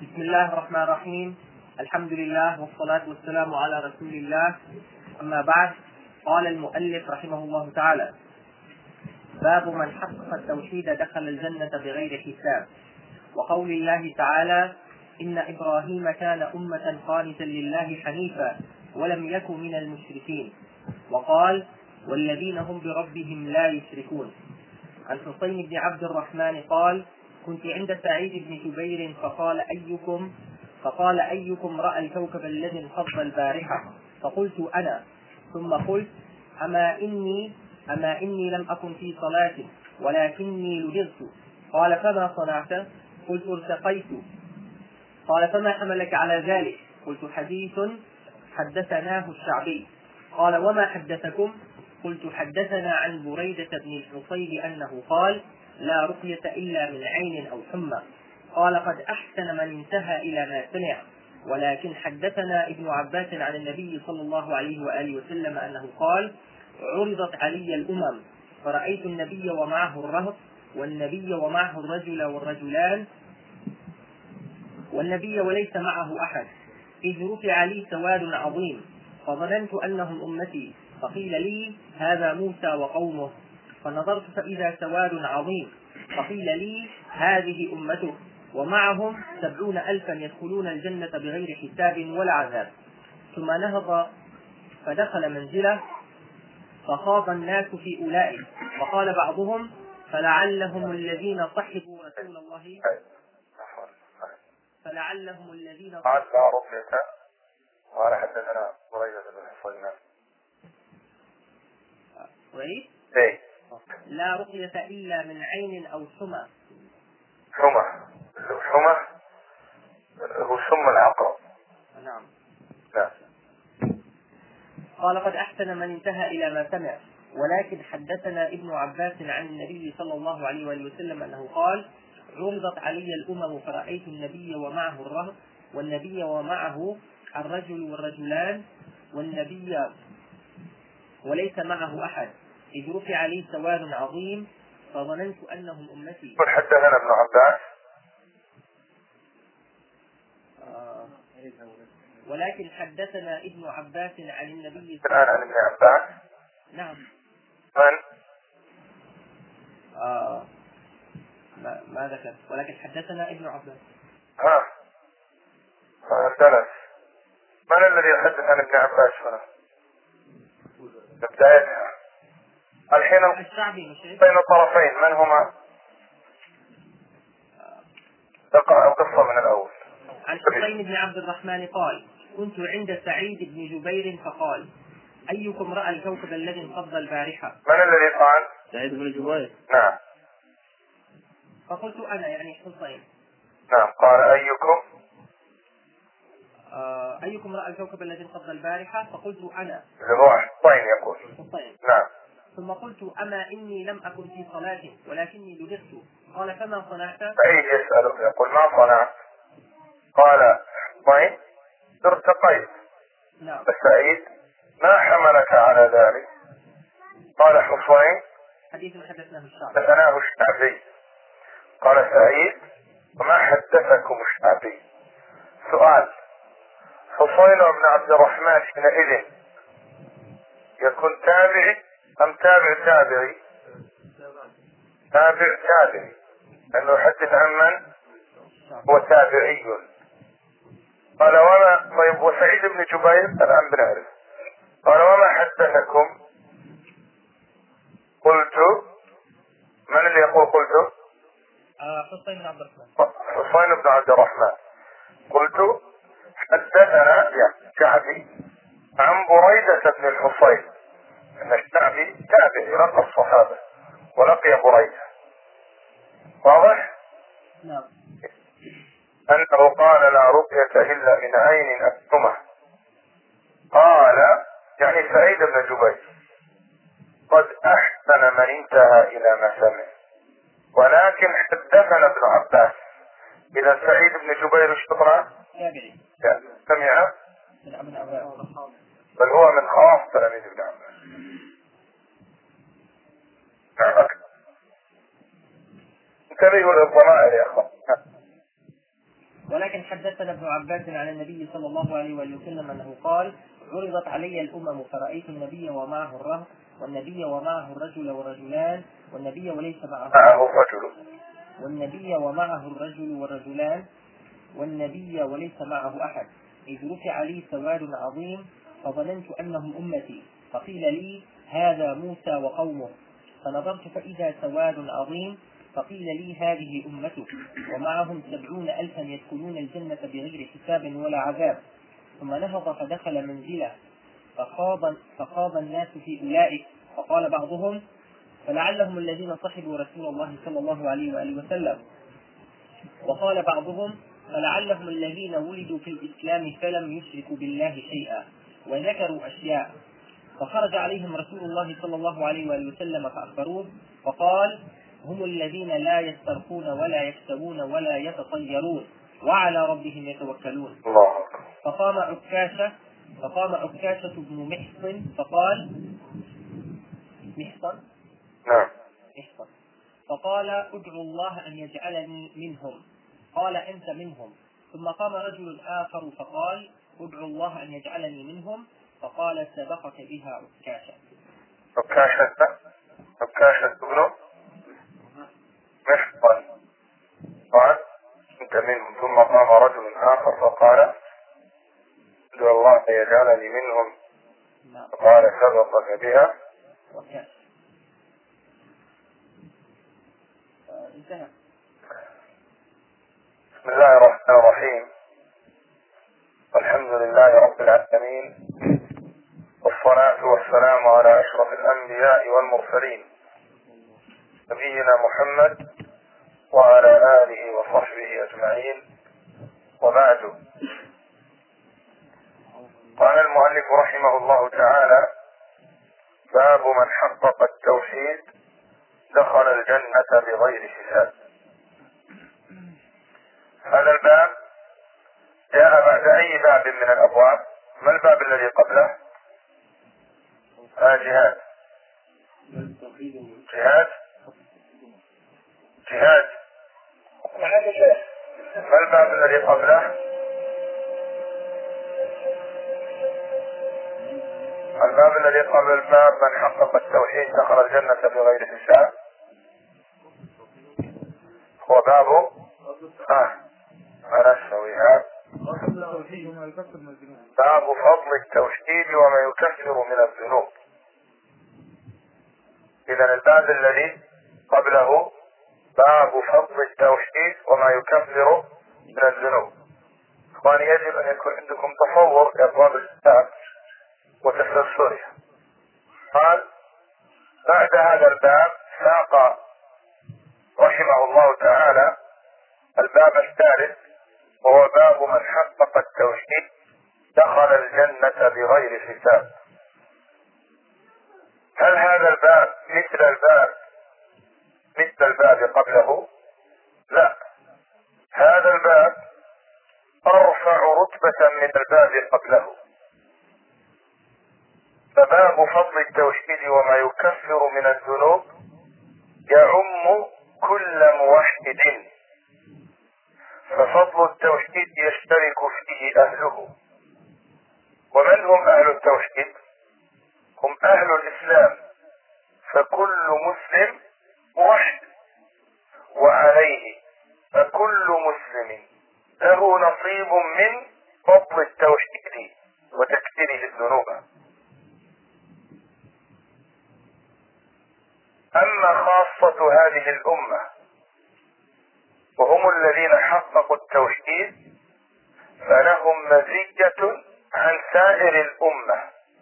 بسم الله الرحمن الرحيم. الحمد لله والصلاة والسلام على رسول الله. أما بعد، قال المؤلف رحمه الله تعالى: باب من حقق التوحيد دخل الجنة بغير حساب. وقول الله تعالى: إن إبراهيم كان أمة قانتا لله حنيفا ولم يك من المشركين. وقال: والذين هم بربهم لا يشركون. عن حسين بن عبد الرحمن قال: كنت عند سعيد بن جبير فقال أيكم رأى الكوكب الذي انقض البارحة؟ فقلت أنا. ثم قلت: أما إني لم أكن في صلاة ولكني لدغت. قال: فما صنعت؟ قلت: ارتقيت. قال: فما حملك على ذلك؟ قلت: حديث حدثناه الشعبي. قال: وما حدثكم؟ قلت: حدثنا عن بريدة بن الحصيب أنه قال: لا رقية إلا من عين أو حمى. قال: قد أحسن من انتهى إلى ما سمع. ولكن حدثنا ابن عباس عن النبي صلى الله عليه وآله وسلم أنه قال: عرضت علي الأمم فرأيت النبي ومعه الرهط، والنبي ومعه الرجل والرجلان، والنبي وليس معه أحد، إذ رفع لي سواد عظيم فظننت أنهم أمتي، فقيل لي: هذا موسى وقومه. فنظرت فإذا سواد عظيم، فقيل لي: هذه أمته ومعهم 70,000 يدخلون الجنة بغير حساب ولا عذاب. ثم نهض فدخل منزله فخاض الناس في أولئك، وقال بعضهم: فلعلهم الذين صحبوا رسول الله قال لا رقية. قال: حدثنا بريدة بن الحصيب. لا رقية إلا من عين أو حمى. حمى هو سم العقرب. نعم. لا. قال: قد أحسن من انتهى إلى ما سمع. ولكن حدثنا ابن عباس عن النبي صلى الله عليه وآله وسلم أنه قال: عرضت علي الأمم فرأيت النبي ومعه الرهط، والنبي ومعه الرجل والرجلان، والنبي وليس معه أحد، إذ رفع لي سواد عظيم فظننت أنهم أمتي. حدثنا ابن عباس. ولكن حدثنا ابن عباس عن النبي الآن عن ابن عباس. نعم. من؟ ما ذكر، ولكن حدثنا ابن عباس. ثلاث. من الذي يحدث عن ابن عباس هنا؟ بدايتها الحين الشعبي بين الطرفين من هما؟ تقرأ القصة من الأول. عن حسين بن عبد الرحمن قال: كنت عند سعيد بن جبير فقال: أيكم رأى الكوكب الذي انقض البارحة؟ من الذي قال؟ سعيد بن جبير. نعم. فقلت أنا، يعني حسين. نعم. قال: أيكم رأى الكوكب الذي انقض البارحة؟ فقلت أنا. هو حسين يقول. حسين. نعم. ثم قلت: أما إني لم أكن في صلاة ولكني لدغت. قال: فما صنعت؟ سعيد يسأله يقول: ما صنعت؟ قال: حسين: ارتقيت. نعم. سعيد: ما حملك على ذلك؟ قال حسين: حديث حدثناه الشعبي. قال سعيد: وما حدثكم الشعبي؟ سؤال: حسين بن عبد الرحمن حينئذ يكون تابعي أم تابع تابعي؟ تابعي، لأنه يحدث عن من هو تابعي. قال: وما طيب وسعيد بن جبير الآن بنعرف. قال: وما حدثكم؟ قلت. من اللي يقول قلت؟ حسين بن عبد الرحمن. حسين بن عبد الرحمن. قلت: حدثنا الشعبي عن بريدة بن الحصيب. ان الشعبي تابعي لقى الصحابة ولقي بريدة. واضح؟ نعم. انه قال: لا رقية الا من عين اكتمه. قال يعني سعيد بن جبير: قد احسن من انتهى الى ما سمع. ولكن حدثنا ابن عباس. اذا سعيد بن جبير الشطرة سمع، بل هو من خاص تلاميذ ابن عباس. انتبهوا للضمائر يا اخوان. ولكن حدثنا ابن عباس عن النبي صلى الله عليه وسلم أنه قال: عرضت علي الأمم فرأيت النبي ومعه الرهط، والنبي ومعه الرجل والرجلان، والنبي وليس معه الرجل، والنبي ومعه الرجل والرجلان، والنبي وليس معه أحد، إذ رفع لي سواد عظيم فظننت أنهم أمتي، فقيل لي: هذا موسى وقومه، فنظرت فإذا سواد عظيم، فقيل لي: هذه أمتك، ومعهم 70,000 يدخلون الجنة بغير حساب ولا عذاب. ثم نهض فدخل منزله، فخاض الناس في أولئك، فقال بعضهم: فلعلهم الذين صحبوا رسول الله صلى الله عليه وآله وسلم، وقال بعضهم: فلعلهم الذين ولدوا في الإسلام فلم يشركوا بالله شيئا، وذكروا أشياء. فخرج عليهم رسول الله صلى الله عليه وآله وسلم فأخبروه، فقال: هم الذين لا يسترقون ولا يكتبون ولا يتطيرون، وعلى ربهم يتوكلون. فقام عكاشة بن محصن فقال: فقال: ادعوا الله أن يجعلني منهم. قال: أنت منهم. ثم قام رجل آخر فقال: ادعوا الله أن يجعلني منهم. فقال: سبقك بها عكاشة. عكاشة بن محصن قال: أنت منهم. ثم قام رجل آخر فقال: ادعوا الله أن يجعلني منهم. فقال: سبقك بها عكاشة. بسم الله الرحمن الرحيم. الحمد لله رب العالمين، والصلاة والسلام على أشرف الأنبياء والمرسلين، نبينا محمد وعلى آله وصحبه أجمعين، وبعد. قال المؤلف رحمه الله تعالى: باب من حقق التوحيد دخل الجنة بغير حساب. هذا الباب جاء بعد أي باب من الأبواب؟ ما الباب الذي قبله؟ جهاد. ما الباب الذي قبله؟ الباب الذي قبل الباب من حقق التوحيد دخل الجنة بغير حساب هو باب باب فضل التوحيد وما يكفر من الذنوب. إذن الباب الذي قبله باب فضل التوحيد وما يكفر من الذنوب. إخواني، يجب أن يكون عندكم تصور لأبواب الكتاب وتسلسلها. قال: بعد هذا الباب ساق رحمه الله تعالى الباب الثالث، وهو باب من حقق التوحيد دخل الجنة بغير حساب. هل هذا الباب مثل الباب قبله؟ لا، هذا الباب أرفع رتبة من الباب قبله. فباب فضل التوحيد وما يكفر من الذنوب يعم كل موحد، ففضل التوحيد يشترك فيه أهله. ومن هم أهل التوحيد؟ هم أهل الإسلام، فكل مسلم موحد، وعليه فكل مسلم له نصيب من فضل التوحيد وتكفيره الذنوب. أما خاصة هذه الأمة وهم الذين حققوا التوحيد فلهم مزية عن سائر الأمة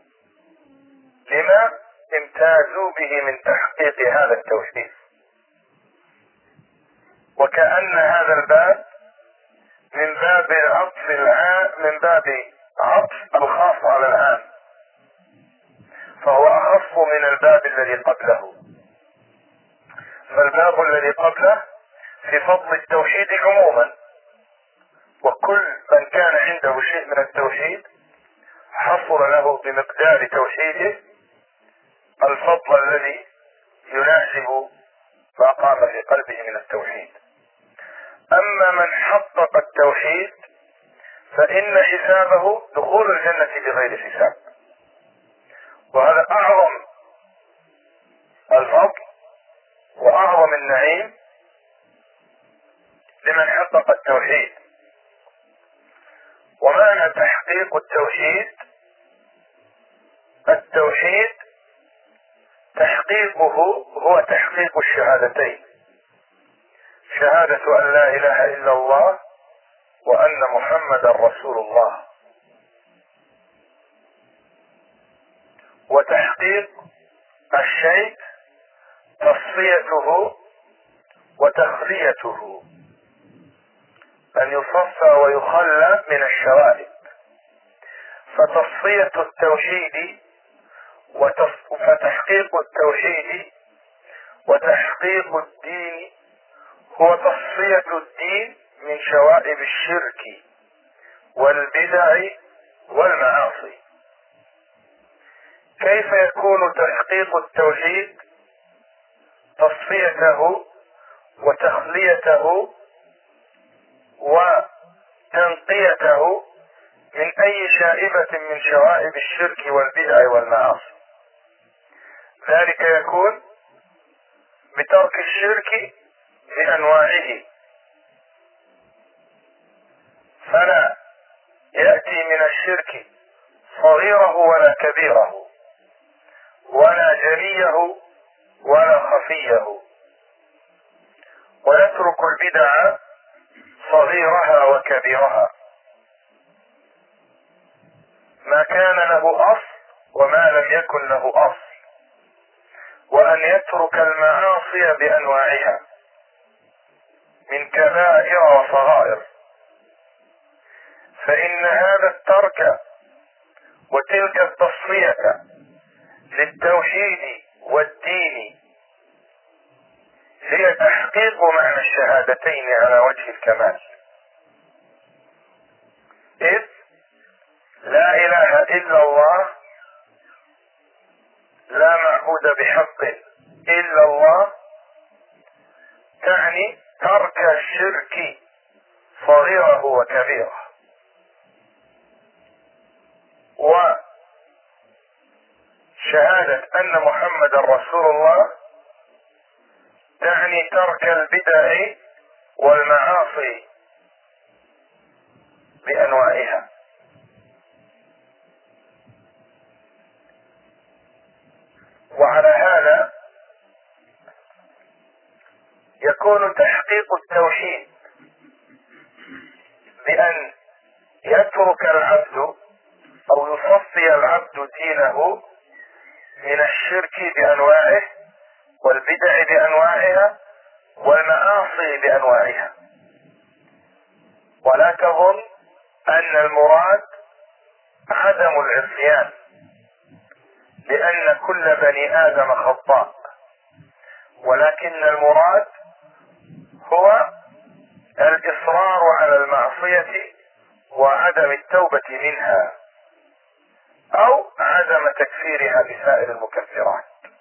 لما امتازوا به من تحقيق هذا التوحيد. وكأن هذا الباب من باب عطف الخاص على العام، فهو أخص من الباب الذي قبله. فالباب الذي قبله في فضل التوحيد عموما، وكل من كان عنده شيء من التوحيد حصل له بمقدار توحيده الفضل الذي يناسب ما قام في قلبه من التوحيد. أما من حقق التوحيد فإن حسابه دخول الجنة بغير حساب، وهذا أعظم الفضل وأعظم النعيم لمن حقق التوحيد. ومعنى تحقيق التوحيد تحقيقه هو تحقيق الشهادتين، شهادة أن لا إله إلا الله وأن محمدا رسول الله، وتحقيق الشيء تصفيته وتخليته، أن يصفى ويخلى من الشوائب. فتصفية التوحيد فتحقيق التوحيد وتحقيق الدين هو تصفية الدين من شوائب الشرك والبدع والمعاصي. كيف يكون تحقيق التوحيد تصفيته وتخليته وتنقيته من أي شائبة من شوائب الشرك والبدع والمعاصي؟ ذلك يكون بترك الشرك بأنواعه، فلا يأتي من الشرك صغيره ولا كبيره ولا جليه ولا خفيه، ويترك البدع صغيرها وكبيرها، ما كان له أصل وما لم يكن له أصل، وأن يترك المعاصي بأنواعها من كبائر وصغائر. فإن هذا الترك وتلك التصفية للتوحيد والدين هي تحقيق معنى الشهادتين على وجه الكمال، إذ لا إله إلا الله، لا معبود بحق إلا الله، تعني ترك الشرك صغيره وكبيره، وشهادة أن محمدا رسول الله تعني ترك البدع والمعاصي بأنواعها. وعلى هذا يكون تحقيق التوحيد بأن يترك العبد أو يصفي العبد دينه من الشرك بأنواعه والبدع بأنواعها والمعاصي بأنواعها. ولا تظن أن المراد عدم العصيان، لأن كل بني آدم خطاء، ولكن المراد هو الإصرار على المعصية وعدم التوبة منها أو عدم تكفيرها بسائر المكفرات.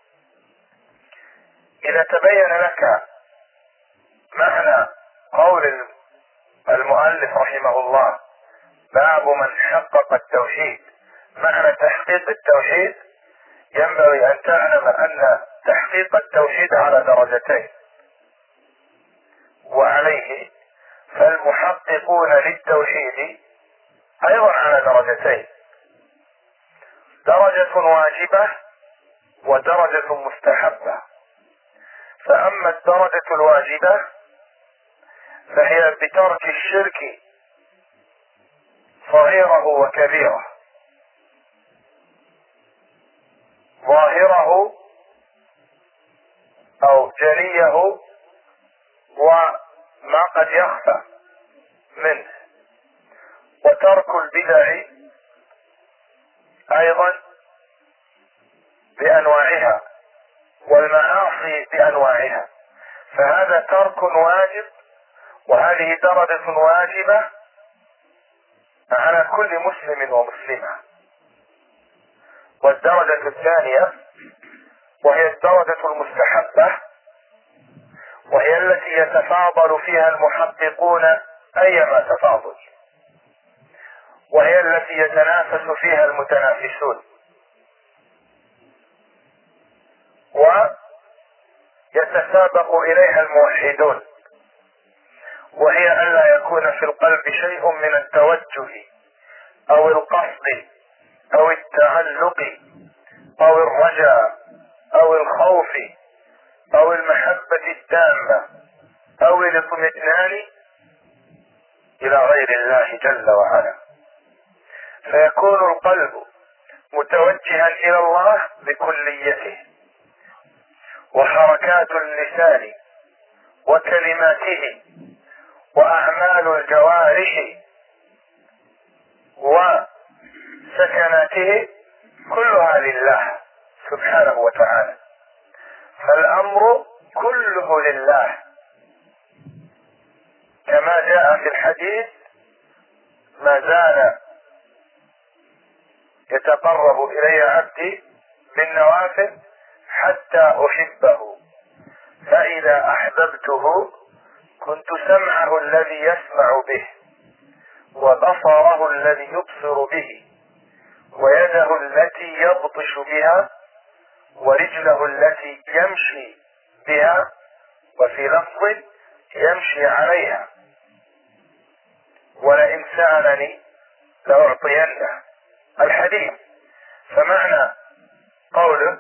إذا تبين لك معنى قول المؤلف رحمه الله باب من حقق التوحيد، معنى تحقيق التوحيد، ينبغي أن تعلم أن تحقيق التوحيد على درجتين، وعليه فالمحققون للتوحيد أيضا على درجتين، درجة واجبة ودرجة مستحبة. فأما الدرجة الواجبة فهي بترك الشرك صغيره وكبيره، ظاهره أو جليه وما قد يخفى منه، وترك البدع أيضا بأنواعها والمعاصي بأنواعها. فهذا ترك واجب، وهذه درجة واجبة على كل مسلم ومسلمة. والدرجة الثانية وهي الدرجة المستحبة، وهي التي يتفاضل فيها المحققون أيما تفاضل، وهي التي يتنافس فيها المتنافسون، ويتسابق إليها الموحدون، وهي ألا يكون في القلب شيء من التوجه أو القصد أو التعلق أو الرجاء أو الخوف أو المحبة التامة أو الاطمئنان إلى غير الله جل وعلا، فيكون القلب متوجها إلى الله بكليته، وحركات اللسان وكلماته وأعمال الجوارح وسكناته كلها لله سبحانه وتعالى، فالأمر كله لله، كما جاء في الحديث: ما زال يتقرب إلي عبدي بالنوافل حتى أحبه، فإذا أحببته كنت سمعه الذي يسمع به، وبصره الذي يبصر به، ويده التي يبطش بها، ورجله التي يمشي بها، وفي لفظ يمشي عليها، ولئن سألني لأعطينه. الحديث. فمعنى قوله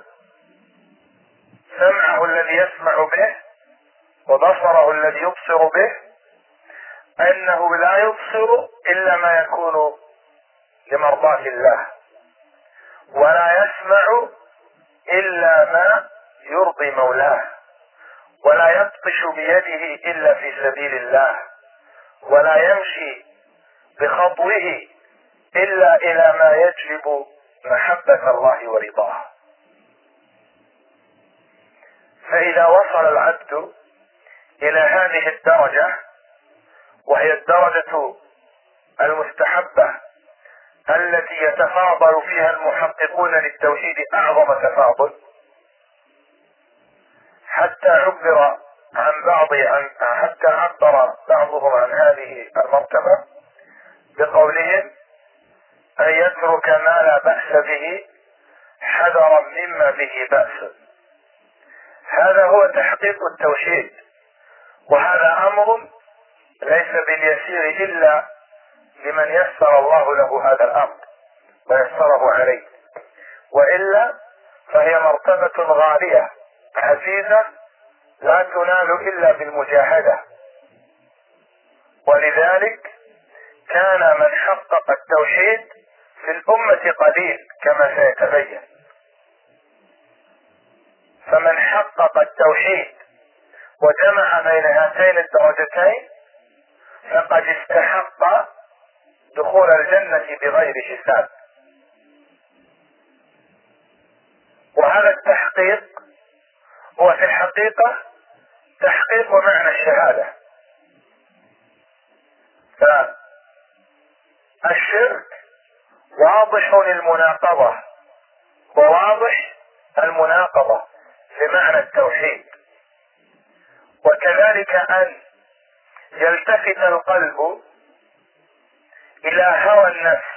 سمعه الذي يسمع به وبصره الذي يبصر به أنه لا يبصر إلا ما يكون لمرضاة الله، ولا يسمع إلا ما يرضي مولاه، ولا يبطش بيده إلا في سبيل الله، ولا يمشي بخطوه إلا إلى ما يجلب محبة الله ورضاه. فإذا وصل العبد إلى هذه الدرجة، وهي الدرجة المستحبة التي يتفاضل فيها المحققون للتوحيد أعظم تفاضل، حتى عبر بعضهم عن هذه المرتبة بقولهم: أن يترك ما لا بأس به حذرا مما به بأس. هذا هو تحقيق التوحيد، وهذا أمر ليس باليسير إلا لمن يسر الله له هذا الأمر ويسره عليه، وإلا فهي مرتبة غالية عزيزة لا تنال إلا بالمجاهدة. ولذلك كان من حقق التوحيد في الأمة قليل كما سيتبين، فمن حقق التوحيد وجمع بين هاتين الدرجتين فقد استحق دخول الجنة بغير حساب. وهذا التحقيق هو في الحقيقة تحقيق معنى الشهادة. فالشرك واضح للمناقضة، وواضح المناقضة في معنى التوحيد، وكذلك أن يلتفت القلب إلى هوى النفس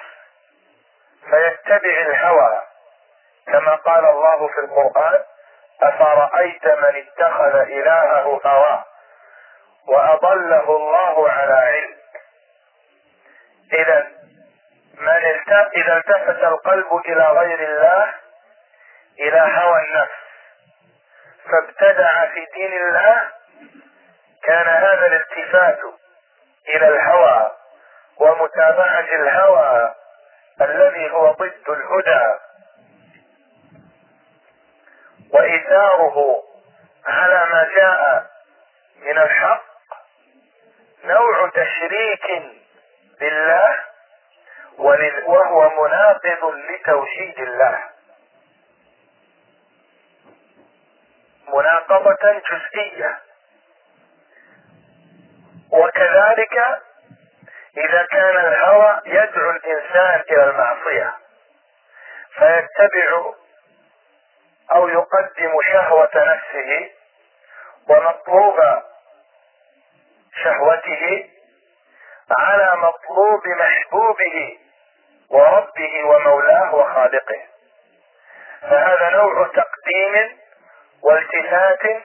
فيتبع الهوى، كما قال الله في القرآن: أفرأيت من اتخذ إلهه هواه وأضله الله على علم. إذا التفت القلب إلى غير الله، إلى هوى النفس، فابتدع في دين الله، كان هذا الالتفات إلى الهوى ومتابعة الهوى الذي هو ضد الهدى وإيثاره على ما جاء من الحق نوع تشريك بالله، وهو مناقض لتوحيد الله، مناقضة جزئية. وكذلك إذا كان الهوى يدعو الإنسان إلى المعصية فيتبع أو يقدم شهوة نفسه ومطلوب شهوته على مطلوب محبوبه وربه ومولاه وخالقه، فهذا نوع تقديم والتفات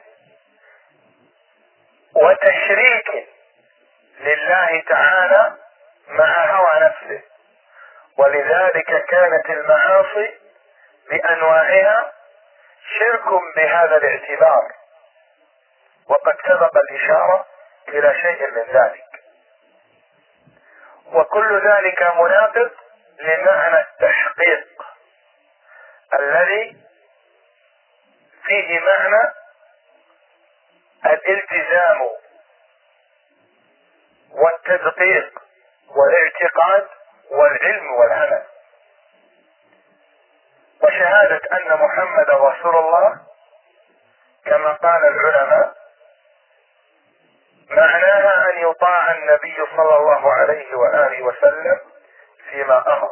وتشريك لله تعالى مع هوى نفسه. ولذلك كانت المعاصي بأنواعها شرك بهذا الاعتبار، وقد سبق الإشارة إلى شيء من ذلك. وكل ذلك مناقض لمعنى التحقيق الذي فيه معنى الالتزام والتدقيق والاعتقاد والعلم والعمل. وشهادة أن محمد رسول الله كما قال العلماء معناها أن يطاع النبي صلى الله عليه وآله وسلم فيما أمر،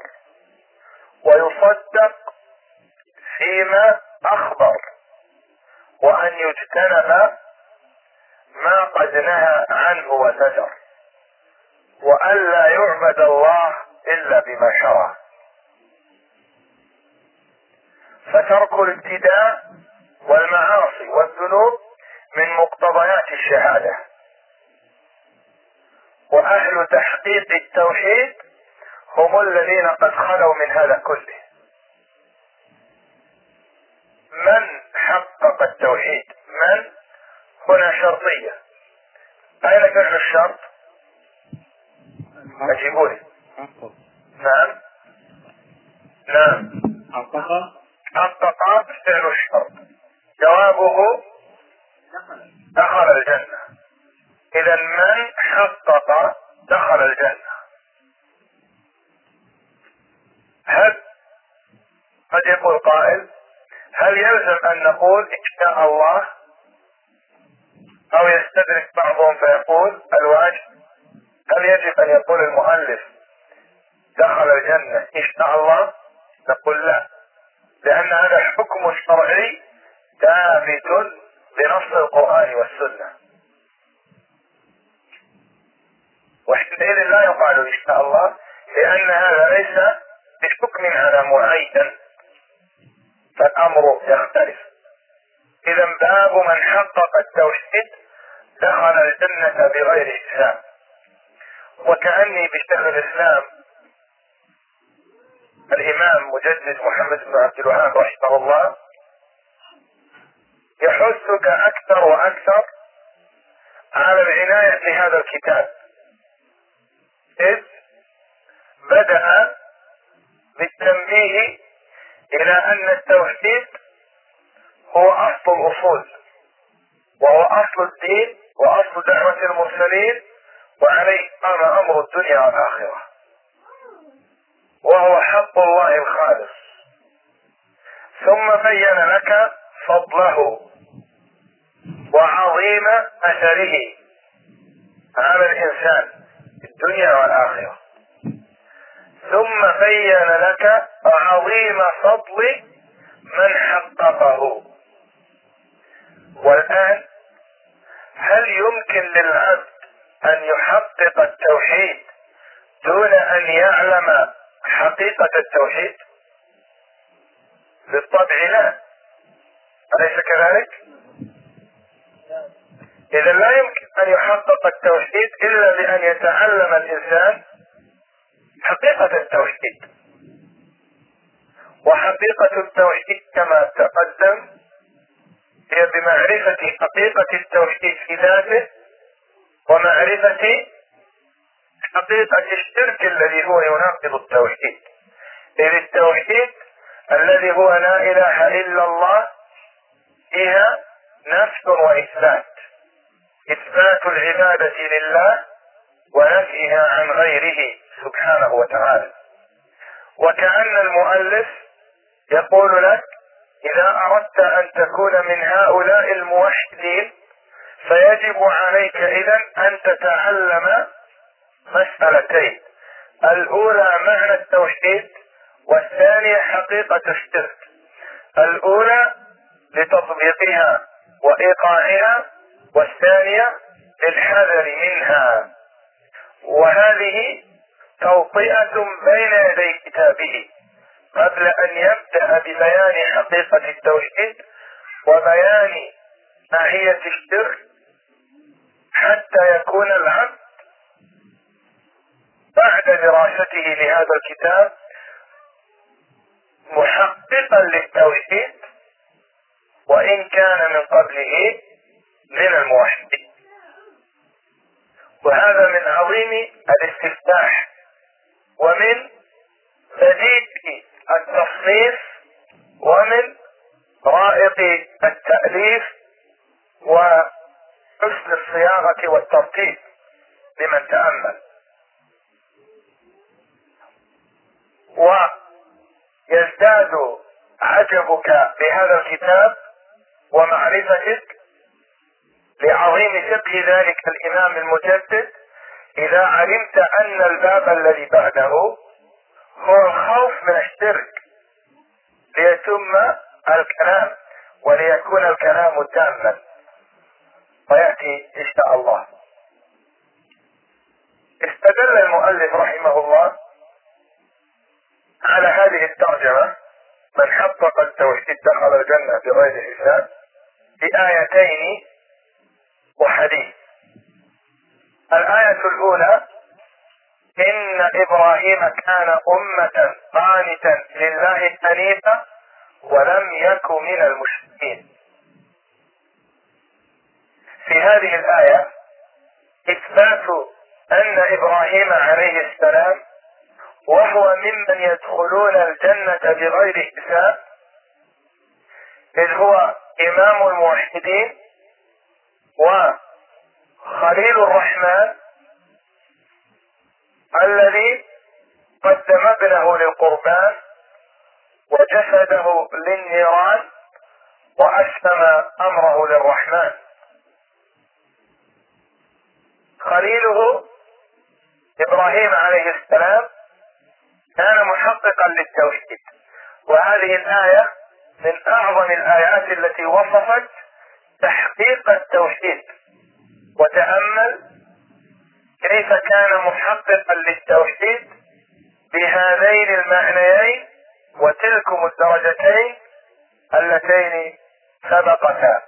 ويصدق فيما أخبر، وأن يجتنب ما قد نهى عنه وزجر، وأن لا يعبد الله إلا بما شرع. فترك الابتداء والمعاصي والذنوب من مقتضيات الشهادة. وأهل تحقيق التوحيد هم الذين قد خلوا من هذا كله. من حقق التوحيد؟ من هنا شرطية. أين فعل الشرط؟ أجيبوني. نعم نعم. حقق فعل الشرط، جوابه دخل الجنة. إذا من حقق دخل الجنة. هل قد يقول قائل هل يلزم أن نقول إن شاء الله، أو يستدرك بعضهم فيقول الواجب هل يجب أن يقول المؤلف دخل الجنة إن شاء الله؟ نقول لا، لأن هذا حكم شرعي ثابت بنص القرآن والسنة، وحينئذ لا يقال إن شاء الله، لأن هذا ليس بحكم على معين، فالأمر يختلف. إذا باب من حقق التوحيد دخل الجنة بغير حساب. وكأني بشيخ الإسلام الإمام مجدد محمد بن عبد الوهاب رحمه الله يحثك أكثر وأكثر على العناية بهذا الكتاب، إذ بدأ بالتنبيه إلى أن التوحيد هو أصل الأصول، وهو أصل الدين وأصل دعوة المرسلين، وعليه قام أمر الدنيا والآخرة، وهو حق الله الخالص. ثم بين لك فضله وعظيم أثره على الإنسان في الدنيا والآخرة، ثم بين لك عظيم فضل من حققه. والآن هل يمكن للعبد أن يحقق التوحيد دون أن يعلم حقيقة التوحيد؟ بالطبع لا، أليس كذلك؟ إذا لا يمكن أن يحقق التوحيد إلا بأن يتعلم الإنسان حقيقة التوحيد. وحقيقة التوحيد كما تقدم هي بمعرفة حقيقة التوحيد في ذاته، ومعرفة حقيقة الشرك الذي هو يناقض التوحيد. إذ التوحيد الذي هو لا إله إلا الله فيها نفي وإثبات، إثبات العبادة لله ونفيها عن غيره سبحانه وتعالى. وكأن المؤلف يقول لك إذا أردت أن تكون من هؤلاء الموحدين فيجب عليك إذن أن تتعلم مسألتين: الأولى معنى التوحيد، والثانية حقيقة الشرك. الأولى لتطبيقها وإيقاعها، والثانية للحذر منها. وهذه توطئة بين يدي كتابه قبل أن يبدأ ببيان حقيقة التوحيد وبيان ماهية الشرك، حتى يكون العبد بعد دراسته لهذا الكتاب محققا للتوحيد وإن كان من قبله من الموحدين. وهذا من عظيم الاستفتاح ومن بديع التصنيف ومن رائق التأليف وحسن الصياغة والترتيب لمن تأمل. ويزداد عجبك بهذا الكتاب ومعرفتك لعظيم فقه ذلك الإمام المجدد إذا علمت أن الباب الذي بعده هو الخوف من الشرك ليتم الكلام وليكون الكلام تاما، ويأتي إن شاء الله. استدل المؤلف رحمه الله على هذه الترجمة من حقق التوحيد دخل الجنة بغير حساب بآيتين وحديث. الآية الأولى: إن إبراهيم كان أمة قانتا لله حنيفا ولم يك من المشركين. في هذه الآية إثبات أن إبراهيم عليه السلام وهو ممن يدخلون الجنة بغير حساب، إذ هو إمام الموحدين وخليل الرحمن الذي قدم ابنه للقربان وجسده للنيران وأسلم أمره للرحمن. خليله إبراهيم عليه السلام كان محققا للتوحيد، وهذه الآية من أعظم الآيات التي وصفت تحقيق التوحيد. وتأمل كيف كان محققا للتوحيد بهذين المعنيين وتلكم الدرجتين اللتين سبقتا.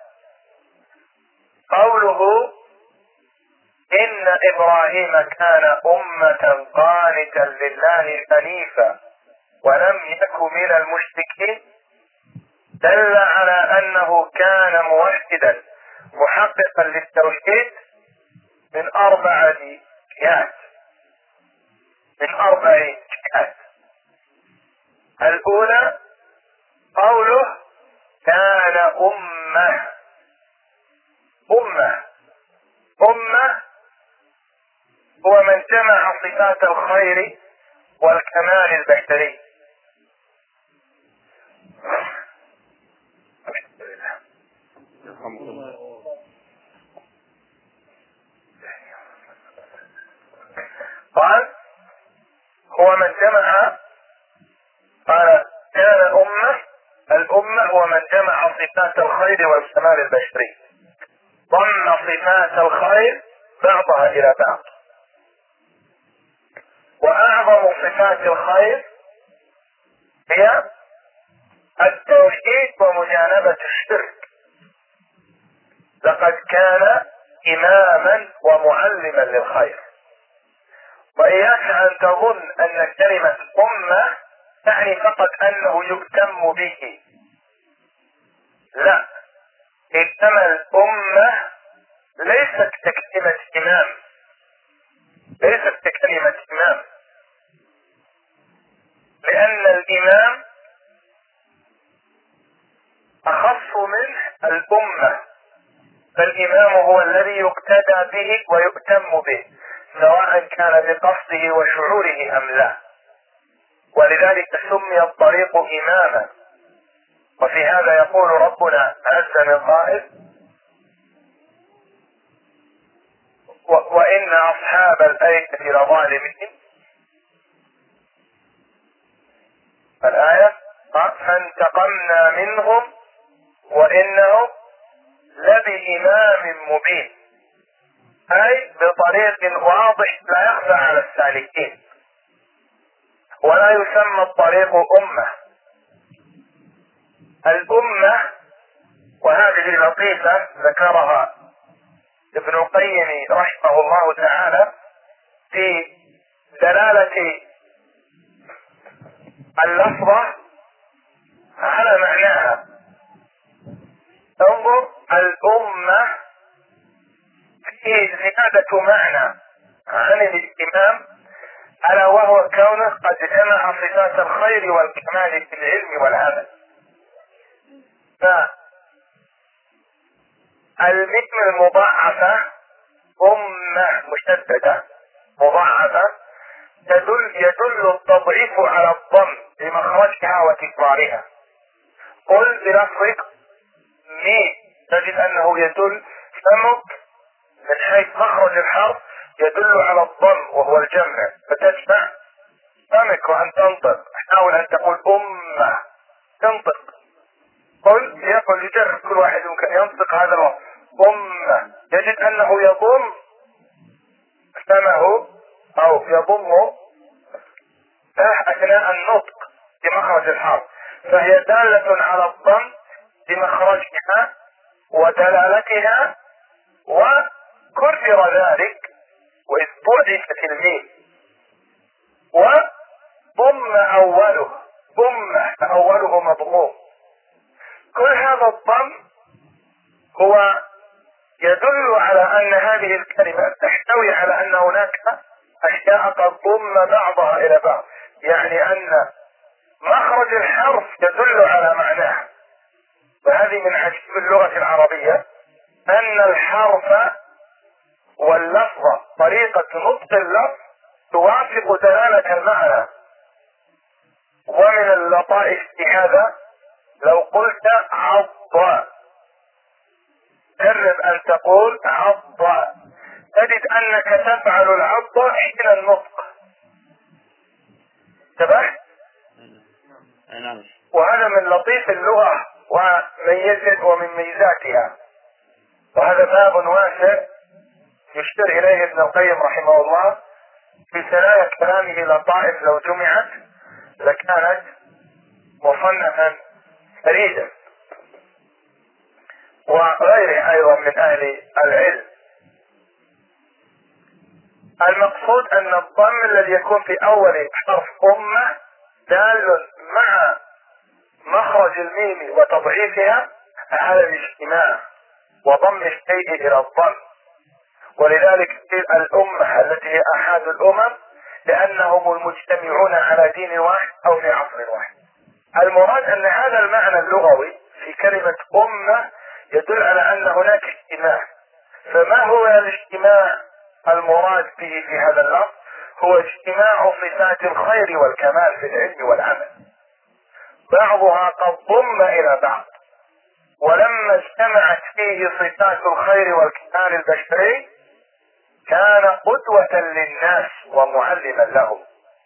قوله إن إبراهيم كان أمة قانتا لله حنيفا ولم يك من المشركين دل على أنه كان موحدا محققا للتوحيد من أربع جهات. الأولى قوله كان أمة هو من جمع صفات الخير والكمال البشري. قال هو من جمع، قال كان الأمة هو من جمع صفات الخير والكمال البشري، ضم صفات الخير بعضها إلى بعض. وأعظم صفات الخير هي التوحيد ومجانبة الشرك. لقد كان إماما ومعلما للخير. وإياك أن تظن أن كلمة أمة تعني فقط أنه يهتم به، لا، إنما الأمة ليست ككلمة إمام، لأن الإمام أخص منه الأمة، فالإمام هو الذي يقتدى به ويؤتم به سواء كان بقصده وشعوره أم لا، ولذلك سمي الطريق إماما. وفي هذا يقول ربنا عز من قائل وإن أصحاب الأيكة لظالمين. الآية فانتقمنا منهم وإنهم لبإمام مبين، أي بطريق واضح لا يخفى على السالكين، ولا يسمى الطريق أمة. الأمة، وهذه لطيفة ذكرها ابن القيم رحمه الله تعالى في دلالة اللفظة على معناها. انظر، الأمة فيه زيادة معنى عن الإمام، ألا وهو كونه قد جمع صفات الخير والكمال في العلم والعمل. فالميم المضاعفة أمة مشددة مضاعفة يدل التضعيف على الضم لمخرجها وتكرارها. قل بلفظك ميم تجد أنه يدل فمك من حيث مخرج الحرف يدل على الضم وهو الجمع، فتجمع فمك وأن تنطق. حاول أن تقول أمة، تنطق. قل يقول يجرب كل واحد يمكن ينطق هذا الوقت أمة، يجد أنه يضم فمه أو يضم أثناء النطق بمخرج الحرف، فهي دالة على الضم بمخرجها ودلالتها، وكرر ذلك وإذ ضعفت الميم وضم أوله مضموم. كل هذا الضم هو يدل على أن هذه الكلمة تحتوي على أن هناك أشياء قد ضم بعضها إلى بعض، يعني أن مخرج الحرف يدل على معناه. وهذه من عجيب اللغة العربية أن الحرف واللفظ طريقة نطق اللفظ توافق دلالة المعنى. ومن اللطائف في هذا لو قلت عض، جرب أن تقول عض، تجد أنك تفعل العض حين النطق. انتبهت؟ وهذا من لطيف اللغة ومن ميزاتها، وهذا باب واسع يشتر إليه ابن القيم رحمه الله في ثنايا كلامه. لطائف لو جمعت لكانت مصنفا فريدا، وغيره أيضا من أهل العلم. المقصود أن الضم الذي يكون في أول حرف أمة دال مع مخرج الميم وتضعيفها على الاجتماع وضم الشيء إلى الضم. ولذلك الأمة التي هي أحد الأمم لأنهم المجتمعون على دين واحد أو في عصر واحد. المراد أن هذا المعنى اللغوي في كلمة أمة يدل على أن هناك اجتماع. فما هو الاجتماع المراد به في هذا اللفظ؟ هو اجتماع صفات الخير والكمال في العلم والعمل، بعضها قد ضم إلى بعض، ولما اجتمعت فيه صفات الخير والكمال البشري كان قدوة للناس ومعلما لهم.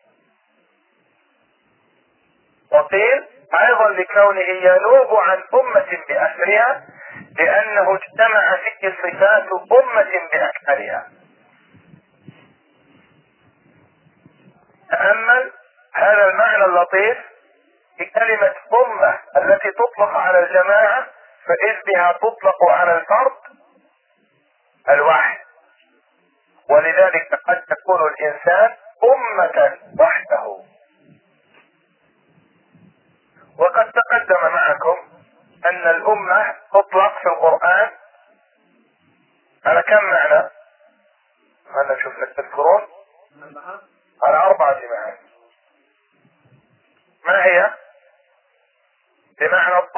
وقيل أيضا لكونه ينوب عن أمة بأسرها لأنه اجتمع فيه صفات أمة بأكملها. تأمل هذا المعنى اللطيف في كلمة أمة التي تطلق على الجماعة، فإذ بها تطلق على الفرد الواحد، ولذلك قد تكون الإنسان أمة وحده. وقد تقدم معكم أن الأمة تطلق في القرآن على كم معنى؟ هذا نشوف تذكرون على 4 معاني. ما هي؟ بمعنى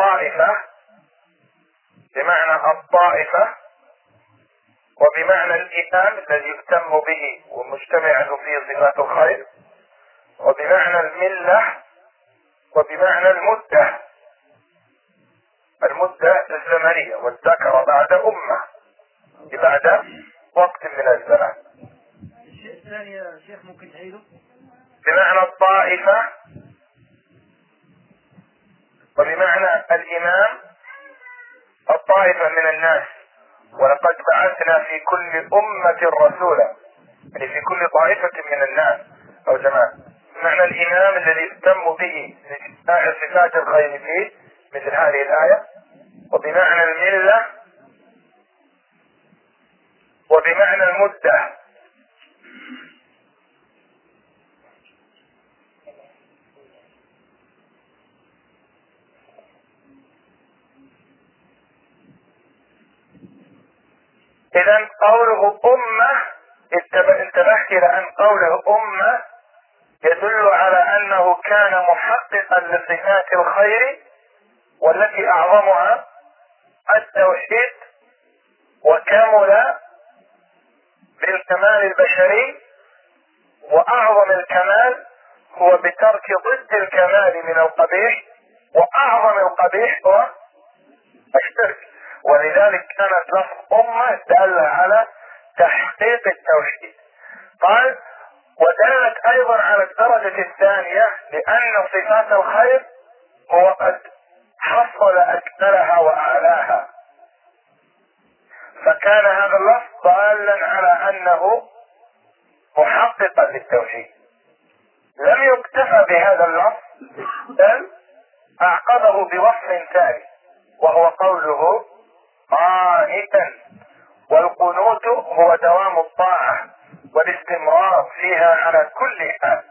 الطائفة، وبمعنى الإمام الذي يهتم به ومجتمع فيه صفات الخير، وبمعنى الملة، وبمعنى المدة الزمنية، والذكر بعد أمة بعد وقت من الزمان. الشيء الثاني يا شيخ ممكن تعيده؟ بمعنى الطائفة، وبمعنى الإمام، الطائفة من الناس، ولقد بعثنا في كل أمة رسولا، يعني في كل طائفة من الناس أو جماعة. معنى الإمام الذي يهتم به لاجتماع صفات الخير فيه مثل هذه الآية، وبمعنى الملة، وبمعنى المدة. إذا قوله أمة، انتبهت إلى أن قوله أمة يدل على أنه كان محققا لصفات الخير، والتي أعظمها التوحيد، وكمل بالكمال البشري، وأعظم الكمال هو بترك ضد الكمال من القبيح، وأعظم القبيح هو الشرك. ولذلك كانت لفظ أمة دالة على تحقيق التوحيد. قال ودلت أيضا على الدرجة الثانية، لأن صفات الخير هو قد حصل أكملها وأعلاها، فكان هذا اللفظ دالا على أنه محققا للتوحيد. لم يكتفى بهذا اللفظ، بل أعقبه بوصف ثاني، وهو قوله قانتا. والقنوت هو دوام الطاعة والاستمرار فيها على كل حال.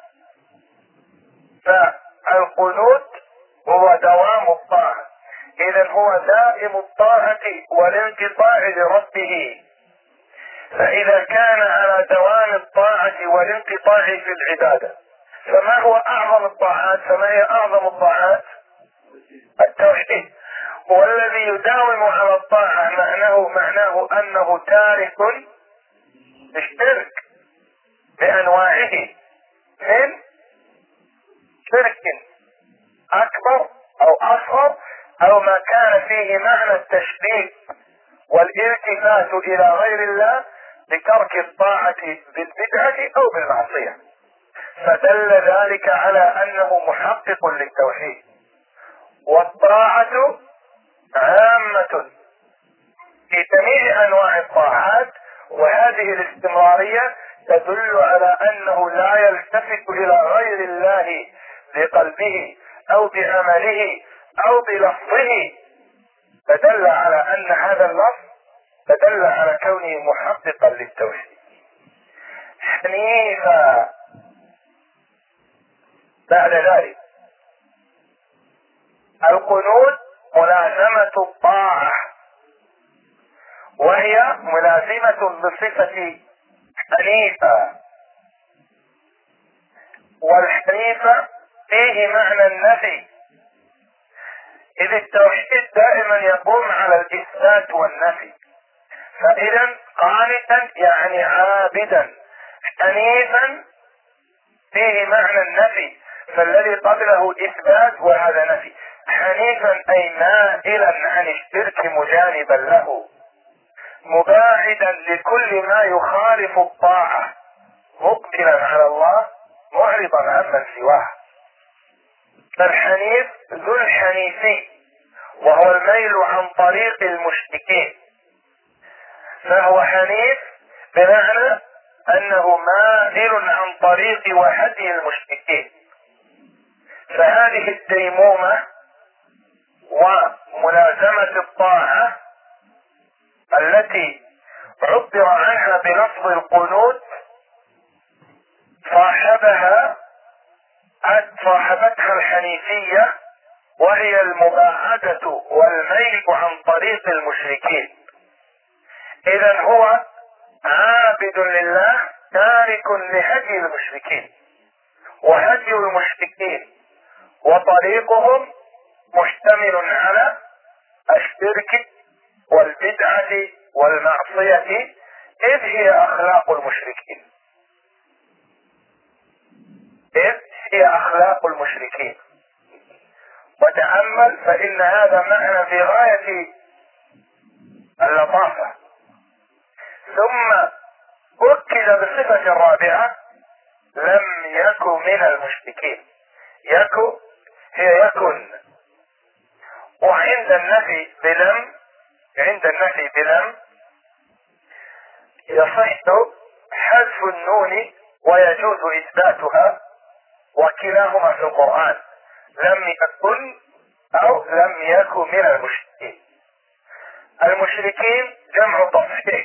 فالقنوت هو دوام الطاعة، إذن هو دائم الطاعة والانقطاع لربه. فإذا كان على دوام الطاعة والانقطاع في العبادة، فما هو أعظم الطاعات؟ فما هي أعظم الطاعات؟ التوحيد. هو الذي يداوم على الطاعة، معناه أنه تارك للشرك بأنواعه، من شرك أكبر أو أصغر، أو ما كان فيه معنى التشبيه والالتفات إلى غير الله بترك الطاعة بالبدعة أو بالمعصية. فدل ذلك على أنه محقق للتوحيد. والطاعة عامة في جميع أنواع الطاعات، وهذه الاستمرارية تدل على أنه لا يلتفت إلى غير الله بقلبه أو بعمله أو بلفظه، فدل على أن هذا اللفظ فدل على كونه محققا للتوحيد. حنيفا. بعد ذلك القنوت ملازمة الطاعة، وهي ملازمة بصفة حنيفة. والحنيفة فيه معنى النفي، إذ التوحيد دائما يقوم على الإثبات والنفي. فإذا قانتا يعني عابدا، حنيفا فيه معنى النفي، فالذي قبله إثبات وهذا نفي. حنيفا أي مائلا عن الشرك مجانبا له، مباعدا لكل ما يخالف الطاعة، مقبلا على الله معرضا عمن سواه. فالحنيف ذو الحنيفي، وهو الميل عن طريق المشركين، فهو حنيف بمعنى أنه مائل عن طريق وهدي المشركين. فهذه الديمومة وملازمة الطاعة التي عبر عنها بلفظ القنوت صاحبتها الحنيفية، وهي المباعدة والميل عن طريق المشركين. إذن هو عابد لله تارك لهدي المشركين، وهدي المشركين وطريقهم مشتمل على الشرك والبدعة والمعصية، إذ هي أخلاق المشركين. وتأمل فإن هذا معنى في غاية اللطافة. ثم أكد بصفة رابعة لم يكن من المشركين. يكن هي يكن، وعند النفي بلم عند النفي بلم يصح حذف النون ويجوز إثباتها، وكلاهما في القرآن، لم يكن أو لم يكن من المشركين. المشركين جمع تصحيح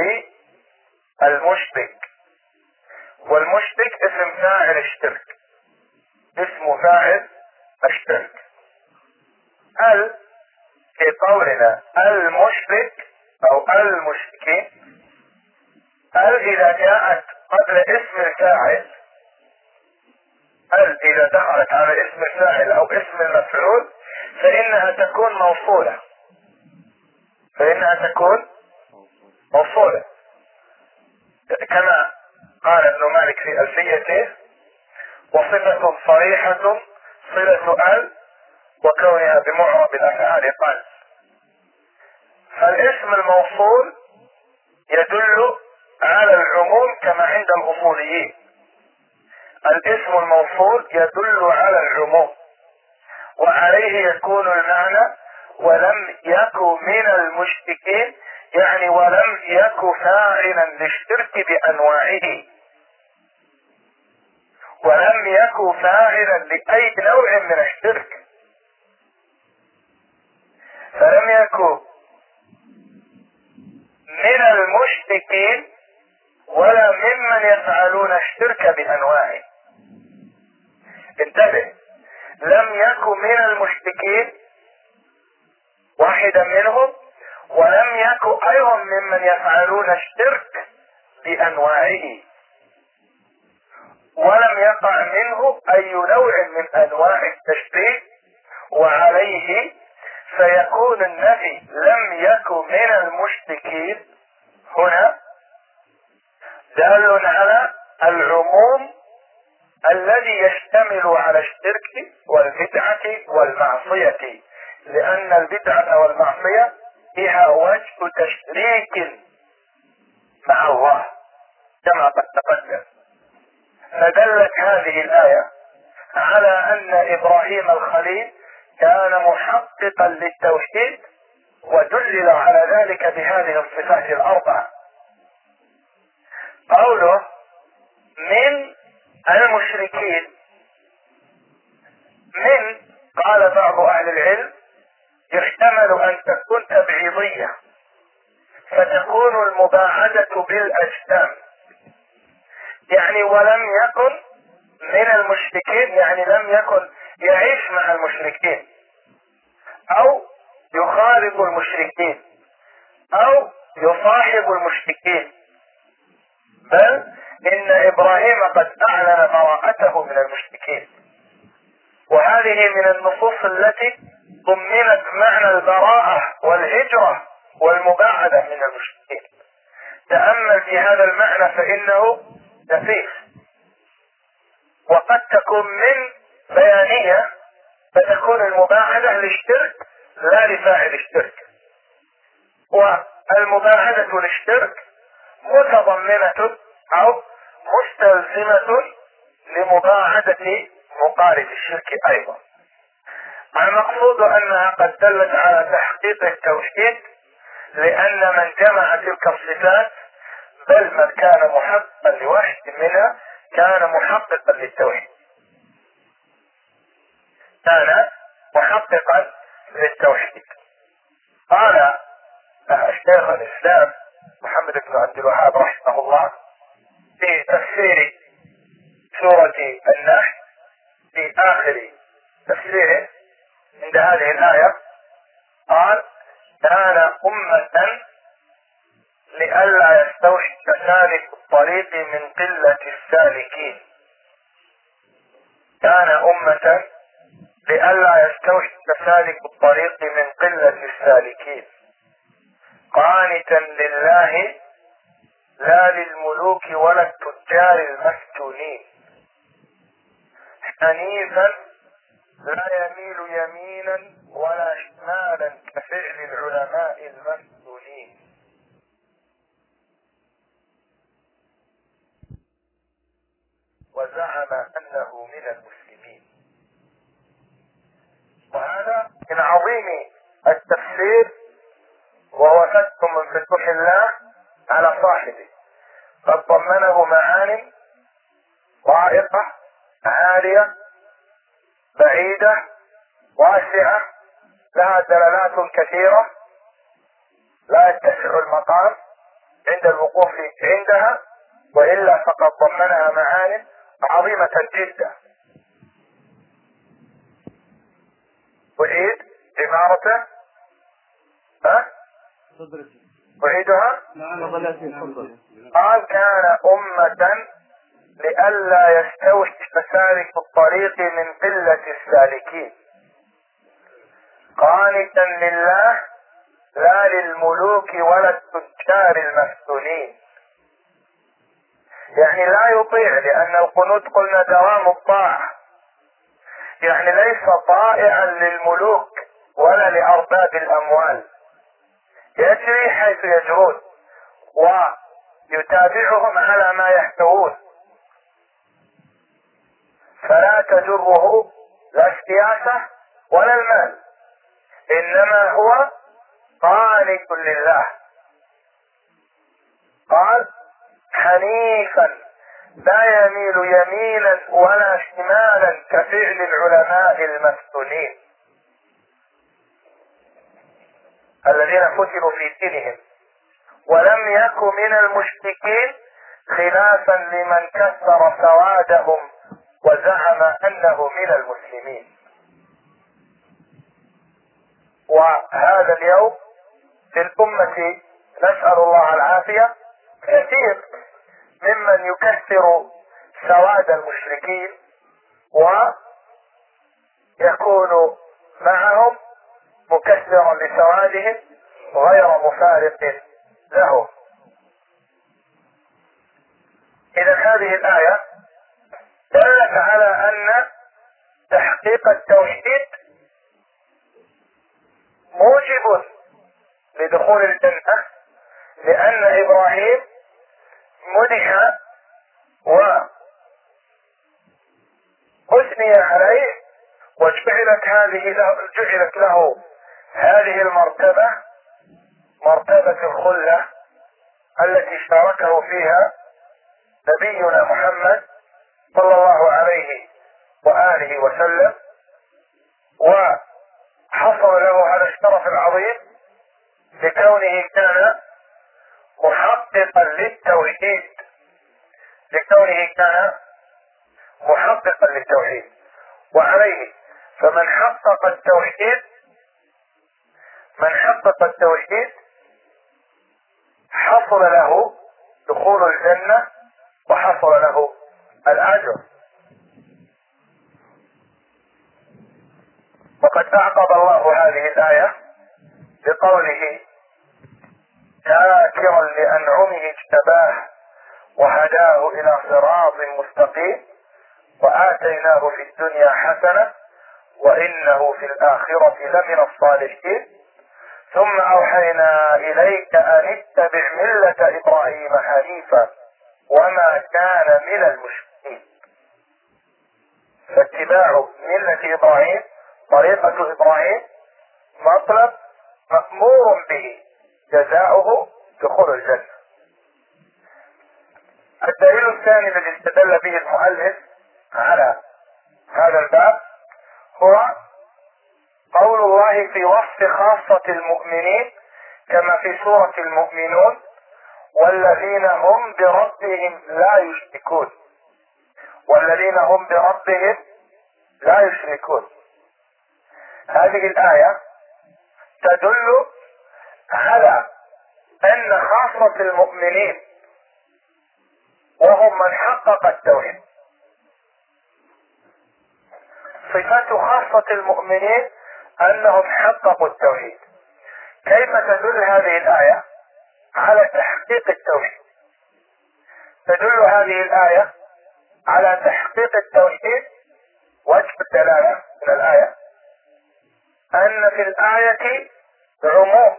للمشرك، والمشرك اسم فاعل الشرك، اسم فاعل الشرك. في قولنا المشرك أو المشركين، إذا جاءت قبل اسم الفاعل، إذا دخلت على اسم الفاعل أو اسم المفعول فإنها تكون موصولة، كما قال ابن مالك في ألفيته: وصفة صريحة صلة وكونها بمعرب الأفعال قال. فالاسم الموصول يدل على العموم كما عند الأصوليين، الاسم الموصول يدل على العموم، وعليه يكون المعنى ولم يكن من المشركين، يعني ولم يكن فاعلا للشرك بأنواعه، ولم يكن فاعلا لأي نوع من الشرك، فلم يكن من المشركين ولا ممن يفعلون الشرك بأنواعه. انتبه، لم يكن من المشركين واحدا منهم، ولم يكن ايضا ممن يفعلون الشرك بانواعه، ولم يقع منه اي نوع من انواع التشريك، وعليه فيكون النفي لم يكن من المشركين هنا دال على العموم الذي يشتمل على الشرك والبدعة والمعصية، لأن البدعة والمعصية فيها وجه تشريك مع الله كما قد تقدم. فدلت هذه الآية على أن إبراهيم الخليل كان محققا للتوحيد، ودلل على ذلك بهذه الصفات الأربعة. قوله من المشركين، من قال بعض أهل العلم يحتمل أن تكون تبعيضية، فتكون المباعدة بالأجسام، يعني ولم يكن من المشركين، يعني لم يكن يعيش مع المشركين أو يخالط المشركين أو يصاحب المشركين، بل إن إبراهيم قد أعلن براءته من المشركين. وهذه من النصوص التي ضمنت معنى البراءة والهجرة والمباعدة من المشركين. تأمل في هذا المعنى فإنه دقيق، وقد تكون من بيانية فتكون المباعدة للشرك لا لفاعل الشرك، والمباعدة للشرك متضمنة أو مستلزمة لمباعدة مقارب الشرك أيضا. المقصود أنها قد دلت على تحقيق التوحيد، لأن من جمع تلك الصفات بل من كان محققا لواحد منها كان محققا للتوحيد، كان محققا للتوحيد. قال الشيخ الإسلام محمد بن عبد الوهاب رحمه الله في تفسير سورة النحل في آخر تفسيره عند هذه الآية قال: كان أمة لئلا يستوحش سالك الطريق من قلة السالكين، كان أمة لئلا يستوحش سالك الطريق من قلة السالكين، قانتا لله لا للملوك ولا التجار المفتونين، حنيفا لا يميل يمينا ولا شمالا كفعل العلماء المفتونين. وزعم أنه من المسلمين. وهذا من عظيم التفسير وهو فتح من فتوح الله على صاحبه، قد ضمنه معاني ضائقة عالية بعيدة واسعة لها دلالات كثيرة لا يتسع المقام عند الوقوف عندها، وإلا فقد ضمنها معاني عظيمة جدا. أعيد عبارته، أعيدها. قال كان أمة لئلا يستوحش مسالك الطريق من قلة السالكين، قانتا لله لا للملوك ولا التجار المفتونين. يعني لا يطيع، لأن القنوت قلنا دوام الطاعة، يعني ليس طائعا للملوك ولا لأرباب الأموال، يجري حيث يجرون ويتابعهم على ما يحتوون، فلا تجره لا السياسة ولا المال، إنما هو قانت لله. قال حنيفا لا يميل يمينا ولا شمالا كفعل العلماء المفتونين الذين فتنوا في دينهم، ولم يكن من المشركين خلافا لمن كسر سوادهم وزعم انه من المسلمين. وهذا اليوم في الأمة نسأل الله العافية كثير ممن يكسر سواد المشركين ويكون معهم مكسرا لسوادهم غير مفارق لهم. إذا هذه الآية دلت على أن تحقيق التوحيد موجب لدخول الجنة، لأن إبراهيم مدح وأثني عليه جعلت له هذه المرتبة، مرتبة الخلة التي شاركه فيها نبينا محمد صلى الله عليه وآله وسلم، وحصل له هذا الشرف العظيم لكونه كان محققا للتوحيد، وعليه فمن حقق التوحيد حصل له دخول الجنة وحصل له الأجر. وقد أعقب الله هذه الآية بقوله شاكرا لأنعمه اجتباه وهداه إلى صراط مستقيم وآتيناه في الدنيا حسنة وإنه في الآخرة لمن الصالحين ثم أوحينا إليك أن اتبع ملة إبراهيم حنيفا وما كان من المشركين. فاتباع ملة إبراهيم، طريقة إبراهيم، مطلب مأمور به، جزاؤه دخول الجنة. الدليل الثاني الذي استدل به المؤلف على هذا الباب هو قول الله في وصف خاصة المؤمنين كما في سورة المؤمنون والذين هم بربهم لا يشركون. هذه الآية تدل على أن خاصة المؤمنين وهم من حقق التوحيد، صفات خاصة المؤمنين أنهم حققوا التوحيد. كيف تدل هذه الآية على تحقيق التوحيد؟ تدل هذه الآية على تحقيق التوحيد. وجه الدلالة من الآية أن في الآية عموم،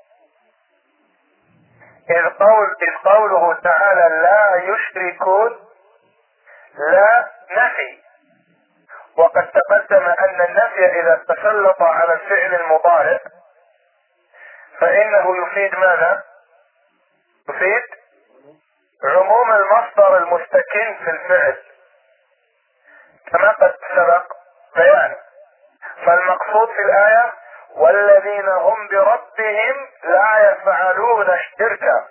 إذ قوله تعالى لا يشركون لا نفي، وقد تقدم أن النفي إذا تسلط على الفعل المضارع فإنه يفيد ماذا؟ يفيد عموم المصدر المستكن في الفعل كما قد سبق بيانه. فالمقصود في الآية والذين هم بربهم لا يفعلون الشرك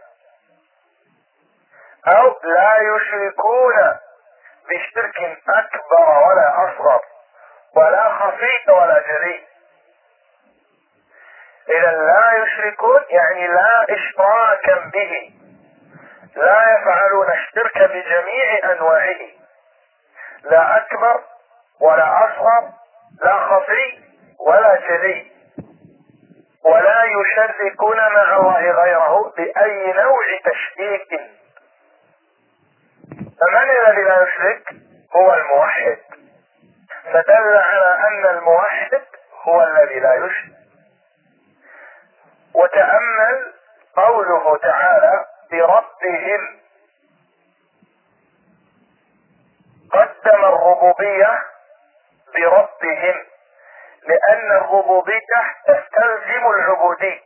أو لا يشركون بشرك أكبر ولا أصغر ولا خفي ولا جلي. إذا لا يشركون يعني لا إشراكا به، لا يفعلون الشرك بجميع أنواعه، لا أكبر ولا أصغر، لا خفي ولا جلي، ولا يشركون مع الله غيره بأي نوع تشريك. فمن الذي لا يشرك؟ هو الموحد، فدل على أن الموحد هو الذي لا يشرك. وتأمل قوله تعالى بربهم، قدم الربوبية بربهم لأن الربوبية تستلزم العبودية.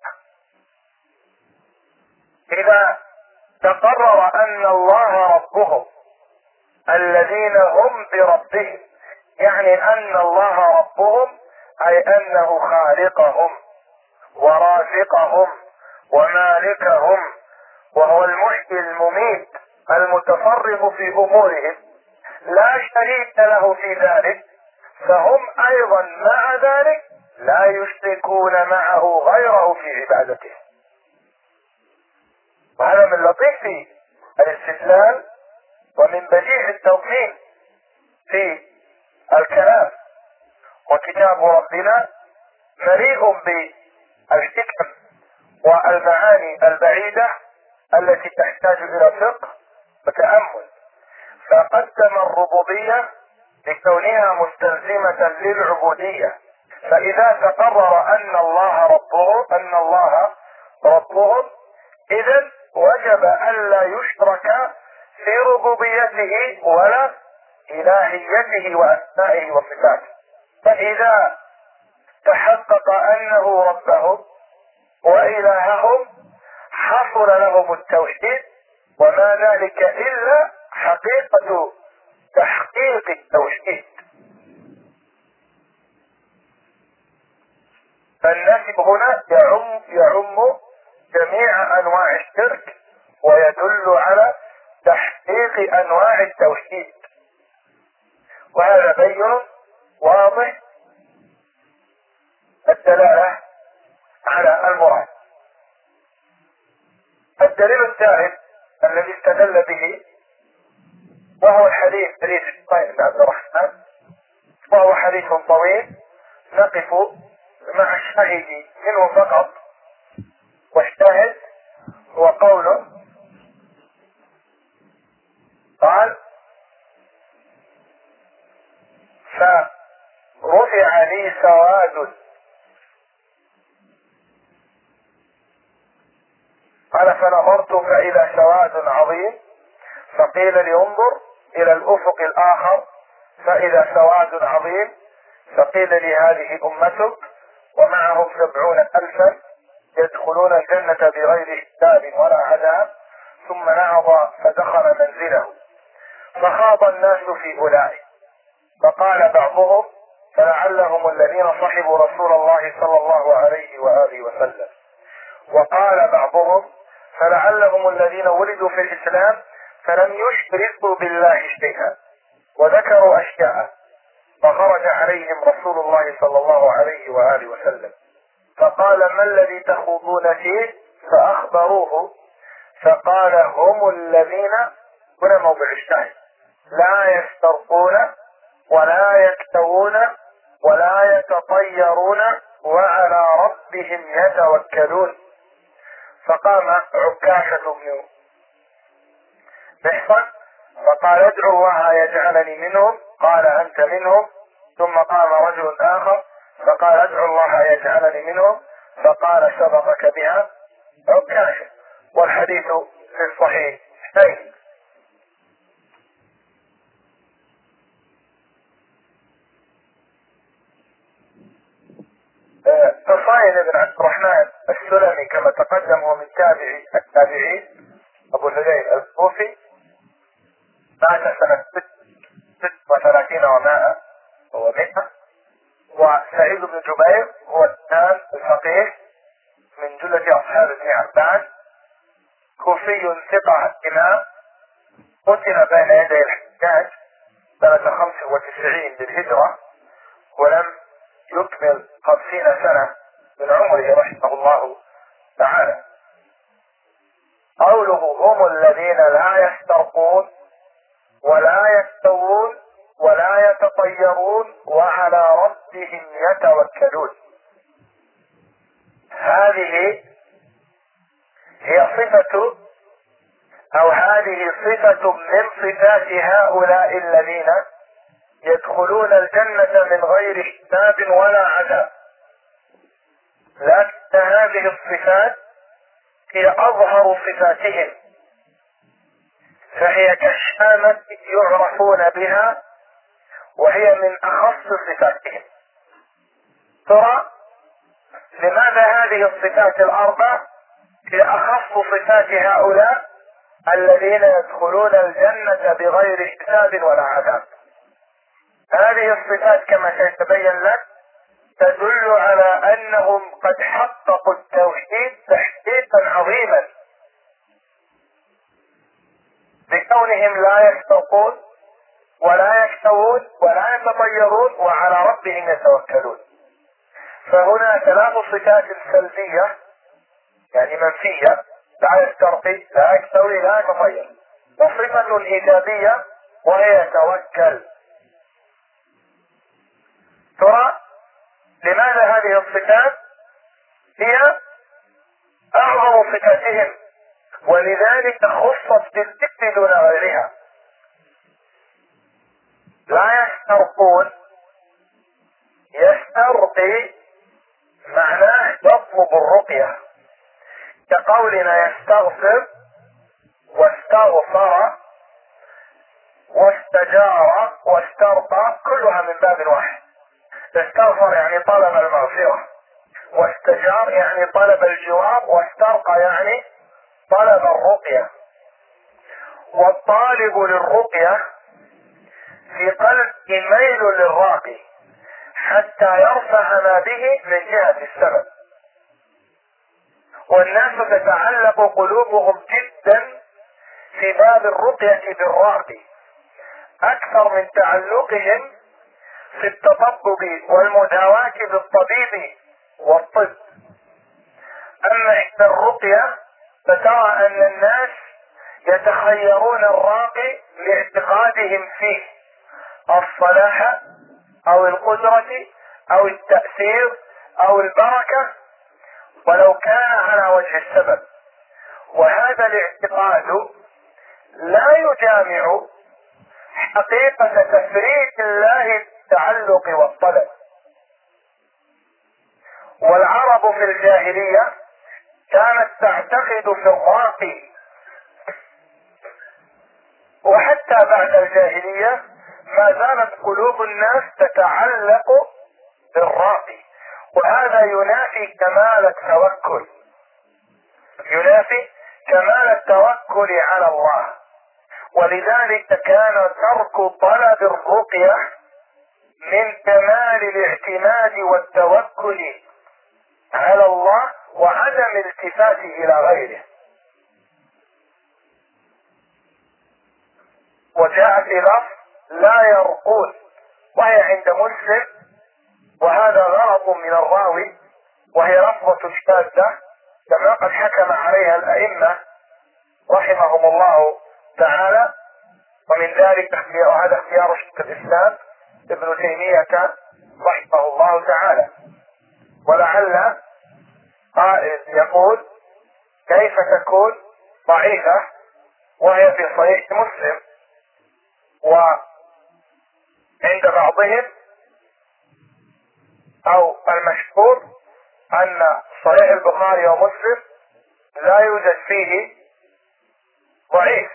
إذا تقرر أن الله ربهم الذين هم بربهم، يعني أن الله ربهم أي أنه خالقهم ورازقهم ومالكهم، وهو المحيي المميت المتصرف في أمورهم، لا شريك له في ذلك، فهم أيضا مع ذلك لا يشركون معه غيره في عبادته. وهذا من لطيف الاستدلال ومن بديع التوحيد في الكلام. وكتاب ربنا مليء بالحكم والمعاني البعيدة التي تحتاج إلى فقه وتأمل. فقدم الربوبية لكونها مستلزمة للعبودية، فإذا تقرر أن الله ربهم إذن وجب ألا يشرك في ربوبيته ولا إلهيته وأسمائه وصفاته. فإذا تحقق أنه ربهم وإلههم حصل لهم التوحيد، وما ذلك إلا حقيقة تحقيق التوحيد. فالنفي هنا يعم جميع أنواع الشرك ويدل على تحقيق أنواع التوحيد، وهذا بين واضح الدلالة على المراد. الدليل الثالث الذي استدل به وهو حديث الطائف بن عبد الرحمن، وهو حديث طويل نقف مع الشاهد منه فقط، والشاهد هو قوله قال فرفع لي سواد، قال فنظرت فإذا سواد عظيم، فقيل لي انظر إلى الأفق الآخر فإذا سواد عظيم، فقيل لي هذه أمتك ومعهم 70,000 يدخلون الجنة بغير حساب ولا عذاب، ثم نهض فدخل منزله، فخاض الناس في أولئك، فقال بعضهم فلعلهم الذين صحبوا رسول الله صلى الله عليه وآله وسلم، وقال بعضهم فلعلهم الذين ولدوا في الإسلام فلم يشركوا بالله شيئا، وذكروا أشياء، فخرج عليهم رسول الله صلى الله عليه وآله وسلم فقال ما الذي تخوضون فيه؟ فأخبروه، فقال هم الذين، هنا موضع الشاهد، لا يسترقون ولا يكتوون ولا يتطيرون وعلى ربهم يتوكلون. فقام عكاشة بن محصن فقال ادعو الله يجعلني منهم، قال أنت منهم. ثم قام رجل آخر فقال ادعو الله يجعلني منهم، فقال سبقك بها عكاشة. والحديث في الصحيح شيء. تصايد بن عبد الرحمن السلمي كما تقدم هو من تابعي التابعين، أبو هليل الكوفي، مات سنة 36 و100 و100. وسعيد بن جبير هو الثاني الفقيه من جلة أصحاب ابن عباس، كوفي ثقة إمام، قتل بين يدي الحجاج سنة 95 للهجرة، ولم يكمل 50 سنة من عمره رحمه الله تعالى. قوله هم الذين لا يسترقون ولا يكتوون ولا يتطيرون وعلى ربهم يتوكلون، هذه هي صفة أو هذه صفة من صفات هؤلاء الذين يدخلون الجنة من غير حساب ولا عذاب. لكن هذه الصفات هي أظهر صفاتهم، فهي كالشامة يعرفون بها، وهي من أخص صفاتهم. ترى لماذا هذه الصفات الأربع هي أخص صفات هؤلاء الذين يدخلون الجنة بغير حساب ولا عذاب؟ هذه الصفات كما سيتبين لك تدل على أنهم قد حققوا التوحيد تحقيقا عظيما، بكونهم لا يسترقون ولا يكتوون ولا يتطيرون وعلى ربهم يتوكلون. فهنا 3 صفات سلبية يعني منفية، لا يسترقي لا يكتوي لا يتطير، وصفة إيجابية وهي يتوكل. ترى لماذا هذه الصفات هي أعظم صفاتهم، ولذلك خصت بالذكر دون غيرها. لا يسترقون، يسترقي معناه يطلب الرقية، كقولنا يستغفر واستغفر واستجار واسترقى، كلها من باب واحد. استغفر يعني طلب المغفرة، واستجار يعني طلب الجواب، واسترقى يعني طلب الرقية. والطالب للرقية في قلب ميل للراقي حتى يرفع ما به من جهة السبب، والناس تتعلق قلوبهم جدا في باب الرقية بالراقي أكثر من تعلقهم في التطبب والمداواة بالطبيب والطب. أما عند الرقية فترى أن الناس يتخيرون الراقي لاعتقادهم فيه الصلاح أو القدرة أو التأثير أو البركة، ولو كان على وجه السبب. وهذا الاعتقاد لا يجامع حقيقة تفريق الله التعلق والطلب. والعرب في الجاهلية كانت تعتقد في الراقي، وحتى بعد الجاهلية ما زالت قلوب الناس تتعلق بالراقي، وهذا ينافي كمال التوكل، ينافي كمال التوكل على الله. ولذلك كان ترك طلب الرقية من كمال الاعتماد والتوكل على الله وعدم الالتفات إلى غيره. وجاء في لفظ لا يرقون، وهي عند مسلم، وهذا غلط من الراوي، وهي لفظة شاذة كما قد حكم عليها الأئمة رحمهم الله تعالى. ومن ذلك هذا اختيار شيخ الإسلام ابن تيمية رحمه الله تعالى. ولعل قائل يقول كيف تكون ضعيفة وهي في صحيح مسلم؟ وعند بعضهم أو المشهور أن صحيح البخاري ومسلم لا يوجد فيه ضعيف،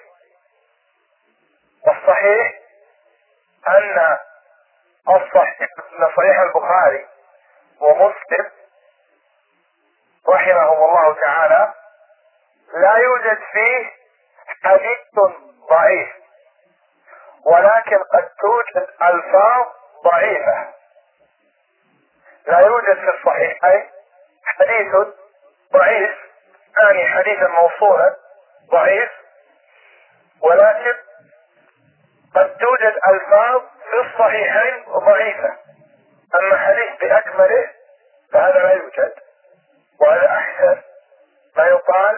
والصحيح أن صحيح البخاري ومسلم رحمهم الله تعالى لا يوجد فيه حديث ضعيف، ولكن قد توجد ألفاظ ضعيفة. لا يوجد في الصحيحين حديث ضعيف، يعني حديثا موصولا ضعيف، ولكن قد توجد ألفاظ في الصحيحين ضعيفة. أما حديث بأكمله فهذا لا يوجد، وهذا أحسن ما يقال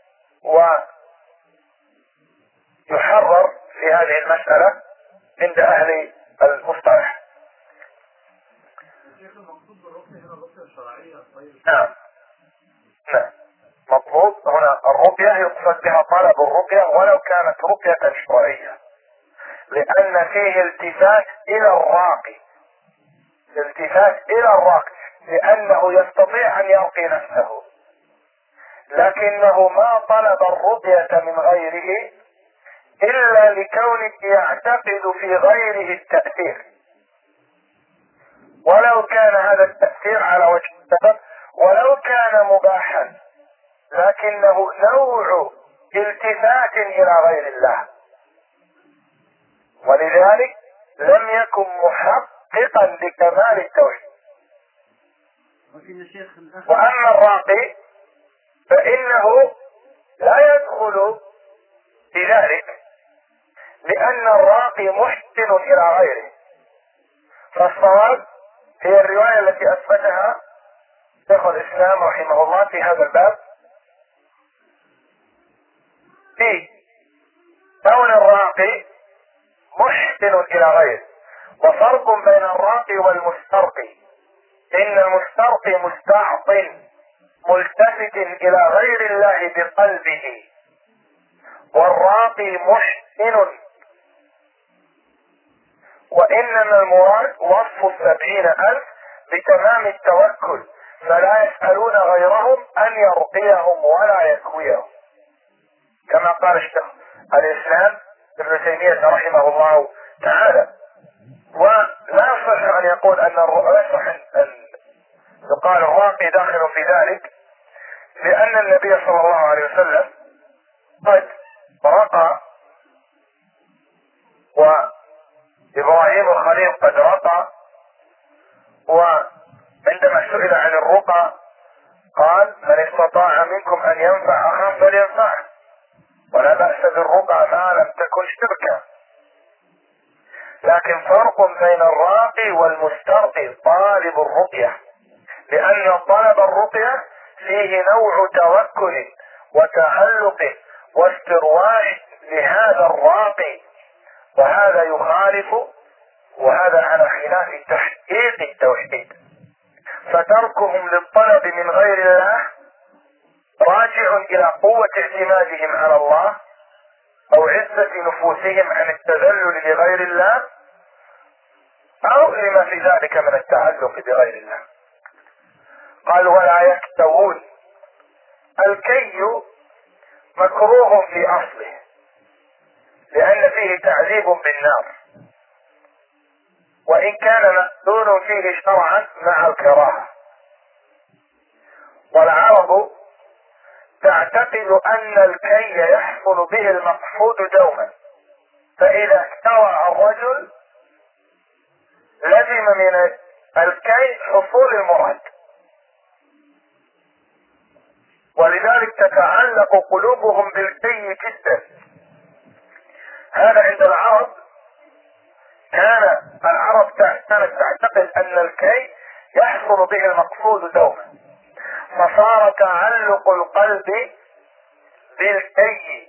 ويحرر في هذه المسألة عند أهل المصطلح. نعم نعم، مطلوب هنا الرقية يقصد بها طلب الرقية ولو كانت رقية شرعية، لأن فيه التفات إلى الراقي، التفات إلى الراقي، لأنه يستطيع أن يرقي نفسه، لكنه ما طلب الرقية من غيره إلا لكونه يعتقد في غيره التأثير، ولو كان هذا التأثير على وجه السبب، ولو كان مباحا، لكنه نوع التفات إلى غير الله، ولذلك لم يكن محققا لكمال التوحيد. وأما الراقي فإنه لا يدخل في ذلك، لأن الراقي محسن إلى غيره. فالصواب هي الرواية التي أثبتها شيخ الإسلام رحمه الله في هذا الباب، في كون الراقي محسن إلى غيره. وفرق بين الراقي والمسترقي، إن المسترقي مستعط ملتفت إلى غير الله بقلبه، والراقي محسن. وإنما المراد وصف 70,000 بتمام التوكل، فلا يسألون غيرهم أن يرقيهم ولا يكويهم، كما قال الشيخ الإسلام ابن تيمية رحمه الله تعالى. ولا يصح أن يقول أن يقال الراقي داخل في ذلك، لأن النبي صلى الله عليه وسلم قد رقى، وإبراهيم الخليل قد رقى، وعندما سئل عن الرقى قال من استطاع منكم أن ينفع أخاه فلينفعه، ولا بأس بالرقى ما لم تكن شركا. لكن فرق بين الراقي والمسترقي طالب الرقية، لأن طلب الرقية فيه نوع توكل وتعلق واسترواح لهذا الراقي، وهذا يخالف، وهذا على خلاف تحقيق التوحيد. فتركهم للطلب من غير الله راجع إلى قوة اعتمادهم على الله أو عزة نفوسهم عن التذلل لغير الله، أو لما في ذلك من التعلق بغير الله. قال ولا يكتوون. الكي مكروه في أصله، لأن فيه تعذيب بالنار، وإن كان مأذون فيه شرعا مع الكراهة. والعرب تعتقد أن الكي يحصل به المقصود دوما، فإذا اكتوى الرجل لزم من الكي حصول المراد، ولذلك تتعلق قلوبهم بالكي جدا. هذا عند العرب، العرب كانت تعتقد أن الكي يحصل به المقصود دوما، فصار تعلق القلب بالكي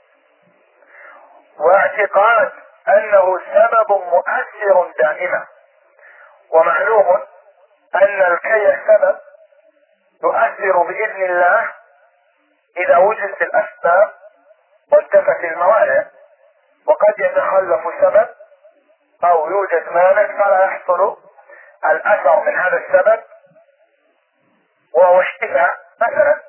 واعتقاد أنه سبب مؤثر دائما. ومعلوم أن الكي سبب يؤثر بإذن الله إذا وجدت الأسباب وانتفت الموانع، وقد يتخلف سبب أو يوجد مانع فلا يحصل الأثر من هذا السبب، وهو اشتفاء مثلا.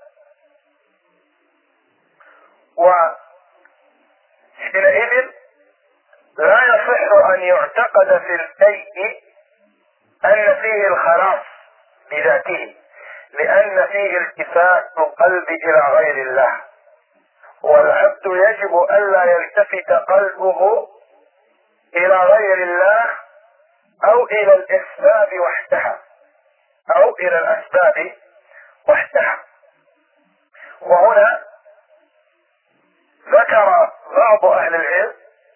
وحينئذ لا يصح أن يعتقد في الكي أن فيه الخلاص بذاته، لأن فيه التفات القلب إلى غير الله، والعبد يجب ألا يلتفت قلبه إلى غير الله أو إلى الأسباب وحدها، أو إلى الأسباب وحدها. وهنا ذكر بعض أهل العلم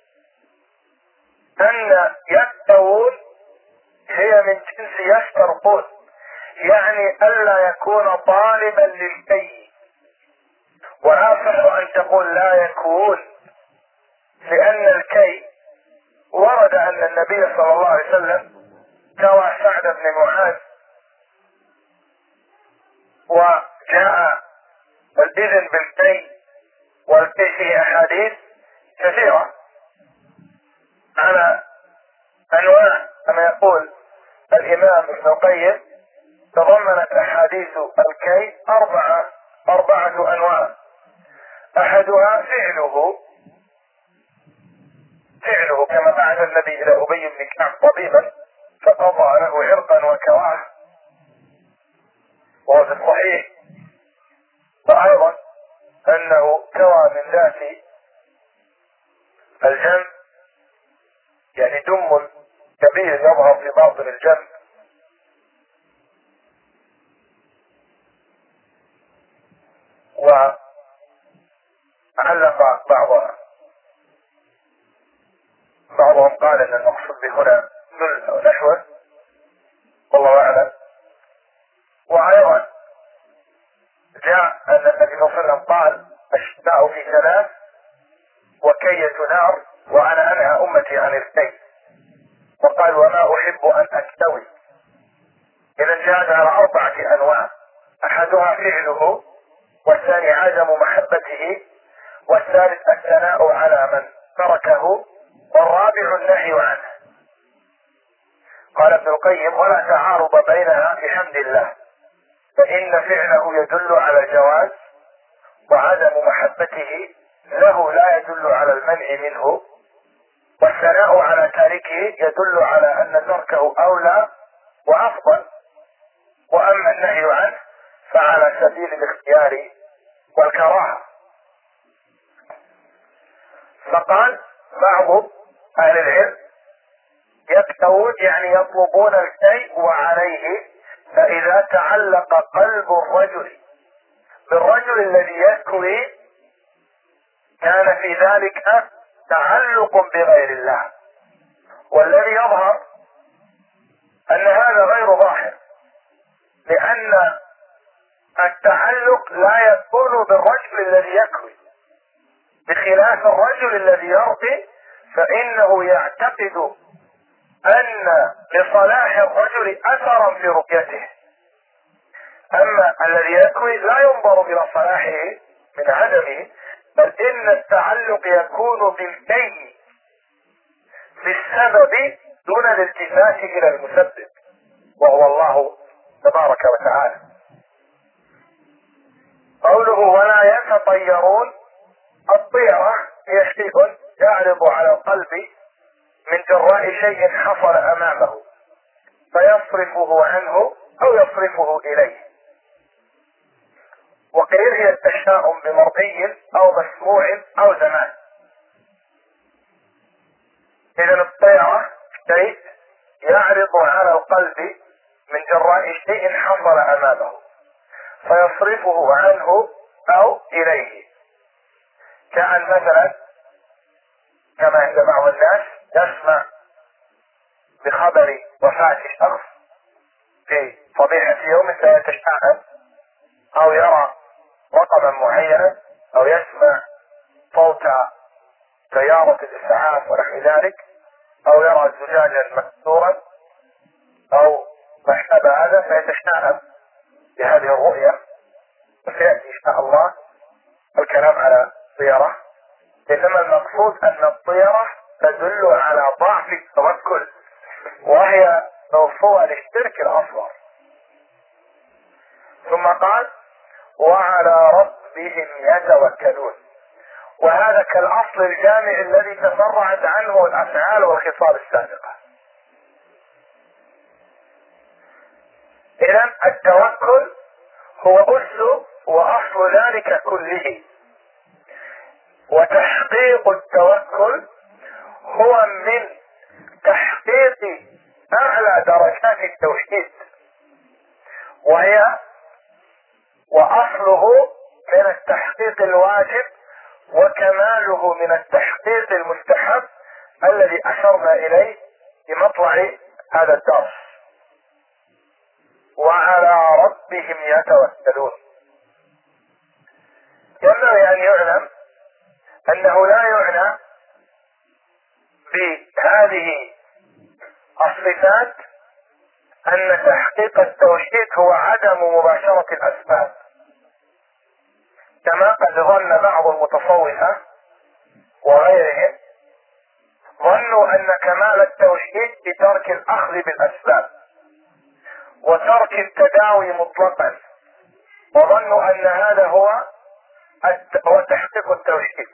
أن يستوون هي من جنس يسترقون، يعني ألا يكون طالبا للكي، وآخر أن تقول لا يكون، لأن الكي ورد أن النبي صلى الله عليه وسلم كوى سعد بن معاذ، وجاء الإذن بالكي والكي فيه أحاديث كثيرة على أنواع، كما يقول الإمام ابن القيم تضمنت أحاديث الكي أربعة أنواع. أحدها فعله كما بعث النبي إلى أبي بن كعب طبيبا فقضى له عرقا وكواه، وهو في الصحيح. وأيضا أنه كوى من ذات الجنب، يعني دم كبير يظهر في باطن الجنب، وعلق بعضهم قال ان المقصود بهنا ذل او نحوه، والله اعلم. وايضا جاء ان النبي صلى الله عليه وسلم قال الشفاء في ثلاث وكية نار وانا انهى امتي عن الكي، وقال وما احب ان اكتوي. اذا جاء على 4 انواع، احدها فعله، والثاني عدم محبته، والثالث الثناء على من تركه، والرابع النهي عنه. قال ابن القيم ولا تعارض بينها بحمد الله، فإن فعله يدل على الجواز، وعدم محبته له لا يدل على المنع منه، والثناء على تاركه يدل على أن تركه أولى وأفضل، وأما النهي عنه فعلى سبيل الاختيار والكراهة. فقال بعض أهل العلم يكتوون يعني يطلبون الكي وعليه، فإذا تعلق قلب الرجل بالرجل الذي يكوي كان في ذلك تعلق بغير الله، والذي يظهر أن هذا غير ظاهر، لأن التعلق لا يكون بالرجل الذي يكوي، بخلاف الرجل الذي يرقي فإنه يعتقد أن لصلاح الرجل أثرا في رقيته. أما الذي يكوي لا ينظر إلى صلاحه من عدمه، بل إن التعلق يكون بالكي بالسبب دون الالتفات إلى المسبب، وهو الله تبارك وتعالى. قوله ولا يتطيرون، الطيرة هي شيء يعرض على القلب من جراء شيء حصل أمامه فيصرفه عنه أو يصرفه إليه. وقيل هي التشاؤم بمرئي أو مسموع أو زمان. إذن الطيرة شيء يعرض على القلب من جراء شيء حصل أمامه فيصرفه عنه أو إليه، كأن مثلا كما عند بعض الناس يسمع بخبر وفاة شخص في صبيحة يوم فيتشاءم، أو يرى رقما معينا، أو يسمع صوت سيارة الإسعاف ونحو ذلك، أو يرى زجاجا مكسورا أو ما شابه هذا فيتشاءم بهذه الرؤية. وسيأتي إن شاء الله الكلام على الطيرة، إنما المقصود أن الطيرة تدل على ضعف التوكل، وهي من صور الشرك الأصغر. ثم قال وعلى ربهم يتوكلون، وهذا كالأصل الجامع الذي تفرعت عنه الأفعال والخصال السابقة. إذن التوكل هو أس وأصل ذلك كله. وتحقيق التوكل هو من تحقيق أعلى درجات التوحيد، وهي وأصله من التحقيق الواجب وكماله من التحقيق المستحب الذي أشرنا إليه في مطلع هذا الدرس. وعلى ربهم يتوكلون. ينبغي أن يعلم أنه لا يعنى بهذه الصفات أن تحقيق التوحيد هو عدم مباشرة الأسباب، كما قد ظن بعض المتصوفة وغيرهم، ظنوا أن كمال التوحيد بترك الأخذ بالأسباب وترك التداوي مطلقا، وظنوا أن هذا هو تحقيق التوحيد،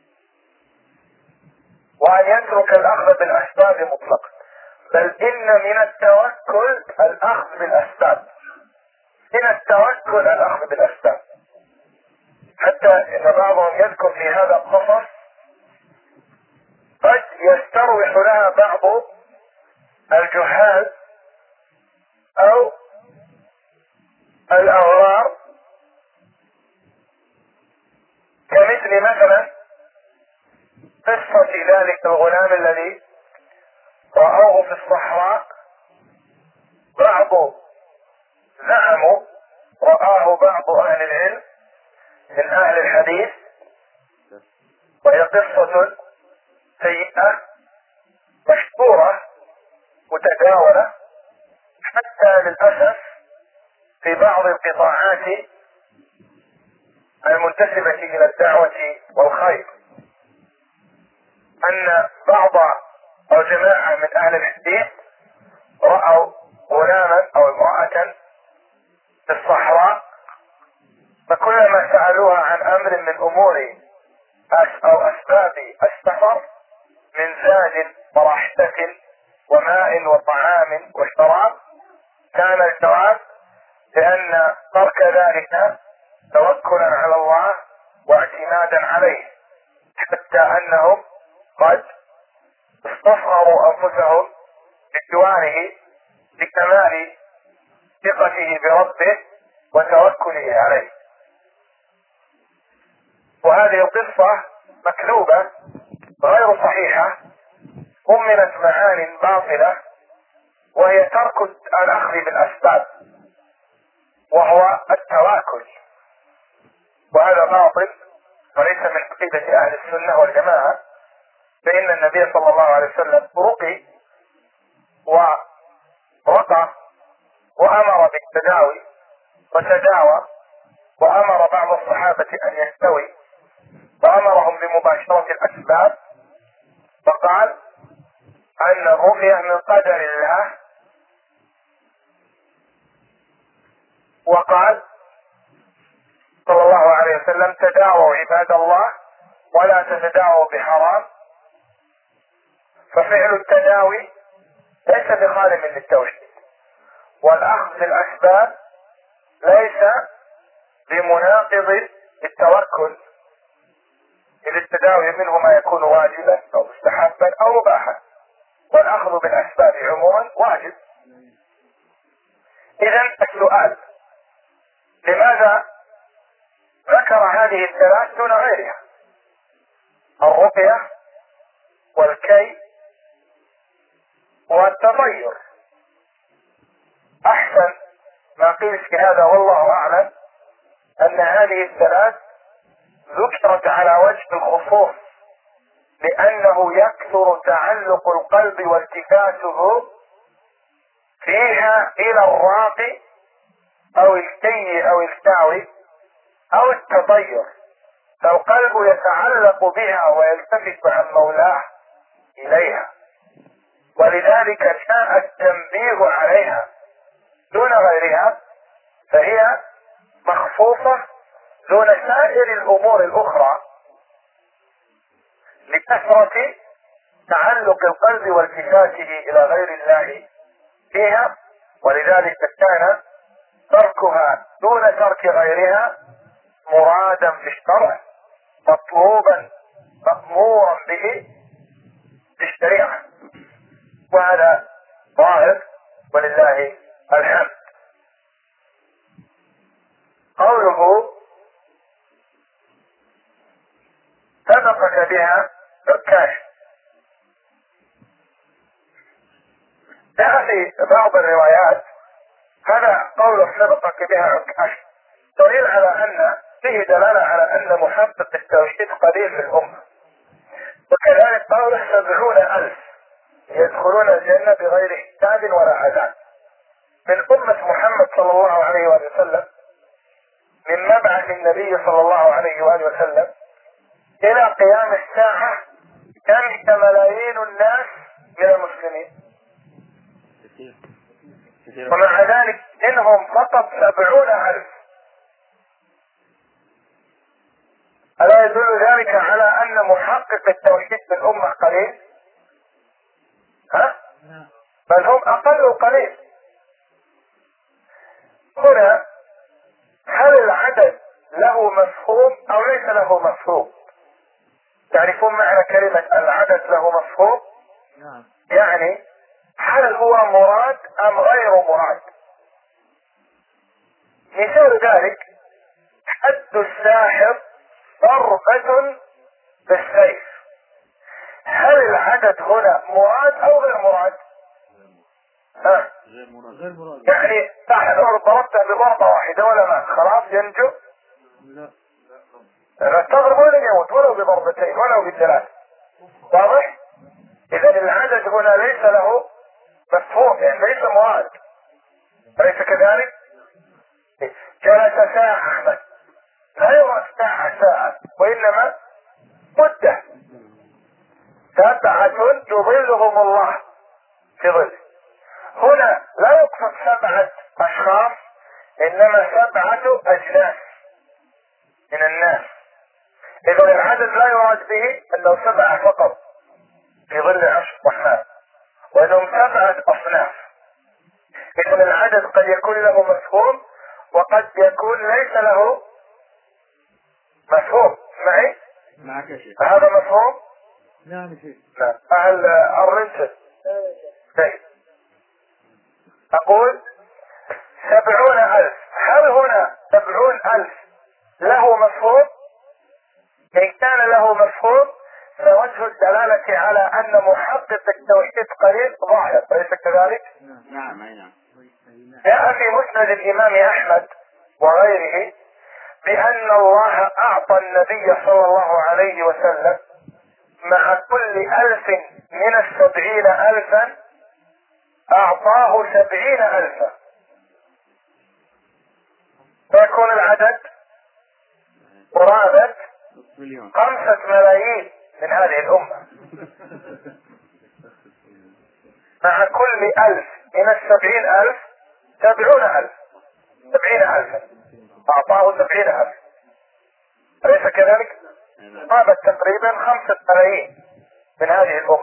وأن يترك الأخذ بالأسباب مطلقا. بل إن من التوكل الأخذ بالأسباب، من التوكل الأخذ بالأسباب، حتى إن بعضهم يذكر في هذا القصص قد يستروح لها بعض الجهال أو الأغرار، كمثل مثلا قصة ذلك الغلام الذي رأوه في الصحراء، بعض زعموا رآه بعض أهل العلم من أهل الحديث، وهي قصة سيئة مشهورة متداولة، حتى للأسف في بعض القطاعات المنتسبة إلى الدعوة والخير، أن بعض أو جماعة من أهل الحديث رأوا غلاما أو امرأة في الصحراء، فكلما سألوها عن أمر من أمور أو أسباب السفر من زاد وراحة وماء وطعام وشراب، كان الجواب بأن ترك ذلك توكلا على الله واعتمادا عليه، حتى أنهم قد استصغروا أنفسهم بجواره بكمال ثقته بربه وتوكله عليه. وهذه القصة مكذوبة غير صحيحة، ضمنت معان باطلة، وهي ترك الأخذ بالأسباب وهو التواكل، وهذا باطل وليس من عقيدة أهل السنة والجماعة. فإن النبي صلى الله عليه وسلم رقي ورقى وأمر بالتداوي وتداوى، وأمر بعض الصحابة أن يستوي، وأمرهم بمباشرة الأسباب، فقال أن الرقية من قدر الله، وقال صلى الله عليه وسلم تداووا عباد الله ولا تتداووا بحرام. ففعل التداوي ليس بخال من التوحيد، والأخذ بالأسباب ليس بمناقض التوكل، إذ التداوي منه ما يكون واجبا أو مستحبا أو مباحا، والأخذ بالأسباب عموما واجب. إذن السؤال: لماذا ذكر هذه الثلاث دون غيرها؟ الرقية والكي والتطير. أحسن ما قيل في هذا والله أعلم أن هذه الثلاث ذكرت على وجه الخصوص، لأنه يكثر تعلق القلب والتفاته فيها إلى الراقي أو الكي أو التاوي أو التطير، فالقلب يتعلق بها ويلتفت عن مولاه إليها، ولذلك جاء التنبيه عليها دون غيرها، فهي مخصوصة دون سائر الأمور الأخرى لكثرة تعلق القلب والتفاته إلى غير الله فيها. ولذلك كان تركها دون ترك غيرها مرادا في الشرع، مطلوبا مأمورا به في الشريعة، وهذا ظاهر ولله الحمد. قوله سبقك بها عكاش، جاء في بعض الروايات هذا قول سبقك بها عكاش دليل على ان فيه دلالة على ان محقق التوحيد قليل في الامة. وكذلك قوله 70,000 يدخلون الجنة بغير حساب ولا عذاب من أمة محمد صلى الله عليه وآله وسلم، من مبعث النبي صلى الله عليه وآله وسلم إلى قيام الساعة كم ملايين الناس من المسلمين، ومع ذلك إنهم فقط 70,000. ألا يدل ذلك على أن محقق التوحيد في الأمة قليل؟ بل هم أقل قليل. هنا هل العدد له مفهوم أو ليس له مفهوم؟ تعرفون معنى كلمة العدد له مفهوم؟ يعني هل هو مراد أم غير مراد؟ مثال ذلك حد الساحر ضربة بالسيف، هل العدد هنا مراد أو غير مراد؟ غير مراد. يعني ساحر ضربته بضربة واحدة ولا ما خلاص ينجو؟ لا تضرب ولا يموت ولو بضربتين ولو بثلاث. واضح؟ إذا العدد هنا ليس له مفهوم، يعني ليس مراد، أليس كذلك؟ جلس ساعة أحمد، لا يراد ساعة وإنما مدة. 7 يظلهم الله في ظله. هنا لا يقصد 7 أشخاص، إنما 7 أجناس من الناس. إذا العدد لا يراد به أنه 7 فقط في ظل عرش الرحمن، وأنهم 7 أصناف. إذا العدد قد يكون له مفهوم وقد يكون ليس له مفهوم. معي؟ معك يا شيخ. هذا مفهوم؟ نعم يا شيخ. نعم. أهل الرنسل طيب. أقول 70,000، هل هنا 70,000 له مفهوم؟ إن كان له مفهوم فوجه الدلالة على أن محقق التوحيد قليل ظاهر، أليس كذلك؟ نعم نعم. جاء في مسند الإمام أحمد وغيره بأن الله أعطى النبي صلى الله عليه وسلم مع كل 1000 من 70,000 أعطاه 70,000، فيكون العدد قرابة 5 ملايين من هذه الأمة. مع كل 1000 من 70,000 70,000 أعطاه 70,000، أليس كذلك؟ قرابة تقريبا 5 ملايين من هذه الأمة.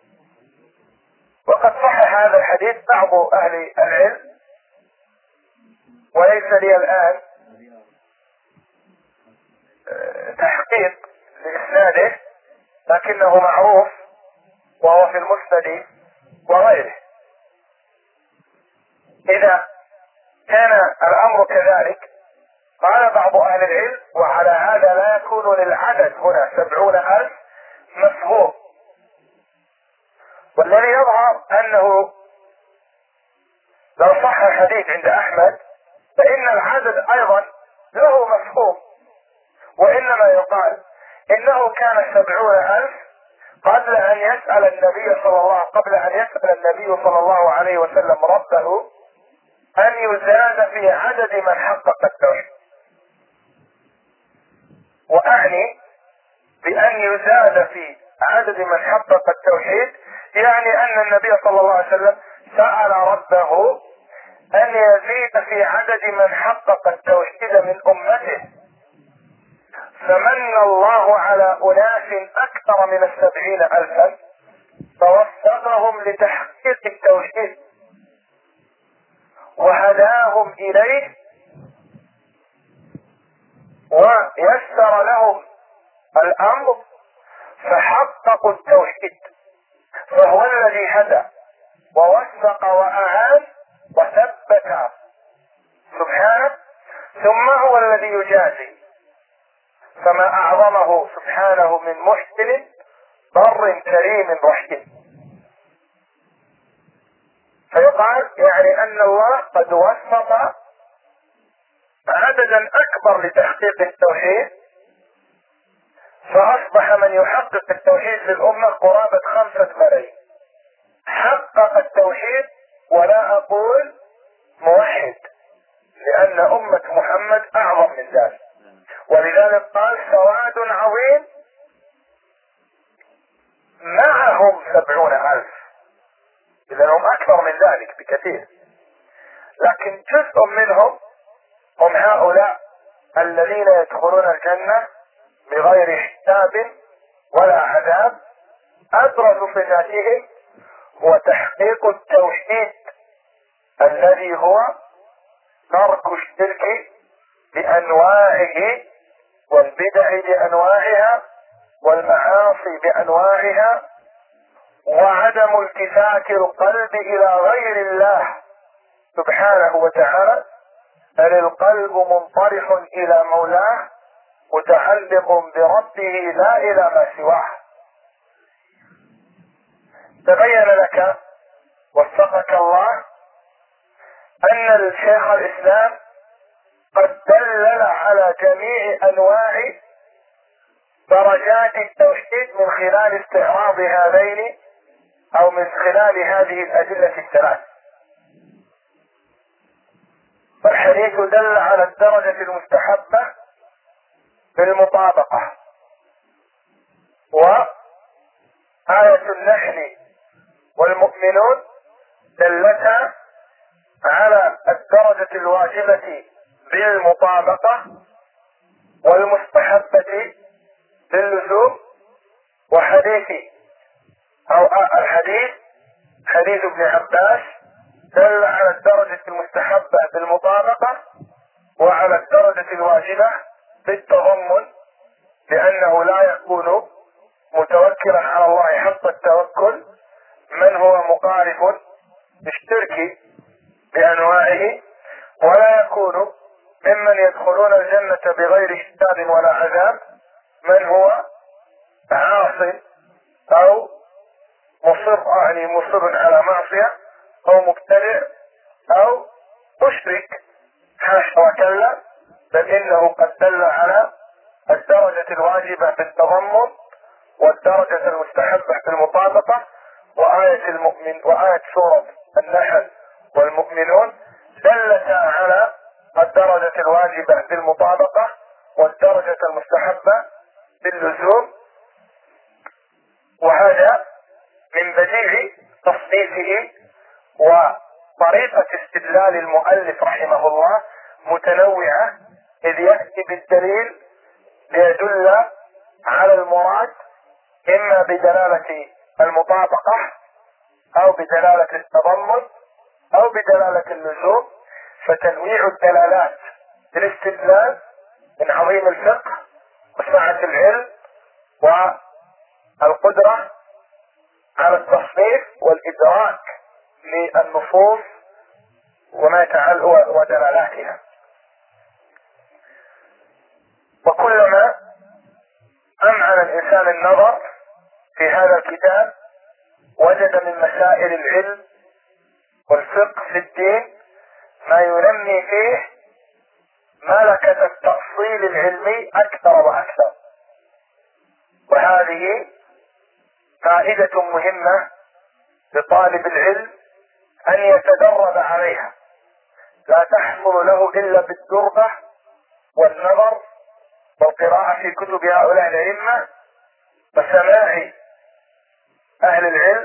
وقد صحح هذا الحديث بعض أهل العلم، وليس لي الآن تحقيق لإسناده، لكنه معروف وهو في المسند وغيره. إذا كان الأمر كذلك قال بعض أهل العلم وعلى هذا لا يكون للعدد هنا 70,000 مفهوم. والذي يظهر أنه لو صح الحديث عند أحمد فإن العدد أيضا له مفهوم، وإنما يقال إنه كان 70,000 قبل أن يسأل النبي صلى الله عليه وسلم ربه أن يزاد في عدد من حقق التوحيد. وأعني بأن يزاد في عدد من حقق التوحيد يعني أن النبي صلى الله عليه وسلم سأل ربه أن يزيد في عدد من حقق التوحيد من أمته، فمن الله على أناس أكثر من 70,000 فوفقهم لتحقيق التوحيد، وهداهم إليه ويسر لهم الأمر فحققوا التوحيد، فهو الذي هدى ووثق وأعان وثبت سبحانه، ثم هو الذي يجازي. فما أعظمه سبحانه من محسن بر كريم رحيم. فيقال يعني أن الله قد وثق عددا أكبر لتحقيق التوحيد، فأصبح من يحقق التوحيد في الأمة قرابة 5 ملايين حقق التوحيد، ولا أقول موحد، لأن أمة محمد أعظم من ذلك. ولذلك قال سواد عظيم معهم 70,000، إذا هم أكثر من ذلك بكثير، لكن جزء منهم هم هؤلاء الذين يدخلون الجنة بغير حساب ولا عذاب. أبرز صفاتهم هو تحقيق التوحيد الذي هو ترك الشرك بأنواعه والبدع بأنواعها والمعاصي بأنواعها، وعدم التفات القلب إلى غير الله سبحانه وتعالى، بل القلب منطرح إلى مولاه متعلق بربه لا إلى ما سواه. تبين لك وفقك الله أن الشيخ الإسلام قد دلل على جميع أنواع درجات التوحيد من خلال استعراض هذين أو من خلال هذه الأدلة الثلاث. فالحديث دل على الدرجة المستحبة بالمطابقة، وآية النحل والمؤمنون دلتا على الدرجة الواجبة بالمطابقة والمستحبة باللزوم. وحديث أو الحديث حديث ابن عباس دل على الدرجة المستحبة بالمطابقة وعلى الدرجة الواجبة بالتضمن، لأنه لا يكون متوكلا على الله حق التوكل من هو مقارف بالشرك بأنواعه، ولا يكون ممن يدخلون الجنة بغير حساب ولا عذاب من هو عاص أو مصر على معصية أو مبتدع أو مشرك، حاشا وكلا، بل إنه قد دل على الدرجة الواجبة بالتضمن والدرجة المستحبة بالمطابقة. وآية سورة النحل والمؤمنون دلتا على الدرجة الواجبة بالمطابقة والدرجة المستحبة باللزوم. وهذا من بديع تصنيفه وطريقة استدلال المؤلف رحمه الله متنوعة، إذ يأتي بالدليل ليدل على المراد إما بدلالة المطابقة أو بدلالة التضمن أو بدلالة اللزوم. فتنويع الدلالات بالاستدلال من عظيم الفقه وسعة العلم والقدرة على التصنيف والإدراك للنصوص وما يتعلق ودلالاتها. وكلما أمعن الإنسان النظر في هذا الكتاب وجد من مسائل العلم والفقه في الدين ما ينمي فيه ملكة التأصيل العلمي أكثر وأكثر. وهذه فائدة مهمة لطالب العلم أن يتدرب عليها، لا تحصل له إلا بالدربة والنظر والقراءة في كتب هؤلاء الأئمة وسماع أهل العلم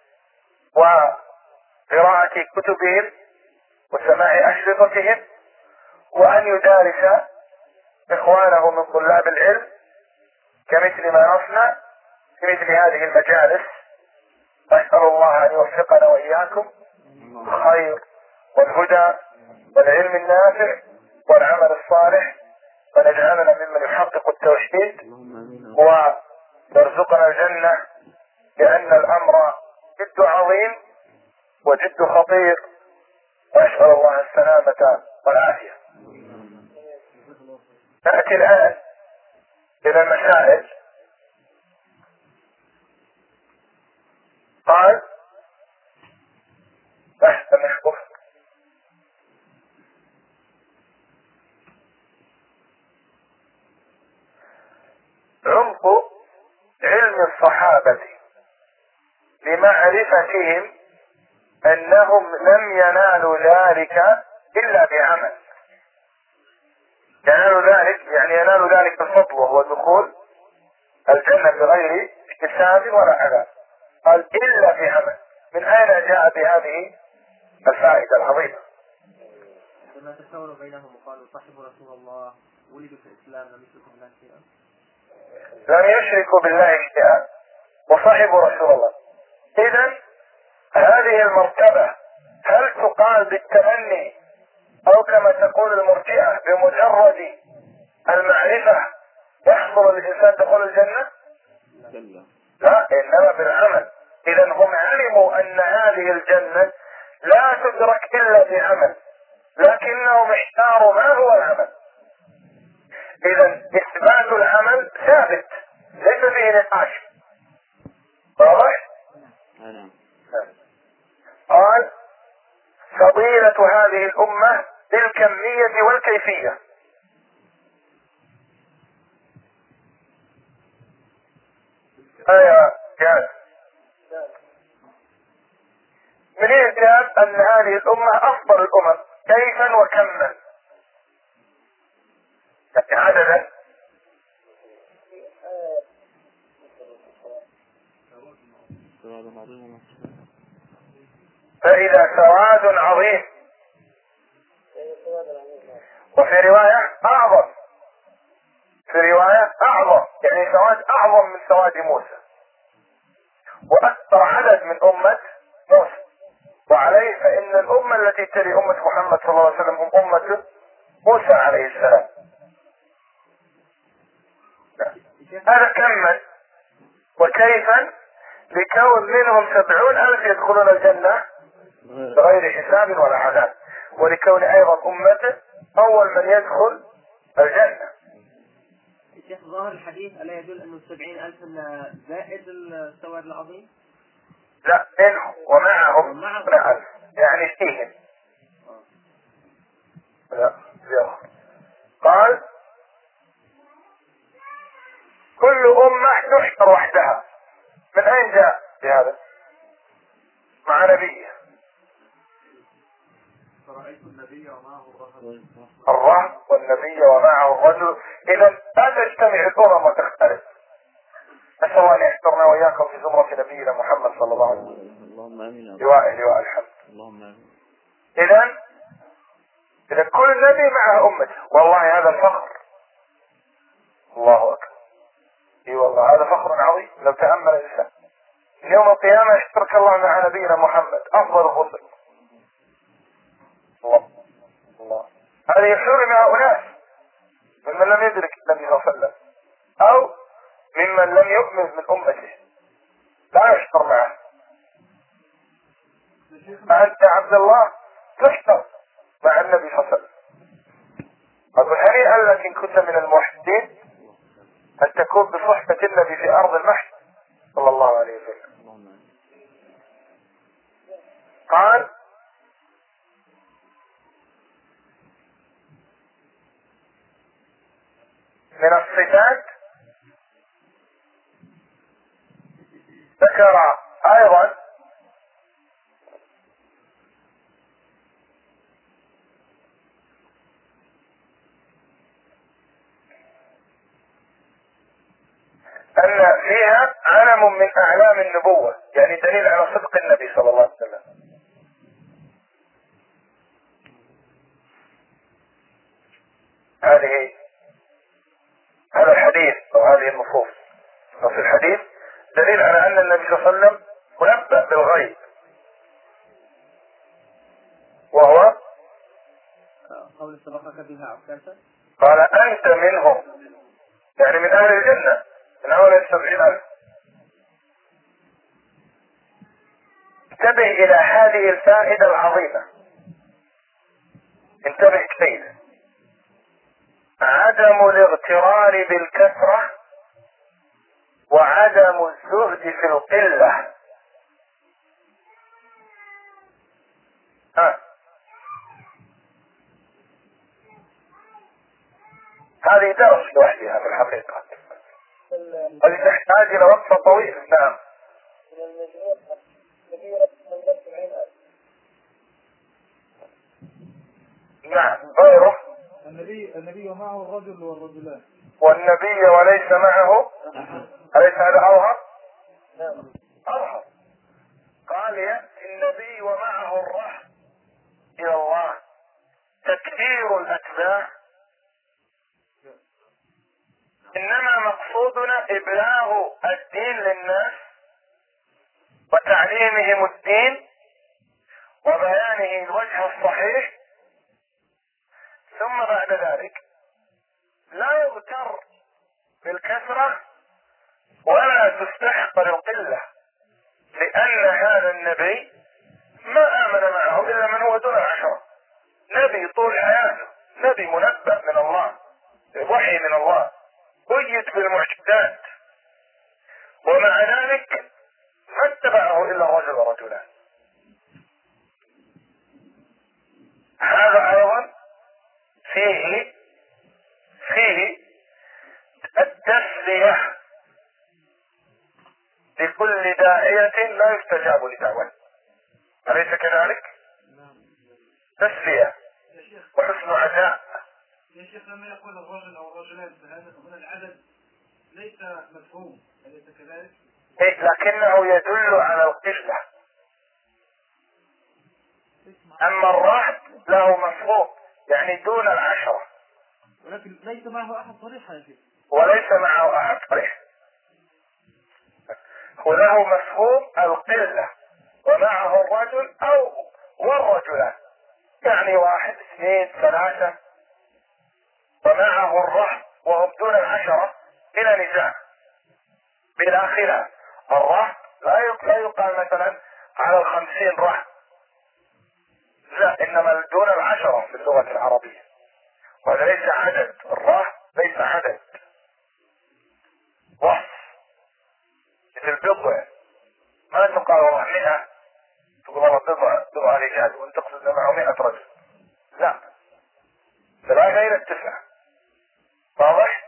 وقراءة كتبهم وسماع أشرطتهم، وأن يدارس إخوانه من طلاب العلم كمثل ما نصنع في مثل هذه المجالس. أسأل الله أن يوفقنا وإياكم خير والهدى والعلم النافع والعمل الصالح، ونجعلنا ممن يحقق التوحيد، ويرزقنا الجنة، لأن الأمر جد عظيم وجد خطير، وأسأل الله السلامة والعافية. نأتي الآن إلى المسائل. قال بحث محبوب: عمق علم الصحابة لمعرفتهم أنهم لم ينالوا ذلك إلا بعمل. ينالوا ذلك يعني ينالوا ذلك بالفضل، وهو دخول الجنة بغير اكتساب ولا عذاب. قال إلا بعمل. من أين جاء بهذه الفائدة العظيمة؟ لما تساوروا بينهم وقالوا صاحبوا رسول الله ولدوا في الإسلام لم يشركوا بالله شيئا. لم يشركوا بالله شيئا وصاحبوا رسول الله. إذن هذه المرتبة هل تقال بالتمني أو كما تقول المرجئة بمجرد المعرفة يحصل للإنسان دخول الجنة؟ لا، إنما بالعمل. إذن هم علموا أن هذه الجنة لا تدرك إلا بعمل، لكنهم احتاروا ما هو العمل. إذن إثبات العمل ثابت ليس فيه نقاش. واضح؟ قال فضيلة هذه الأمة بالكمية والكيفية. أيوة جاء منين جاء أن هذه الأمة أفضل الأمم كيفا وكما؟ عددا. فإذا سواد عظيم، وفي رواية أعظم، في رواية أعظم يعني سواد أعظم من سواد موسى، وأكثر عدد من أمة موسى. وعليه فإن الأمة التي تلي أمة محمد صلى الله عليه وسلم هم أمة موسى عليه السلام. هذا كما وكيفا لكون منهم 70,000 يدخلون الجنة بغير حساب ولا عذاب، ولكون أيضا أمته أول من يدخل الجنة. الشيخ ظاهر الحديث ألا يدل أنه 70,000 زائد السواد العظيم؟ لا، منهم ومعهم 100,000 يعني فيهم. لا قال كل أمة تحشر وحدها. من أين جاء بهذا؟ مع نبيه. فرأيت النبي ومعه الرهب والنبي ومعه الرجل. إذا لا تجتمع الأمم وتختلف. نسأل الله أن يحشرنا وإياكم في زمرة نبينا محمد صلى الله عليه وسلم. اللهم آمين. لواء الحمد. اللهم آمين. إذا كل نبي معه أمته، والله هذا الفخر. الله أكبر. اي والله هذا فخر عظيم لو تأمل الإنسان. يوم القيامة يشترك الله مع نبينا محمد أفضل الرسل. الله هذا يشعر مع أناس ممن لم يدرك النبي صلى الله عليه وسلم أو ممن لم يؤمن من أمته، لا يشتر معه. فأنت عبد الله تشتر مع النبي صلى الله عليه وسلم. أقول هنيئا لك إن كنت من الموحدين أن تكون بصحبة النبي في أرض المحشر صلى الله عليه وسلم. قال من الصفات ذكر أيضا أن فيها علم من أعلام النبوة، يعني دليل على صدق النبي صلى الله عليه وسلم. هذا الحديث أو هذه النصوص في الحديث دليل على أن النبي صلى الله عليه وسلم منبأ بالغيب، وهو قول سبقك بها عكاشة. قال أنت منهم، يعني من أهل الجنة، من أول 70,000. انتبه إلى هذه الفائدة العظيمة، انتبه كيف عدم الاغترار بالكثرة وعدم الزهد في القلة. هذه درس لوحدها في الحقيقة، هذه تحتاج إلى وقفة طويلة. نعم. نعم. غيره النبي ومعه الرجل والرجلان، والنبي وليس معه، أليس هذا أظهر؟ أظهر. قال يأتي النبي ومعه الرحم إلى الله، تكثير الأتباع، إنما مقصودنا إبلاغ الدين للناس وتعليمهم الدين وبيانه الوجه الصحيح، ثم بعد ذلك لا يغتر بالكثرة ولا تستحقر القلة، لأن هذا النبي ما آمن معه إلا من هو دون 10. نبي طول حياته، نبي منبأ من الله، وحي من الله، قيد بالمعجزات، ومع ذلك ما اتبعه إلا رجل ورجلان. هذا أيضا فيه التسلية لكل داعية لا يستجاب لدعوته، أليس كذلك؟ تسلية وحسن عزاء. يا شيخ لما يقول الرجل أو الرجلان فهذا هنا العدد ليس مفهوم، أليس كذلك؟ لكنه يدل على القلة. أما الرهط له مفهوم، يعني دون 10، ولكن ليس معه أحد صريح يا شيخ. وليس معه أحد صريح، وله مفهوم القلة، ومعه الرجل أو والرجلان، يعني 1 2 3، ومعه الرهط وهم دون 10 إلى نزاع بلا خلاف. الرهط لا يقال مثلا على 50 رهط، لا، إنما دون 10 في اللغة العربية، وهذا ليس عدد. الرهط ليس عدد، وصف، مثل بضع، ما تقال والله 100، تقول والله بضع رجال وانت تقصد معه 100 رجل، لا، 3 إلى 9. واضح؟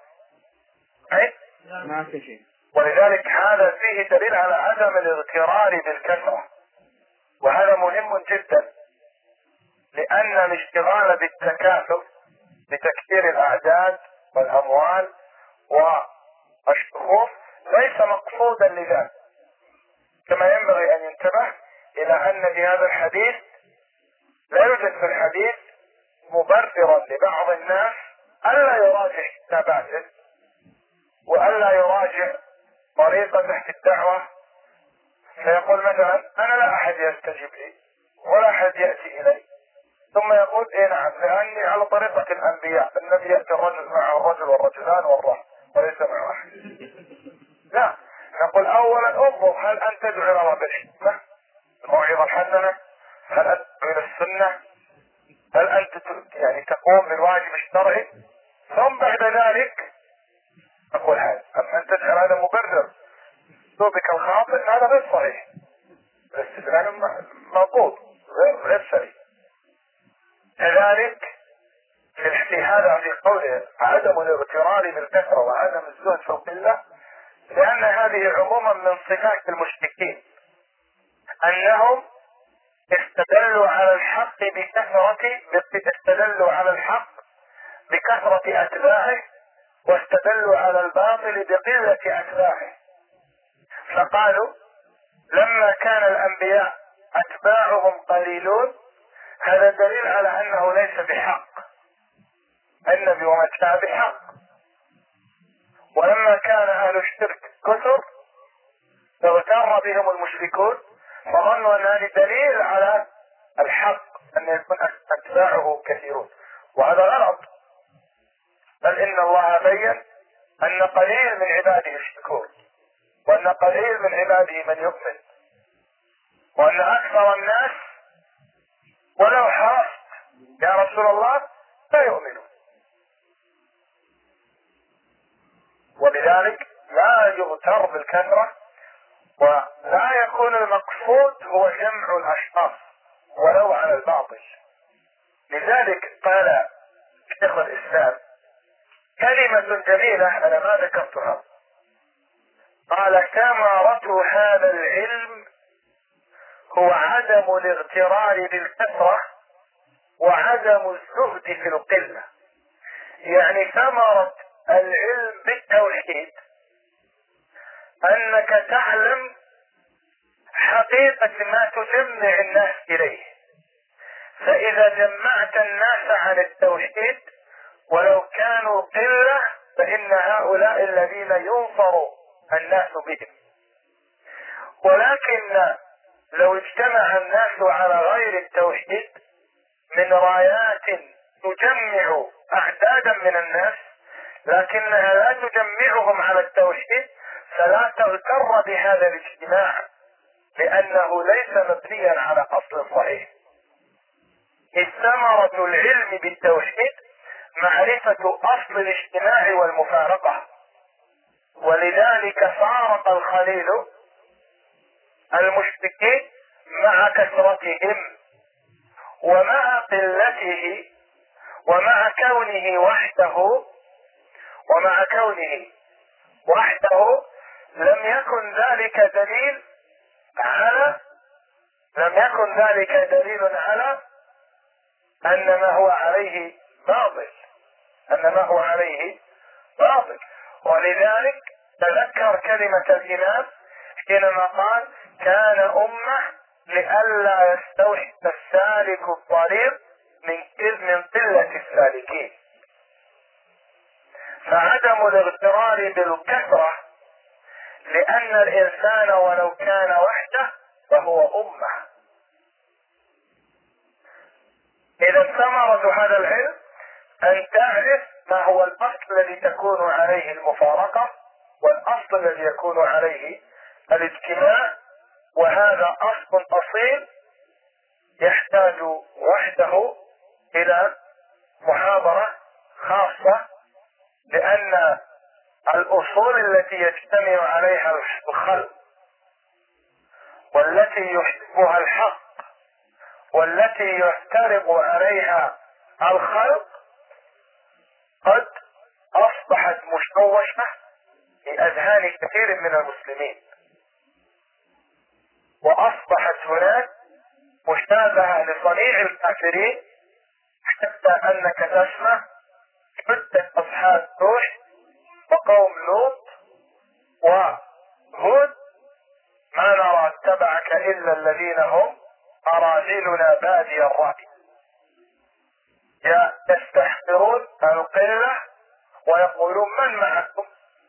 معك شيء. ولذلك هذا فيه دليل على عدم الاغترار بالكثرة، وهذا مهم جدا، لأن الاشتغال بالتكاثر بتكثير الأعداد والأموال والشخوص ليس مقصودا لذلك، كما ينبغي أن ينتبه إلى أن في هذا الحديث لا يوجد في الحديث مبررا لبعض الناس ألا يراجع كتاباته وألا يراجع طريقته في الدعوة، فيقول مثلا أنا لا أحد يستجيب لي ولا أحد يأتي إلي، ثم يقول إيه نعم لأني على طريقة الأنبياء، النبي يأتي الرجل معه الرجل والرجلان والرهط وليس معه أحد. لا، نقول أولا انظر هل أنت تدعو إلى الله بالحكمة الموعظة الحسنة، هل أنت تدعو إلى السنة، هل أنت يعني تقوم بالواجب الشرعي، ثم بعد ذلك نقول هذا. أما أن تجعل هذا مبرر أسلوبك الخاطئ هذا غير صحيح، الاستدلال مضبوط غير سليم. كذلك في هذا في قوله عدم الاغترار بالكثرة وعدم الزهد في القلة، لأن هذه عموما من صفات المشركين أنهم استدلوا على الحق بكثرة أتباعه، واستدلوا على الباطل بقلة أتباعه، فقالوا لما كان الأنبياء أتباعهم قليلون هذا دليل على أنه ليس بحق، النبي وما جاء بحق، ولما كان أهل الشرك كثر اغتر بهم المشركون فظنوا أن هذا دليل على الحق، أن أن يكون أتباعه كثيرون، وهذا غلط. بل إن الله بين أن قليل من عباده الشكور، وأن قليل من عباده من يؤمن، وأن أكثر الناس ولو حرصت يا رسول الله لا يؤمنون. وبذلك لا يغتر بالكثرة، ولا يكون المقصود هو جمع الأشخاص ولو على الباطل. لذلك قال شيخ الإسلام كلمة جميلة أنا ما ذكرتها، قال ثمرة هذا العلم هو عدم الاغترار بالكثرة وعدم الزهد في القلة. يعني ثمرة العلم بالتوحيد أنك تعلم حقيقة ما تجمع الناس إليه، فإذا جمعت الناس عن التوحيد ولو كانوا قلة فإن هؤلاء الذين ينصر الناس بهم. ولكن لو اجتمع الناس على غير التوحيد من رايات تجمع أعدادا من الناس لكنها لا تجمعهم على التوحيد، فلا تغتر بهذا الاجتماع لأنه ليس مبنيا على أصل صحيح. إذ ثمرة العلم بالتوحيد معرفة أصل الاجتماع والمفارقة. ولذلك فارق الخليل المشركين مع كثرتهم ومع قلته ومع كونه وحده لم يكن ذلك دليل على أن ما هو عليه باطل. ولذلك تذكر كلمة الإمام حينما قال كان أمة لئلا يستوحد السالك الطريق من قلة السالكين. فعدم الاغترار بالكثرة لأن الإنسان ولو كان وحده فهو أمة. إذا ثمرة هذا العلم أن تعرف ما هو الأصل الذي تكون عليه المفارقة والأصل الذي يكون عليه الاجتماع، وهذا أصل أصيل يحتاج وحده إلى محاضرة خاصة، لأن الأصول التي يجتمع عليها الخلق والتي يحبها الحق والتي يفترق عليها الخلق قد أصبحت مشوشة في أذهان كثير من المسلمين، وأصبحت هناك مشابهة لصنيع الكافرين، حتى أنك تسمع عدة أصحاب نوح وقوم لوط وهود ما نرى اتبعك إلا الذين هم أراذلنا بادي الرأي، يستحقرون القلة ويقولون من معكم،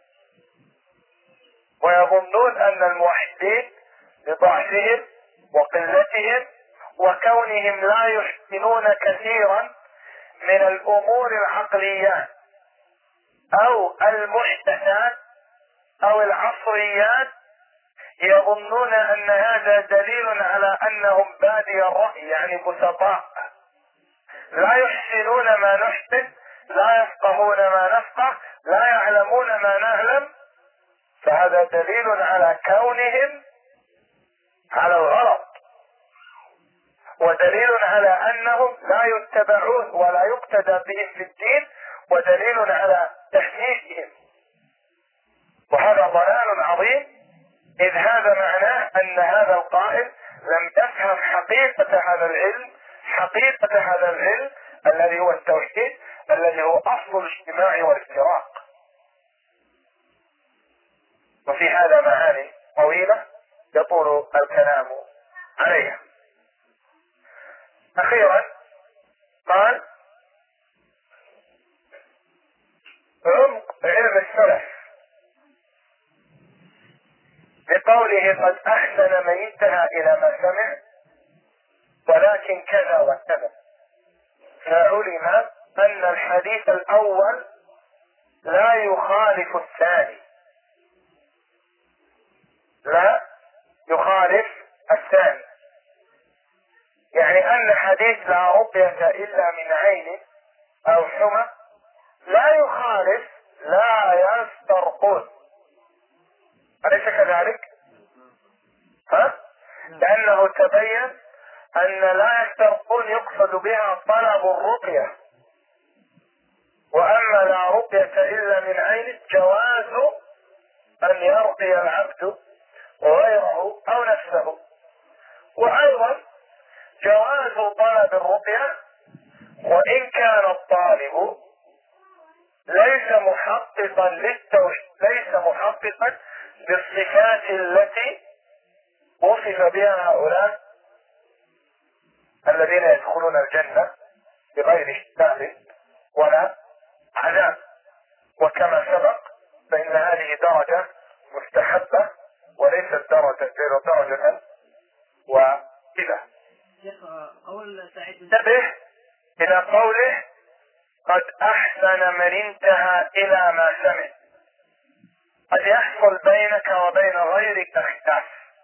ويظنون أن الموحدين بضعفهم وقلتهم وكونهم لا يحسنون كثيرا من الأمور العقليات أو المحدثات أو العصريات، يظنون أن هذا دليل على أنهم بادي الرأي، يعني بسطاء لا يحسنون ما نحسن، لا يفقهون ما نفقه، لا يعلمون ما نعلم، فهذا دليل على كونهم على الغلط، ودليل على أنهم لا يتبعون ولا يقتدى بهم في الدين، ودليل على تحديثهم، وهذا ضلال عظيم. إذ هذا معناه أن هذا القائل لم يفهم حقيقة هذا العلم الذي هو التوحيد الذي هو أصل الاجتماع والافتراق. وفي هذا معاني طويلة يطول الكلام عليها. أخيرا قال عمق علم السلف بقوله قد أحسن من انتهى إلى ما سمع، ولكن كذا وكذا، فعلم أن الحديث الأول لا يخالف الثاني، لا يخالف الثاني، يعني أن حديث لا رقية إلا من عين أو حمى لا يخالف لا يسترقون، أليس كذلك؟ لأنه تبين أن لا يسترقون يقصد بها طلب الرقية، وأما لا رقية إلا من عين جواز أن يرقي العبد غيره أو نفسه، وأيضا جواز طلب الرقية وإن كان الطالب ليس محققا ليس محققا بالصفات التي وصف بها هؤلاء الذين يدخلون الجنة بغير حساب ولا عذاب. وكما سبق فإن هذه درجة مستحبة وليست درجة واجبة. انتبه إلى قوله قد أحسن من انتهى إلى ما سمع. قد يحصل بينك وبين غيرك خلاف،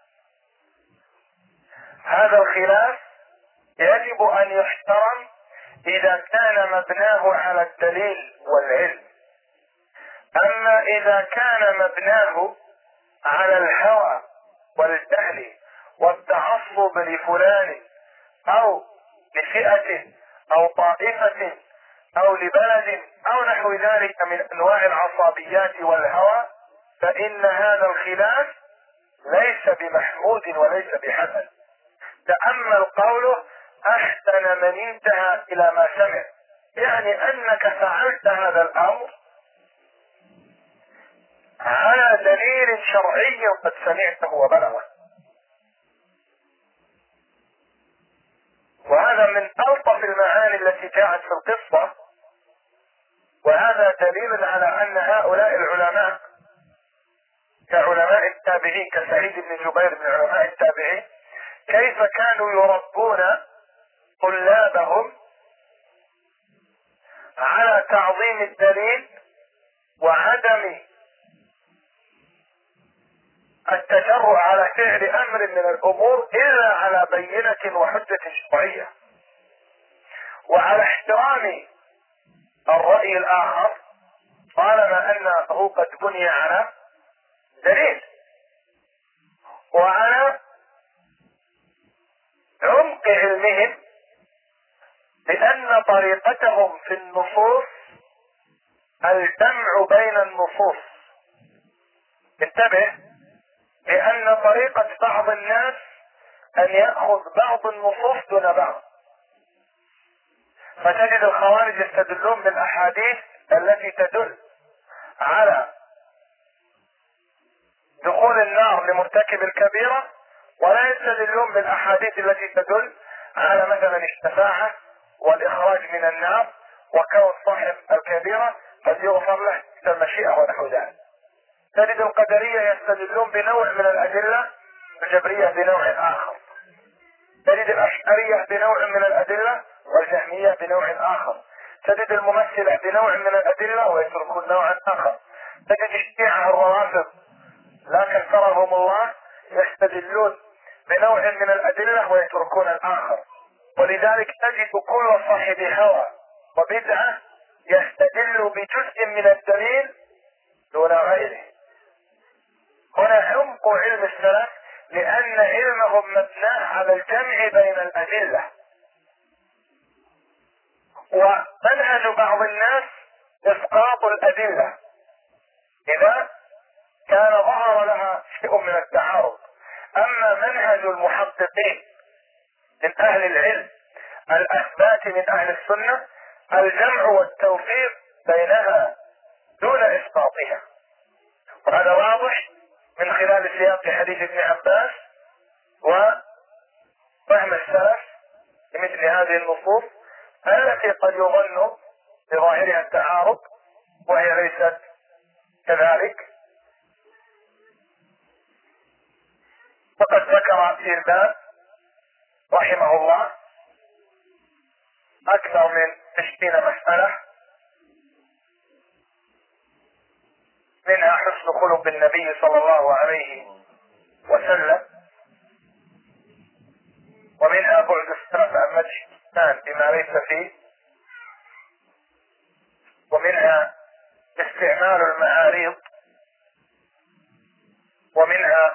هذا الخلاف يجب أن يحترم إذا كان مبناه على الدليل والعلم. أما إذا كان مبناه على الهوى والجهل والتعصب لفلان أو لفئة أو طائفة أو لبلد أو نحو ذلك من أنواع العصبيات والهوى، فإن هذا الخلاف ليس بمحمود وليس بحسن. تأمل قوله أحسن من انتهى إلى ما سمع، يعني أنك فعلت هذا الأمر على دليل شرعي قد سمعته وبلغه، وهذا من ألطف المعاني التي جاءت في القصة، وهذا دليل على أن هؤلاء العلماء كعلماء التابعين كسعيد بن جبير من علماء التابعين كيف كانوا يربون طلابهم على تعظيم الدليل وعدم التجرؤ على فعل أمر من الأمور إلا على بينة وحجة شرعية، وعلى احترام الرأي الآخر طالما أنه قد بني على دليل، وعلى عمق علمهم، لأن طريقتهم في النصوص الجمع بين النصوص. انتبه، لأن طريقة بعض الناس أن يأخذ بعض النصوص دون بعض، فتجد الخوارج يستدلون بالأحاديث التي تدل على دخول النار لمرتكب الكبيرة، ولا يستدلون بالأحاديث التي تدل على مثلا الشفاعة والإخراج من النار وكون صاحب الكبيرة قد يغفر له المشيئة ونحو ذلك. تجد القدرية يستدلون بنوع من الأدلة، الجبرية بنوع آخر، تجد الأشعرية بنوع من الأدلة والجهمية بنوع آخر، تجد الممثلة بنوع من الأدلة ويتركون نوعا آخر، تجد الشيعة الروافض لا كفرهم الله يستدلون بنوع من الأدلة ويتركون الآخر. ولذلك تجد كل صاحب هوى وبدعة يستدل بجزء من الدليل دون غيره. هنا عمق علم السلف، لأن علمهم مبناه على الجمع بين الأدلة، ومنهج بعض الناس إسقاط الأدلة إذا كان ظهر لها شيء من التعارض. أما منهج المحققين من أهل العلم الأثبات من أهل السنة الجمع والتوفيق بينها دون إسقاطها، وهذا واضح من خلال سياق حديث ابن عباس وفهم السلف لمثل هذه النصوص التي قد يظن بظاهرها التعارض وهي ليست كذلك. وقد ذكر في الباب رحمه الله أكثر من 20 مسألة، منها حسن خلق النبي صلى الله عليه وسلم، ومنها بعد السلف عن مدح الإنسان بما ليس فيه، ومنها استعمال المعاريض، ومنها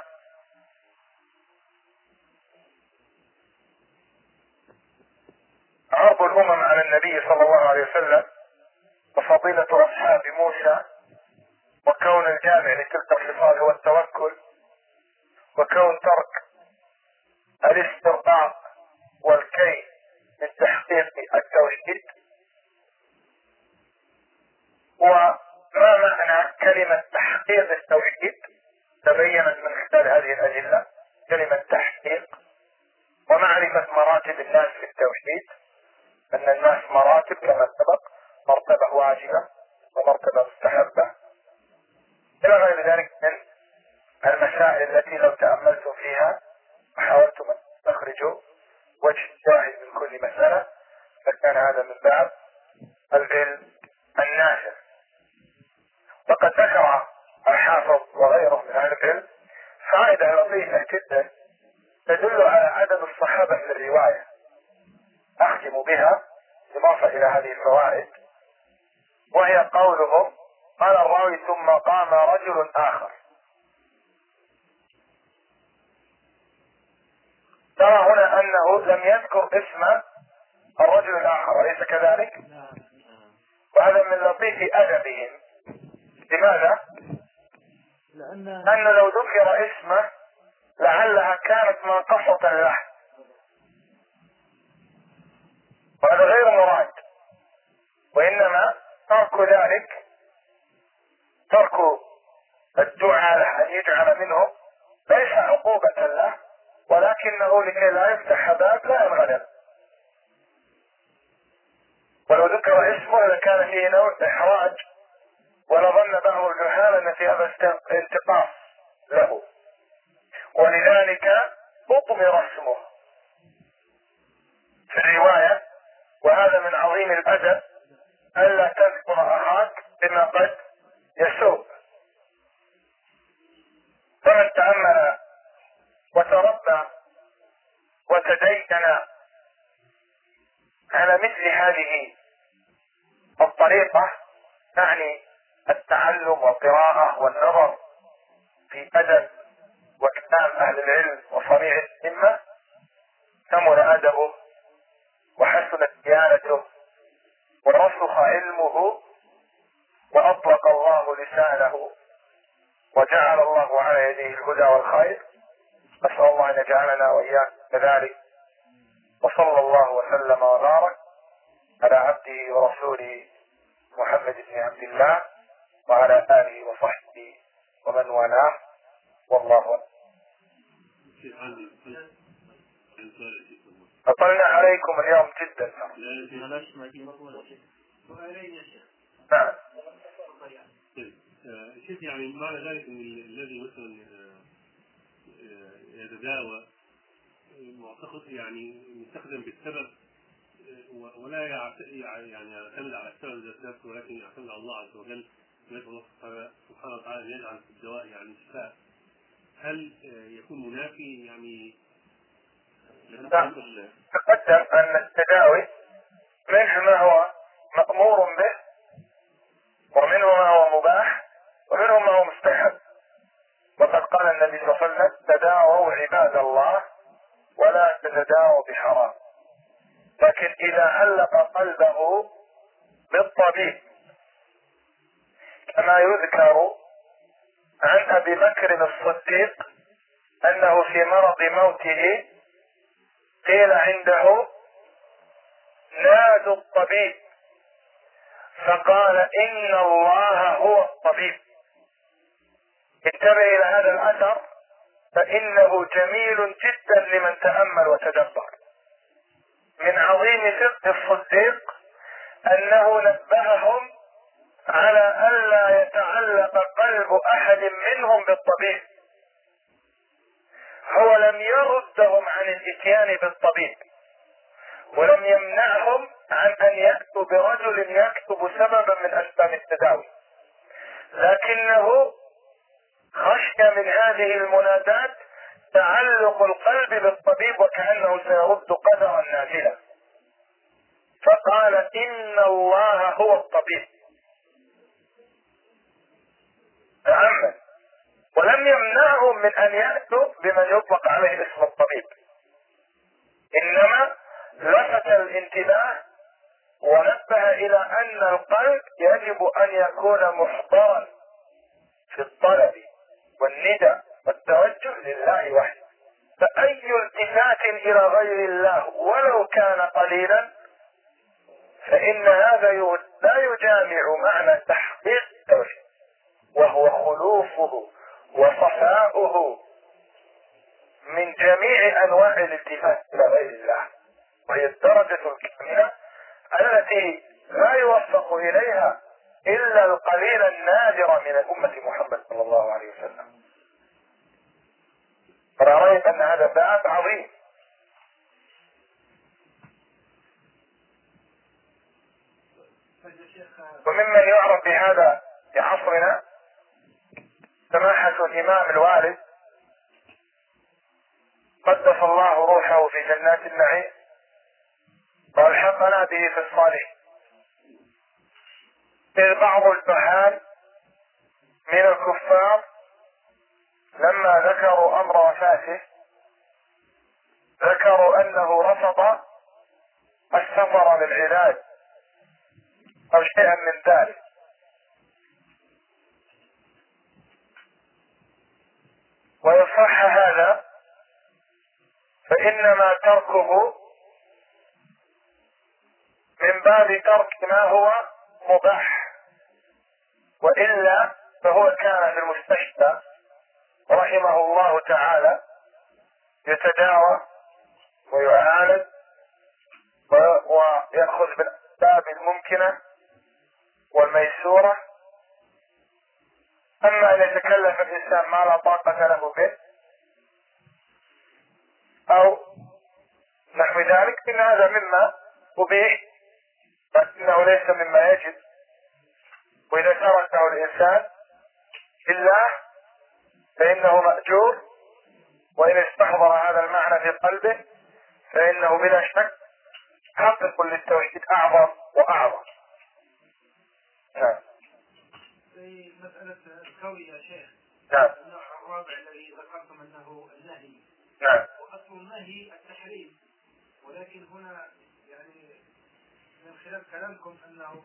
عرض الأمم على النبي صلى الله عليه وسلم، وفضيلة أصحاب موسى، وكون الجامع لتلك الخصال هو التوكل، وكون ترك الاسترقاق والكي من تحقيق التوحيد، وما معنى كلمة تحقيق التوحيد تبينت من خلال هذه الأدلة. كلمة تحقيق ومعرفة مراتب الناس في التوحيد، أن الناس مراتب كما سبق، مرتبة واجبة ومرتبة مستحبة إلى غير ذلك من المسائل التي لو تأملتم فيها وحاولتم أن تخرجوا وجه الشاهد من كل مسألة فكان هذا من باب العلم النافع. وقد ذكر الحافظ وغيره من أهل العلم فائدة لطيفة جدا تدل على عدم الصحابة في الرواية، أختم بها إضافة إلى هذه الفوائد، وهي قولهم قال الراوي ثم قام رجل آخر. ترى هنا أنه لم يذكر اسم الرجل الآخر، أليس كذلك؟ وهذا من لطيف أدبهم. لماذا؟ لأنه لو ذكر اسمه لعلها كانت منقصة له، وهذا غير مراد، وإنما ترك ذلك، ترك الدعاء له أن يجعل منهم ليس عقوبة له، ولكنه لكي لا يفتح باب لا ينغلق. ولو ذكر اسمه لكان فيه نوع إحراج، ولظن بعض الجهال أن في هذا انتقاص له، ولذلك أطمر اسمه في الرواية. وهذا من عظيم الأدب ألا تذكر أخاك بما قد يسوء. فمن تأمل وتربى وتدين على مثل هذه الطريقة، يعني التعلم والقراءة والنظر في أدب وكلام أهل العلم وصنيع الأئمة، كمل أدبه وحسنت ديانته ورسخ علمه وأطلق الله لسانه وجعل الله على يديه الهدى والخير. نسأل الله أن يجعلنا وإياكم كذلك، وصلى الله وسلم وبارك على عبده ورسوله محمد بن عبد الله وعلى آله وصحبه ومن والاه، والله أكبر. أطلنا عليكم اليوم جدا. نعم. شوف يعني معنى ذلك ان الذي مثلا يتداوى معتقد يعني يستخدم بالسبب ولا يعني يعتمد على السبب ذات نفسه، ولكن يعتمد على الله عز وجل، ويسأل الله سبحانه وتعالى ان يجعل في الدواء يعني شفاء. هل يكون منافي يعني؟ تقدم أن التداوي منه ما هو مأمور به، ومنه ما هو مباح، ومنه ما هو مستحب. وقد قال النبي صلى الله عليه وسلم تداووا عباد الله ولا تتداووا بحرام. لكن إذا علق قلبه بالطبيب كما يذكر عن أبي بكر الصديق أنه في مرض موته قيل عنده نادوا الطبيب، فقال إن الله هو الطبيب. انتبه إلى هذا الأثر فإنه جميل جدا لمن تأمل وتدبر. من عظيم فقه الصديق أنه نبههم على ألا يتعلق قلب أحد منهم بالطبيب. هو لم يردهم عن الاتيان بالطبيب، ولم يمنعهم عن ان يأتوا برجل يكتب سببا من اسباب التداوي، لكنه خشي من هذه المنادات تعلق القلب بالطبيب وكأنه سيرد قدرا نازلا، فقال إن الله هو الطبيب، تأمل. ولم يمنعهم من أن يأتوا بمن يطلق عليه اسم الطبيب، إنما لفت الانتباه ونبه إلى أن القلب يجب أن يكون محضرا في الطلب والندى والتوجه لله وحده، فأي التفات إلى غير الله ولو كان قليلا فإن هذا لا يجامع معنى تحقيق التوحيد، وهو خلوفه وصفاؤه من جميع أنواع الالتفات إلى غير الله، وهي الدرجة الكاملة التي لا يوفق إليها إلا القليل النادر من أمة محمد صلى الله عليه وسلم. فرأيت أن هذا باب عظيم. وممن يعرف بهذا في عصرنا سماحة الإمام الوالد قدس الله روحه في جنات النعيم والحقنا به في الصالحين، إذ بعض الجهال من الكفار لما ذكروا أمر وفاته ذكروا أنه رفض السفر للعلاج أو شيئا من ذلك، ويصح هذا فإنما تركه من باب ترك ما هو مباح، وإلا فهو كان في المستشفى رحمه الله تعالى يتداوى ويعالج ويأخذ بالأسباب الممكنة والميسورة. أما أن يتكلف الإنسان ما لا طاقة له به أو نحو ذلك إن هذا مما أبيح، لكنه ليس مما يجب، وإذا تركه الإنسان بالله فإنه مأجور، وإن استحضر هذا المعنى في قلبه فإنه بلا شك حقق للتوحيد أعظم وأعظم. نعم. في مسألة الكوي يا شيخ، نعم. النوع الرابع الذي ذكرتم أنه النهي. نعم. وأصل النهي التحريم، ولكن هنا يعني من خلال كلامكم أنه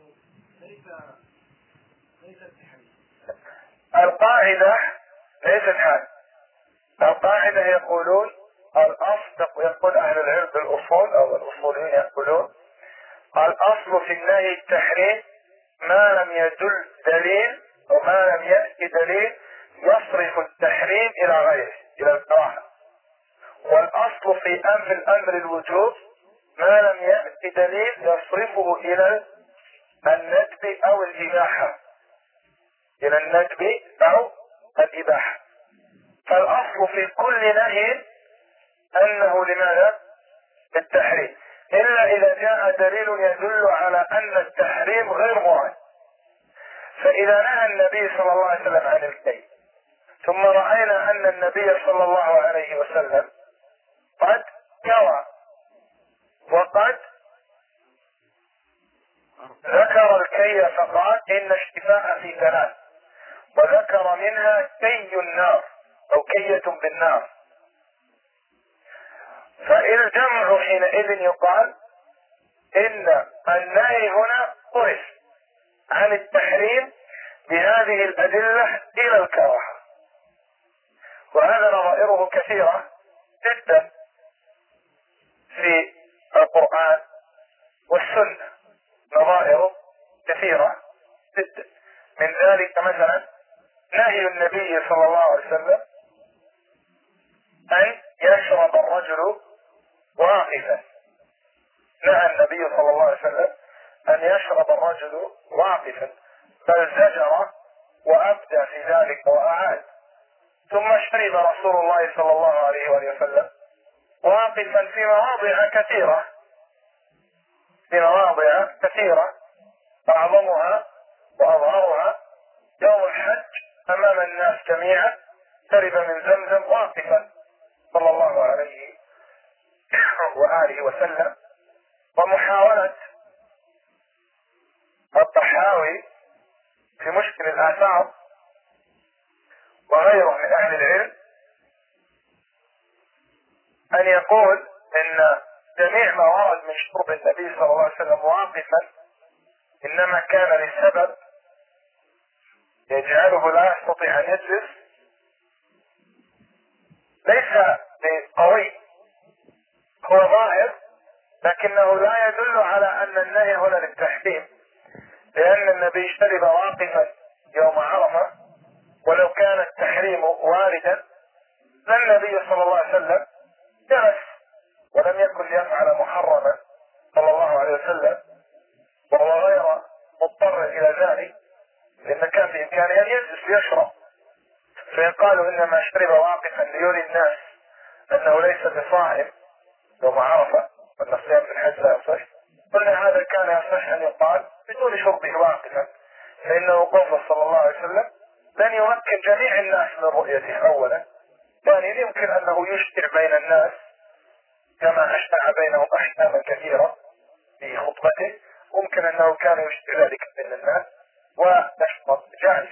ليس التحريم. القاعدة ليست هذه. القاعدة يقولون الأصل، يقول أهل العلم بالأصول أو الأصوليين يقولون الأصل في النهي التحريم ما لم يدل دليل وما لم يأتي دليل يصرف التحريم إلى غيره، إلى الكراهة. والأصل في الأمر الوجوب ما لم يأتي دليل يصرفه إلى الندب أو الإباحة، إلى الندب أو الإباحة. فالأصل في كل نهي أنه لماذا؟ التحريم، إلا إذا جاء دليل يدل على أن التحريم غير مراد. فإذا نهى النبي صلى الله عليه وسلم عن الكي، ثم رأينا أن النبي صلى الله عليه وسلم قد كوى وقد ذكر الكي فقال إن الشفاء في ثلاث، وذكر منها كي النار أو كية بالنار، فالجمع حينئذ يقال إن النهي هنا صرف عن التحريم بهذه الأدلة إلى الكراهة، وهذا نظائره كثيرة جدا في القرآن والسنة، نظائر كثيرة جدا. من ذلك مثلا نهي النبي صلى الله عليه وسلم أن يشرب الرجل واقفا، نهى النبي صلى الله عليه وسلم أن يشرب الرجل واقفا، بل زجر وأبدى في ذلك وأعاد، ثم شرب رسول الله صلى الله عليه وآله وسلم واقفا في مواضع كثيرة، أعظمها وأظهرها يوم الحج أمام الناس جميعا شرب من زمزم واقفا صلى الله عليه وآله وسلم. ومحاولة الطحاوي في مشكل الآثار وغيره من أهل العلم أن يقول إن جميع ما ورد من شرب النبي صلى الله عليه وسلم واقفا إنما كان لسبب يجعله لا يستطيع أن يجلس، ليس بقوي، هو ظاهر لكنه لا يدل على أن النهي هنا للتحريم، لأن النبي شرب واقفا يوم عرفة، ولو كان التحريم واردا للنبي صلى الله عليه وسلم جلس ولم يكن ليفعل محرما صلى الله عليه وسلم، وهو غير مضطر إلى ذلك لأن كان بإمكانه أن يجلس ويشرب. فإن قالوا إنما شرب واقفا ليري الناس أنه ليس بصائم يوم عرفة وأن الصيام في الحج لا يصح، قلنا هذا كان يصح أن يقال بدون شربه واقفا، فإنه وقوفه صلى الله عليه وسلم لن يمكن جميع الناس من رؤيته أولا، ثانيا يمكن أنه يشتع بين الناس كما أشتع بينهم أحكاما كثيرة في خطبته، ممكن أنه كان يشتع ذلك بين الناس ويشرب جائز.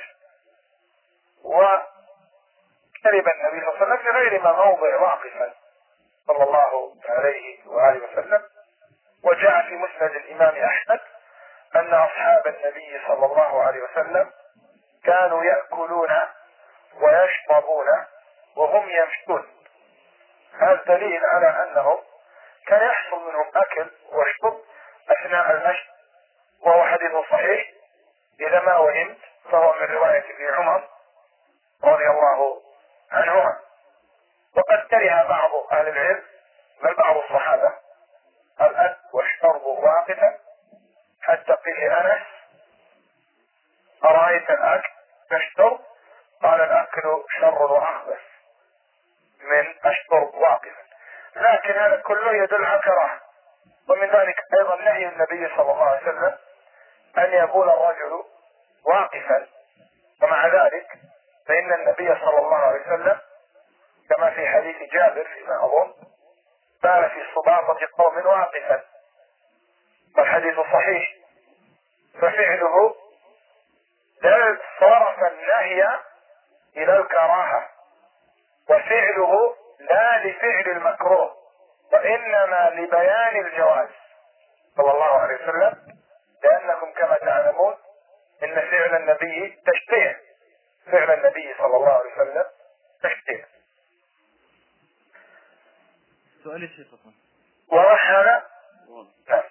وشرب النبي صلى الله عليه وسلم في غير ما موضع واقفا صلى الله عليه وآله وسلم. وجاء في مسند الإمام أحمد أن أصحاب النبي صلى الله عليه وسلم كانوا يأكلون ويشربون وهم يمشون. هذا دليل على أنهم كان يحصل منهم أكل وشرب أثناء المشي، وهو حديث صحيح إذا ما وهمت فهو من رواية ابن عمر رضي الله عنهما. وقد كره بعض أهل العلم بل بعض الصحابة الأكل والشرب واقفا، حتى قيل أنس أرأيت الأكل تشرب؟ قال الأكل شر وأخبث من أشرب واقفا. لكن هذا كله يدل على كراهة. ومن ذلك أيضا نهي النبي صلى الله عليه وسلم أن يبول الرجل واقفا، ومع ذلك فإن النبي صلى الله عليه وسلم كما في حديث جابر فيما أظن بال في صباطة قوم واقفا، والحديث صحيح، ففعله صرف النهي إلى الكراهة، وفعله لا لفعل المكروه وإنما لبيان الجواز صلى الله عليه وسلم، لأنكم كما تعلمون إن فعل النبي تشبيه، فعل النبي صلى الله عليه وسلم تشبيه. سؤال الشيخ واضح هذا؟ نعم.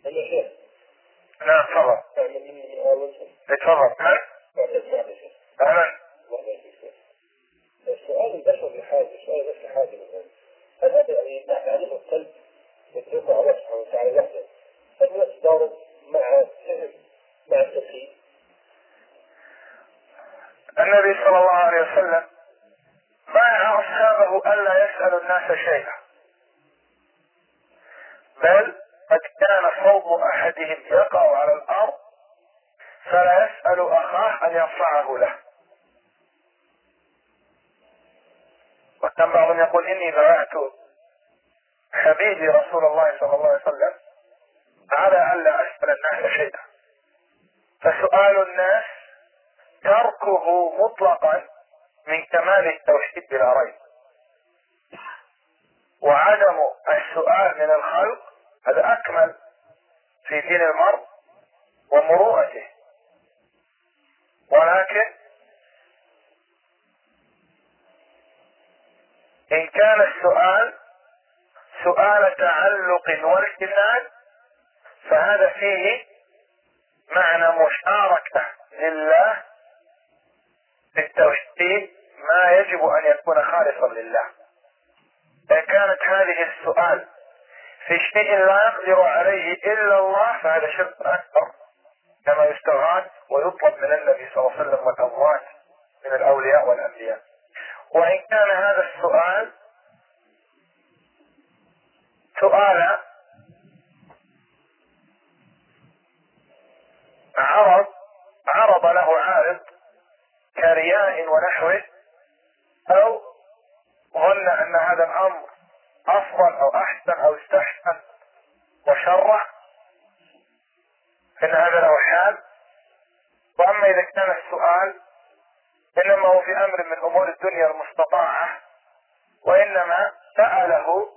نعم تفضل. تفضل. أهلا. السؤال البشر لحاجة، السؤال بس لحاجة مثلا هذا يعني تعليم القلب يتركه الله سبحانه وتعالى وحده، هل يصدر مع التسليم؟ النبي صلى الله عليه وسلم منع أصحابه ألا يسألوا الناس شيئا، بل قد كان صوب أحدهم يقع على الأرض فلا يسأل أخاه أن يرفعه له. وكان بعضهم يقول إني بايعت حبيبي رسول الله صلى الله عليه وسلم على ألا أسأل الناس شيئا. فسؤال الناس تركه مطلقا من كمال التوحيد بلا ريب، وعدم السؤال من الخلق هذا أكمل في دين المرء ومروءته. ولكن إن كان السؤال سؤال تعلق والتفات فهذا فيه معنى مشاركة لله في التوحيد ما يجب أن يكون خالصا لله. إن كانت هذه السؤال في شيء لا يقدر عليه إلا الله فهذا شرك أكبر، كما يستغاث ويطلب من النبي صلى الله عليه وسلم والأموات من الأولياء والأنبياء. وإن كان هذا السؤال سؤال عرض له عارض كرياء ونحوه، أو ظن أن هذا الأمر أفضل أو أحسن أو استحسن وشرع، إن هذا له حال. وأما إذا كان السؤال إنما هو في أمر من أمور الدنيا المستطاعة، وإنما سأله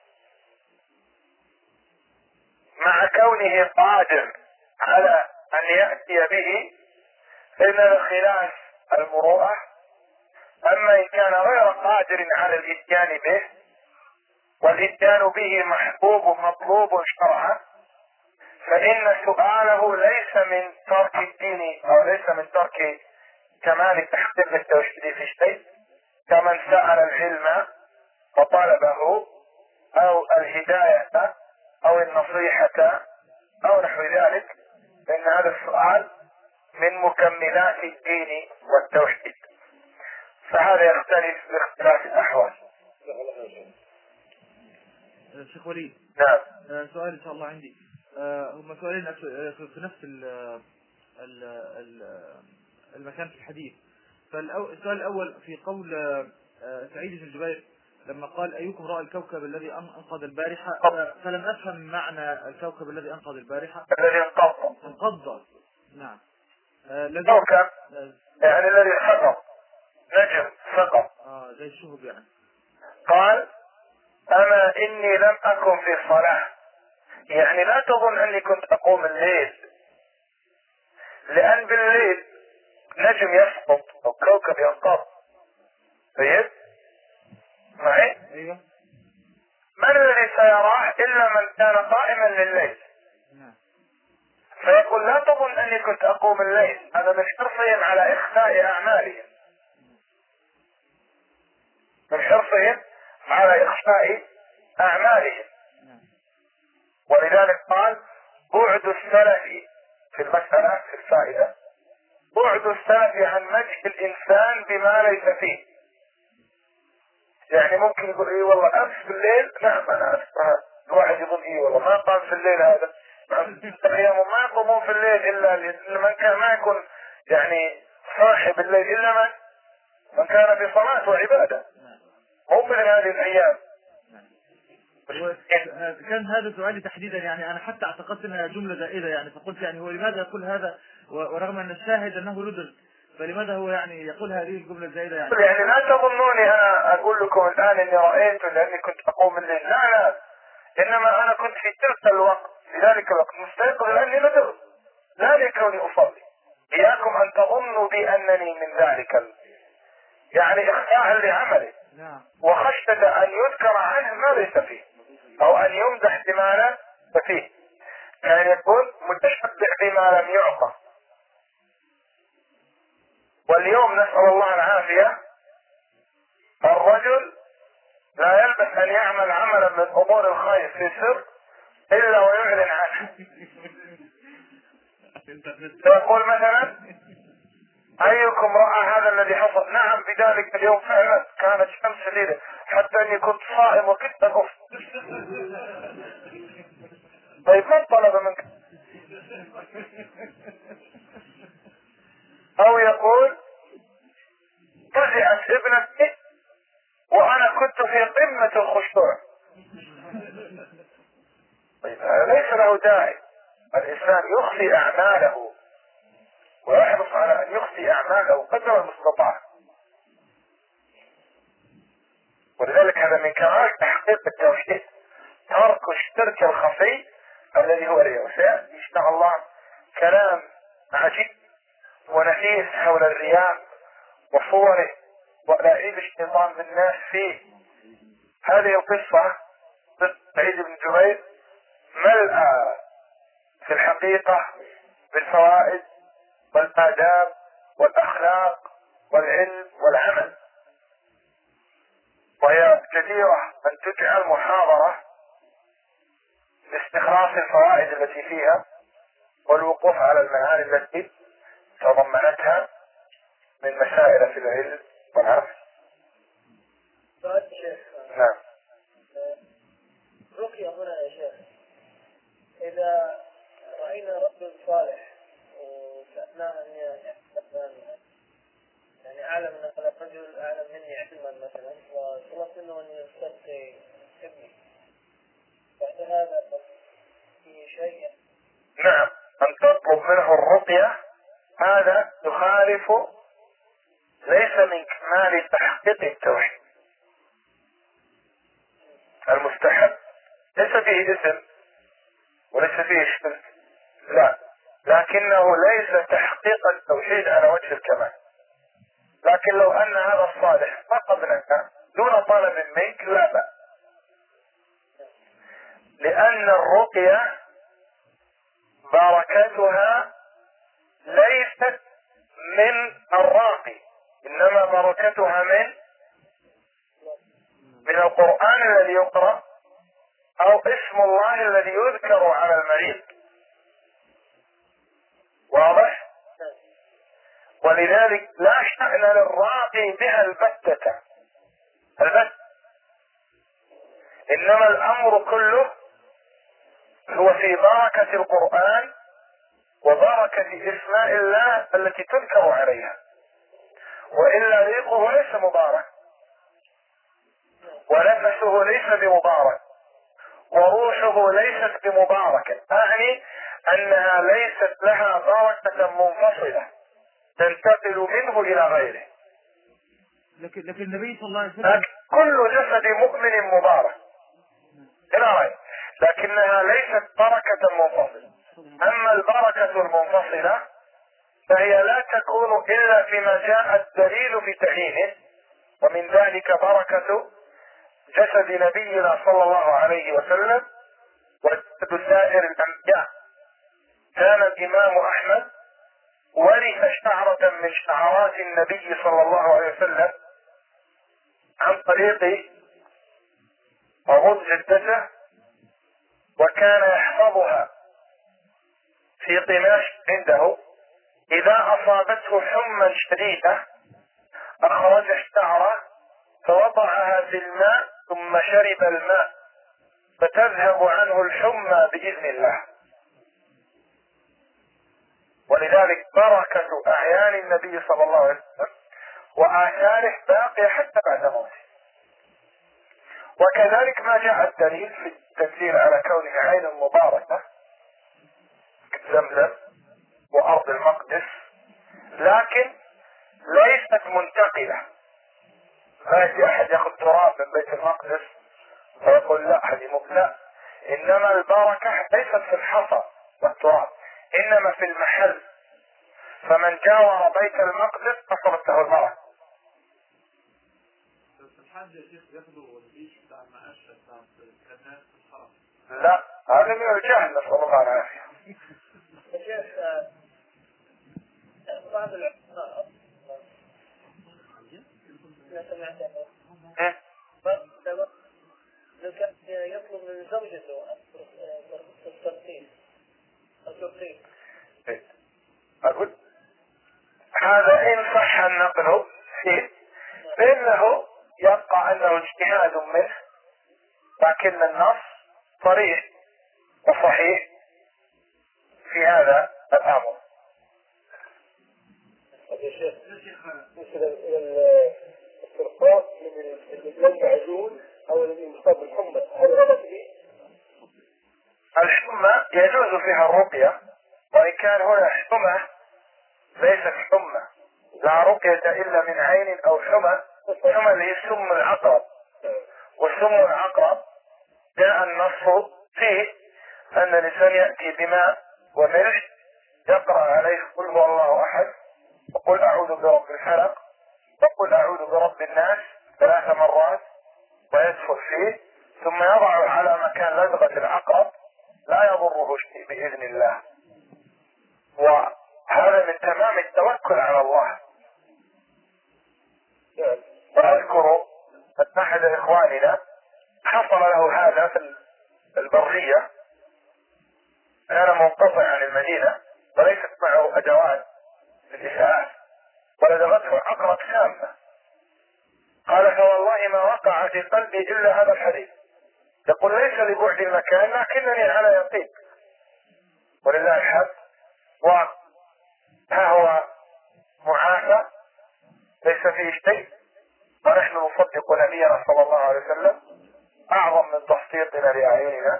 مع كونه قادر على أن يأتي به، إن خلاف المروءة. أما إن كان غير قادر على الإتيان به، والإتيان به محبوب مطلوب شرعا، فإن سؤاله ليس من ترك الدين أو ليس من ترك كمال تحقيق التوحيد في شيء، كمن سأل العلم وطلبه أو الهداية أو النصيحة أو نحو ذلك، فإن هذا السؤال من مكملات الدين والتوحيد، فهذا يختلف باختلاف الأحوال. شيخ وليد، نعم. سؤال إن شاء الله عندي. هم سؤالين في نفس المكان في الحديث. فالسؤال الأول في قول سعيد بن جبير لما قال أيكم رأى الكوكب الذي أنقذ البارحة، فلم أفهم معنى الكوكب الذي أنقذ البارحة. الذي انقض. نعم. كوكب يعني الذي سقط، نجم سقط. زي الشهب يعني. قال أما إني لم أكن في صلاة، يعني لا تظن أني كنت أقوم الليل، لأن بالليل نجم يسقط أو كوكب يسقط. طيب معي؟ أيوه. من الذي سيراه إلا من كان قائما لليل؟ فيقول لا تظن أني كنت أقوم الليل، هذا من حرصهم على إخفاء أعمالهم، من حرصهم على إخفاء أعمالهم. ولذلك قال بعد السلف في المسألة في الفائدة، بعد السلف عن مدح الإنسان بما ليس فيه. يعني ممكن يقول إيه والله أمس في الليل، نعم أنا أسمع الواحد يظن إيه والله ما قام في الليل، هذا أيام ما يقومون في الليل إلا من كان ما يكون يعني صاحب الليل إلا من كان في صلاة وعبادة، مو من هذه الأيام. كان هذا سؤالي تحديدا، يعني أنا حتى اعتقدت أنها جملة زائدة، يعني فقلت يعني هو لماذا يقول هذا ورغم أن الشاهد أنه ردد، فلماذا هو يعني يقول هذه الجملة الزائدة؟ يعني لا تظنوني أنا أقول لكم الآن إني رأيت لأني كنت أقوم الليل، لا، إنما أنا كنت في تلك الوقت، في ذلك الوقت مستيقظ لأني ندر، لا لكوني أصلي. إياكم أن تظنوا بي أنني من ذلك، يعني إخفاء لعمله وخشية أن يذكر عنه ما ليس فيه أو أن يمدح بما ليس فيه، يعني يكون متشبع بما لم يعطى. واليوم نسأل الله العافية، الرجل لا يلبث أن يعمل عملا من أمور الخير في سر إلا ويعلن عنه. يقول مثلا أيكم رأى هذا الذي حصل؟ نعم بذلك اليوم فعلا كانت شمس شديدة حتى أني كنت صائم وكنت أفطر. طيب من طلب منك؟ أو يقول رجعت ابنتي وأنا كنت في قمة الخشوع. طيب ليس له داعي. الإنسان يخفي أعماله ويحرص على أن يخفي أعماله قدر المستطاع، ولذلك هذا من كمال تحقيق التوحيد، ترك الشرك الخفي الذي هو الرياء. وسيأتي إن شاء الله كلام عجيب ونفيس حول الرياء وصوره ولاعيب الشيطان بالناس فيه. هذه القصة قصة سعيد بن جبير ملأى في الحقيقة بالفوائد والآداب والأخلاق والعلم والعمل، وهي جديرة أن تجعل محاضرة لاستخلاص الفوائد التي فيها والوقوف على المعاني التي تضمنتها من مسائل في العلم والعمل. سؤال شيخ. نعم. رقية هنا يا شيخ، إذا رأينا رجل صالح وسألناه أن يعني أعلم أن هذا الرجل أعلم مني علما مثلا، وطلبت منه أن يستبقي ابني، بعد هذا في شيء؟ نعم، أن تطلب منه الرقية هذا يخالف، ليس من كمال تحقيق التوحيد. المستحب ليس فيه إثم وليس فيه شرك، لا، لكنه ليس تحقيق التوحيد على وجه الكمال. لكن لو أن هذا الصالح فقد لك دون طلب منك لا بأس، لأن الرقية بركتها ليست من الراقي، إنما بركتها من القرآن الذي يقرأ أو اسم الله الذي يذكر على المريض. واضح؟ ولذلك لا شأن للراقي بها البتة، إنما الأمر كله هو في بركة القرآن وبركة اسماء الله التي تذكر عليها، وإلا ريقه ليس مبارك، ونفسه ليس بمبارك، وروحه ليست بمباركة، أعني أنها ليست لها بركة منفصلة تنتقل منه إلى غيره. لكن النبي صلى الله عليه وسلم كل جسد مؤمن مبارك إلى غيره، لكنها ليست بركة منفصلة. أما البركة المنفصلة فهي لا تكون إلا فيما جاء الدليل في تعيينه، ومن ذلك بركة جسد نبينا صلى الله عليه وسلم وجسد سائر الأنبياء. كان الإمام أحمد ورث شعرة من شعرات النبي صلى الله عليه وسلم عن طريق أظن جدته، وكان يحفظها في قماش عنده. إذا أصابته حمى شديدة أخرج الشعرة فوضعها في الماء ثم شرب الماء فتذهب عنه الحمى بإذن الله. ولذلك بركة أعيان النبي صلى الله عليه وسلم وآثاره باقية حتى بعد موته. وكذلك ما جاء الدليل في التنزيل على كونها عين مباركة زمزم وأرض المقدس، لكن ليست منتقلة. ما يجي أحد يأخذ تراب من بيت المقدس ويقول لا هذه مبلغ، إنما البركة ليست في الحصى والتراب، إنما في المحل. فمن جاور بيت المقدس حصلت له البركة. الحاج يا شيخ ياخذوا الريش بتاع المعاش بتاع الكنات في الحرم؟ لا، هذا من الجهل، نسأل الله العافية. يا شيخ بعض العلماء لا سمعت لو كان يطلب من زوجته الترقيق أقول هذا إن صح النقل فيه فإنه يبقى أنه اجتهاد منه، لكن النص صريح وصحيح في هذا الأمر. يا شيخ مثل الترقاق من المعجون أو المصاب بالحمى، هل غلط به؟ الحمى يجوز فيها الرقية، وإن كان هنا حمى ليست حمى، لا رقية إلا من عين أو حمى. حمى اللي هي سم العقرب، وسم العقرب جاء النص فيه أن الإنسان يأتي بماء وملح يقرأ عليه قل هو الله أحد وقل أعوذ برب الفلق وقل أعوذ برب الناس 3 مرات ويدخل فيه، ثم يضع على مكان لدغة العقرب لا يضره شيء بإذن الله. وهذا من تمام التوكل على الله. وأذكر أن أحد إخواننا حصل له هذا في البرية، كان منقطع عن المدينة وليست معه أدوات للإسعاف، ولدغته عقرب سامة. قال فوالله ما وقع في قلبي إلا هذا الحديث. يقول ليس لبعد المكان لكنني على يقين ولله الحمد، وها هو معافى ليس فيه شيء، ونحن نصدق نبينا صلى الله عليه وسلم أعظم من تسليطنا لأعيننا.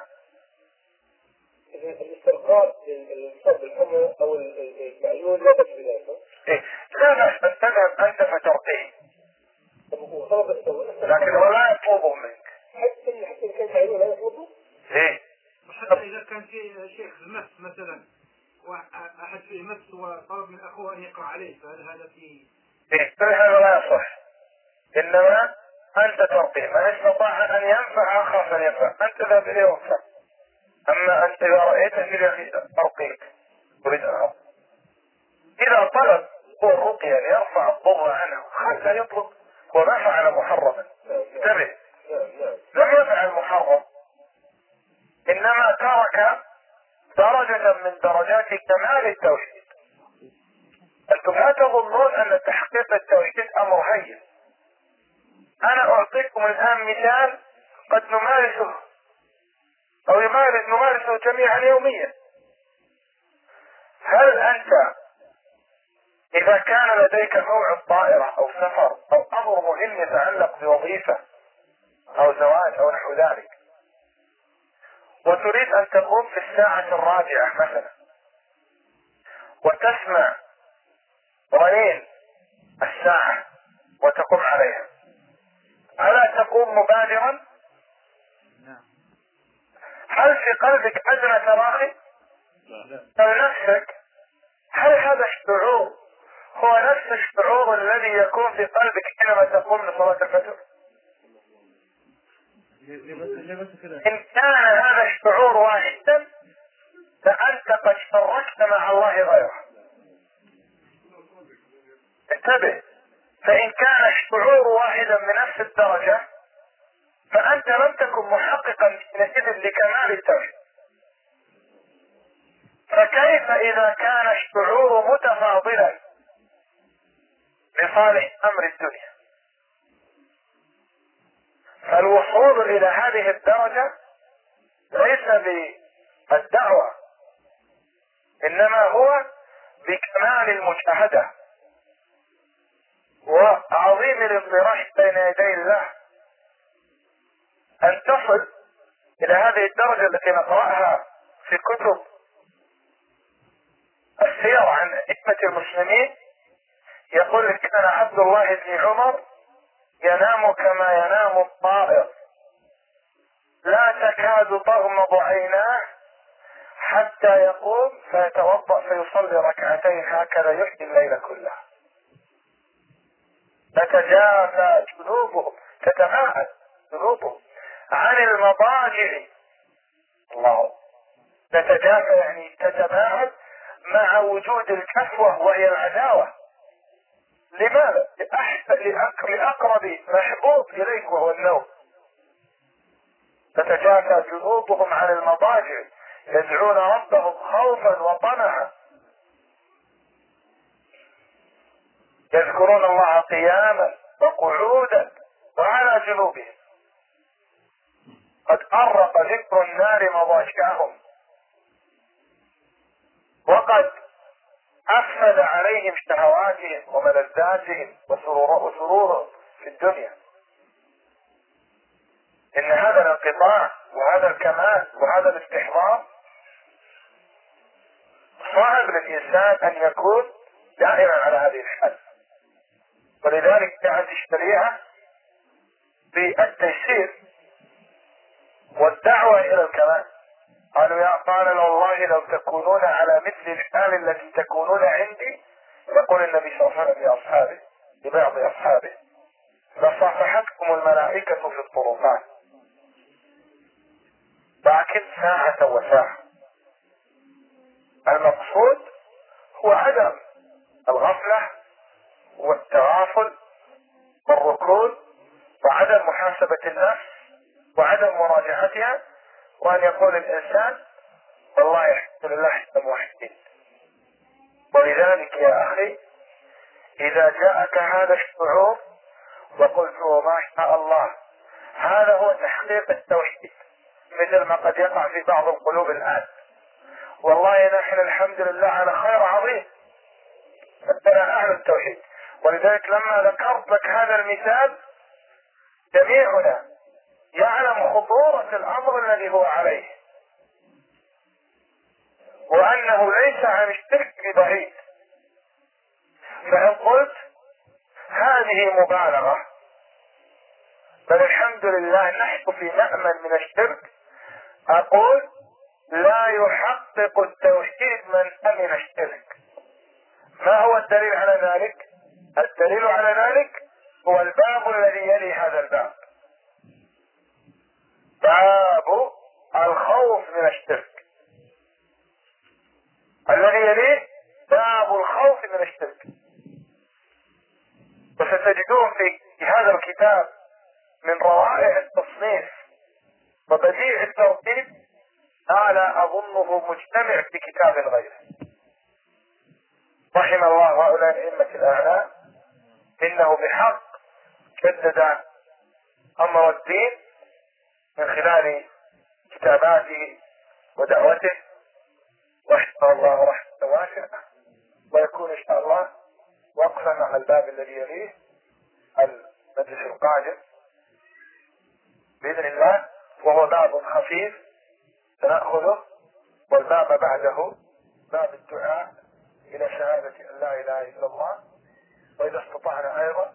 الاسترقاء للصوت الحمى أو المعيون لا بأس بذلك. لا بأس أن تذهب أنت فترقيه، لكن هو لا يطلبه منك. حتى إن كان معيون لا يطلبه؟ ليه؟ وحتى إذا كان في شيخ المس مثلا وأحد فيه مس وطلب من أخوه أن يقرأ عليه، فهل هذا فيه؟ هذا لا يصح، إنما أنت ترقيه، من استطاع أن ينفع أخاف أن ينفع، أنت ذهب إليه وانفع. أما أنت إذا رأيته في ترقيك تريد أن إذا طلب هو الرقية ليرفع الضر عنه حتى يطلب، وما فعل محرما. انتبه، لم يفعل محرم، إنما ترك درجة من درجات كمال التوحيد. أنتم لا تظنون أن تحقيق التوحيد أمر هين. أنا أعطيكم الآن مثال قد نمارسه أو نمارسه جميعا يوميا. هل أنت إذا كان لديك موعد طائرة أو سفر أو أمر مهم يتعلق بوظيفة أو زواج أو نحو ذلك، وتريد أن تقوم في الساعة 4 مثلا، وتسمع رنين الساعة وتقوم عليها، ألا تقوم مبادرا؟ هل في قلبك أدنى تراخي؟ نفسك، هل هذا الشعور هو نفس الشعور الذي يكون في قلبك حينما تقوم لصلاة الفجر؟ إن كان هذا الشعور واحدا فأنت قد شركت مع الله غيره. انتبه، فإن كان الشعور واحدا بنفس الدرجة فأنت لم تكن محققا حينئذ لكمال التوحيد. فكيف إذا كان الشعور متفاضلا لصالح أمر الدنيا؟ فالوصول إلى هذه الدرجة ليس بالدعوة، إنما هو بكمال المجاهدة وعظيم الانطراح بين يدي الله. أن تصل إلى هذه الدرجة التي نقرأها في كتب السير عن أئمة المسلمين، يقول لك كان عبد الله بن عمر ينام كما ينام الطائر، لا تكاد تغمض عيناه حتى يقوم فيتوضأ فيصلي ركعتين، هكذا يحيي الليل كله. تتجافى جنوبهم، تتباعد جنوبهم عن المضاجع. الله، تتجافى يعني تتباعد مع وجود الكسوة وهي العداوة. لماذا؟ لأقرب محبوب إليك وهو النوم. تتجافى جنوبهم عن المضاجع يدعون ربهم خوفا وطمعا، يذكرون الله قياما وقعودا وعلى جنوبهم. قد أرق ذكر النار مضاجعهم، وقد أفسد عليهم شهواتهم وملذاتهم وسرورهم في الدنيا. إن هذا الانقطاع وهذا الكمال وهذا الاستحضار صعب للإنسان أن يكون دائما على هذه الحال. ولذلك جاءت الشريعة بالتيسير والدعوة إلى الكمال. قال والله لو تكونون على مثل الحال التي تكونون عندي، يقول النبي صلى الله عليه وسلم لأصحابه لبعض أصحابه، لصافحتكم الملائكة في الطرقات، لكن ساعة وساعة. المقصود هو عدم الغفلة والتغافل والركود وعدم محاسبة النفس وعدم مراجعتها، وأن يقول الإنسان والله الحمد لله احنا موحدين. ولذلك يا أخي إذا جاءك هذا الشعور وقلت ما شاء الله. هذا هو تحقيق التوحيد، مثل ما قد يقع في بعض القلوب الآن. والله نحن الحمد لله على خير عظيم، عندنا أهل التوحيد. ولذلك لما ذكرت لك هذا المثال جميعنا يعلم خطورة الأمر الذي هو عليه، وأنه ليس عن الشرك ببعيد. فإن قلت هذه مبالغة، بل الحمد لله نحن في مأمن من الشرك، أقول لا يحقق التوحيد من أمن الشرك. ما هو الدليل على ذلك؟ الدليل على ذلك هو الباب الذي يلي هذا الباب، باب الخوف من الشرك. الذي يليه باب الخوف من الشرك. وستجدون في هذا الكتاب من روائع التصنيف وبديع الترتيب ما لا أظنه مجتمع في كتاب غيره. رحم الله هؤلاء الأئمة الأعلام، إنه بحق جدد أمر الدين من خلال كتاباته ودعوته، رحمه الله رحمة واسعة. ويكون إن شاء الله وقفا على الباب الذي يليه المجلس القادم بإذن الله، وهو باب خفيف سنأخذه، والباب بعده باب الدعاء إلى شهادة أن لا إله إلا الله. وإذا استطعنا أيضا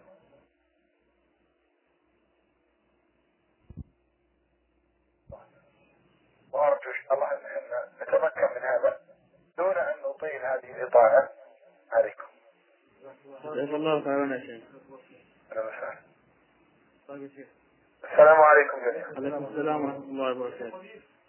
وأرجو إن شاء الله أن نتمكن من هذا دون أن نطيل هذه الإطالة عليكم. جزاك الله خيرا يا شيخ. السلام عليكم جميعا. عليكم السلام ورحمة الله وبركاته.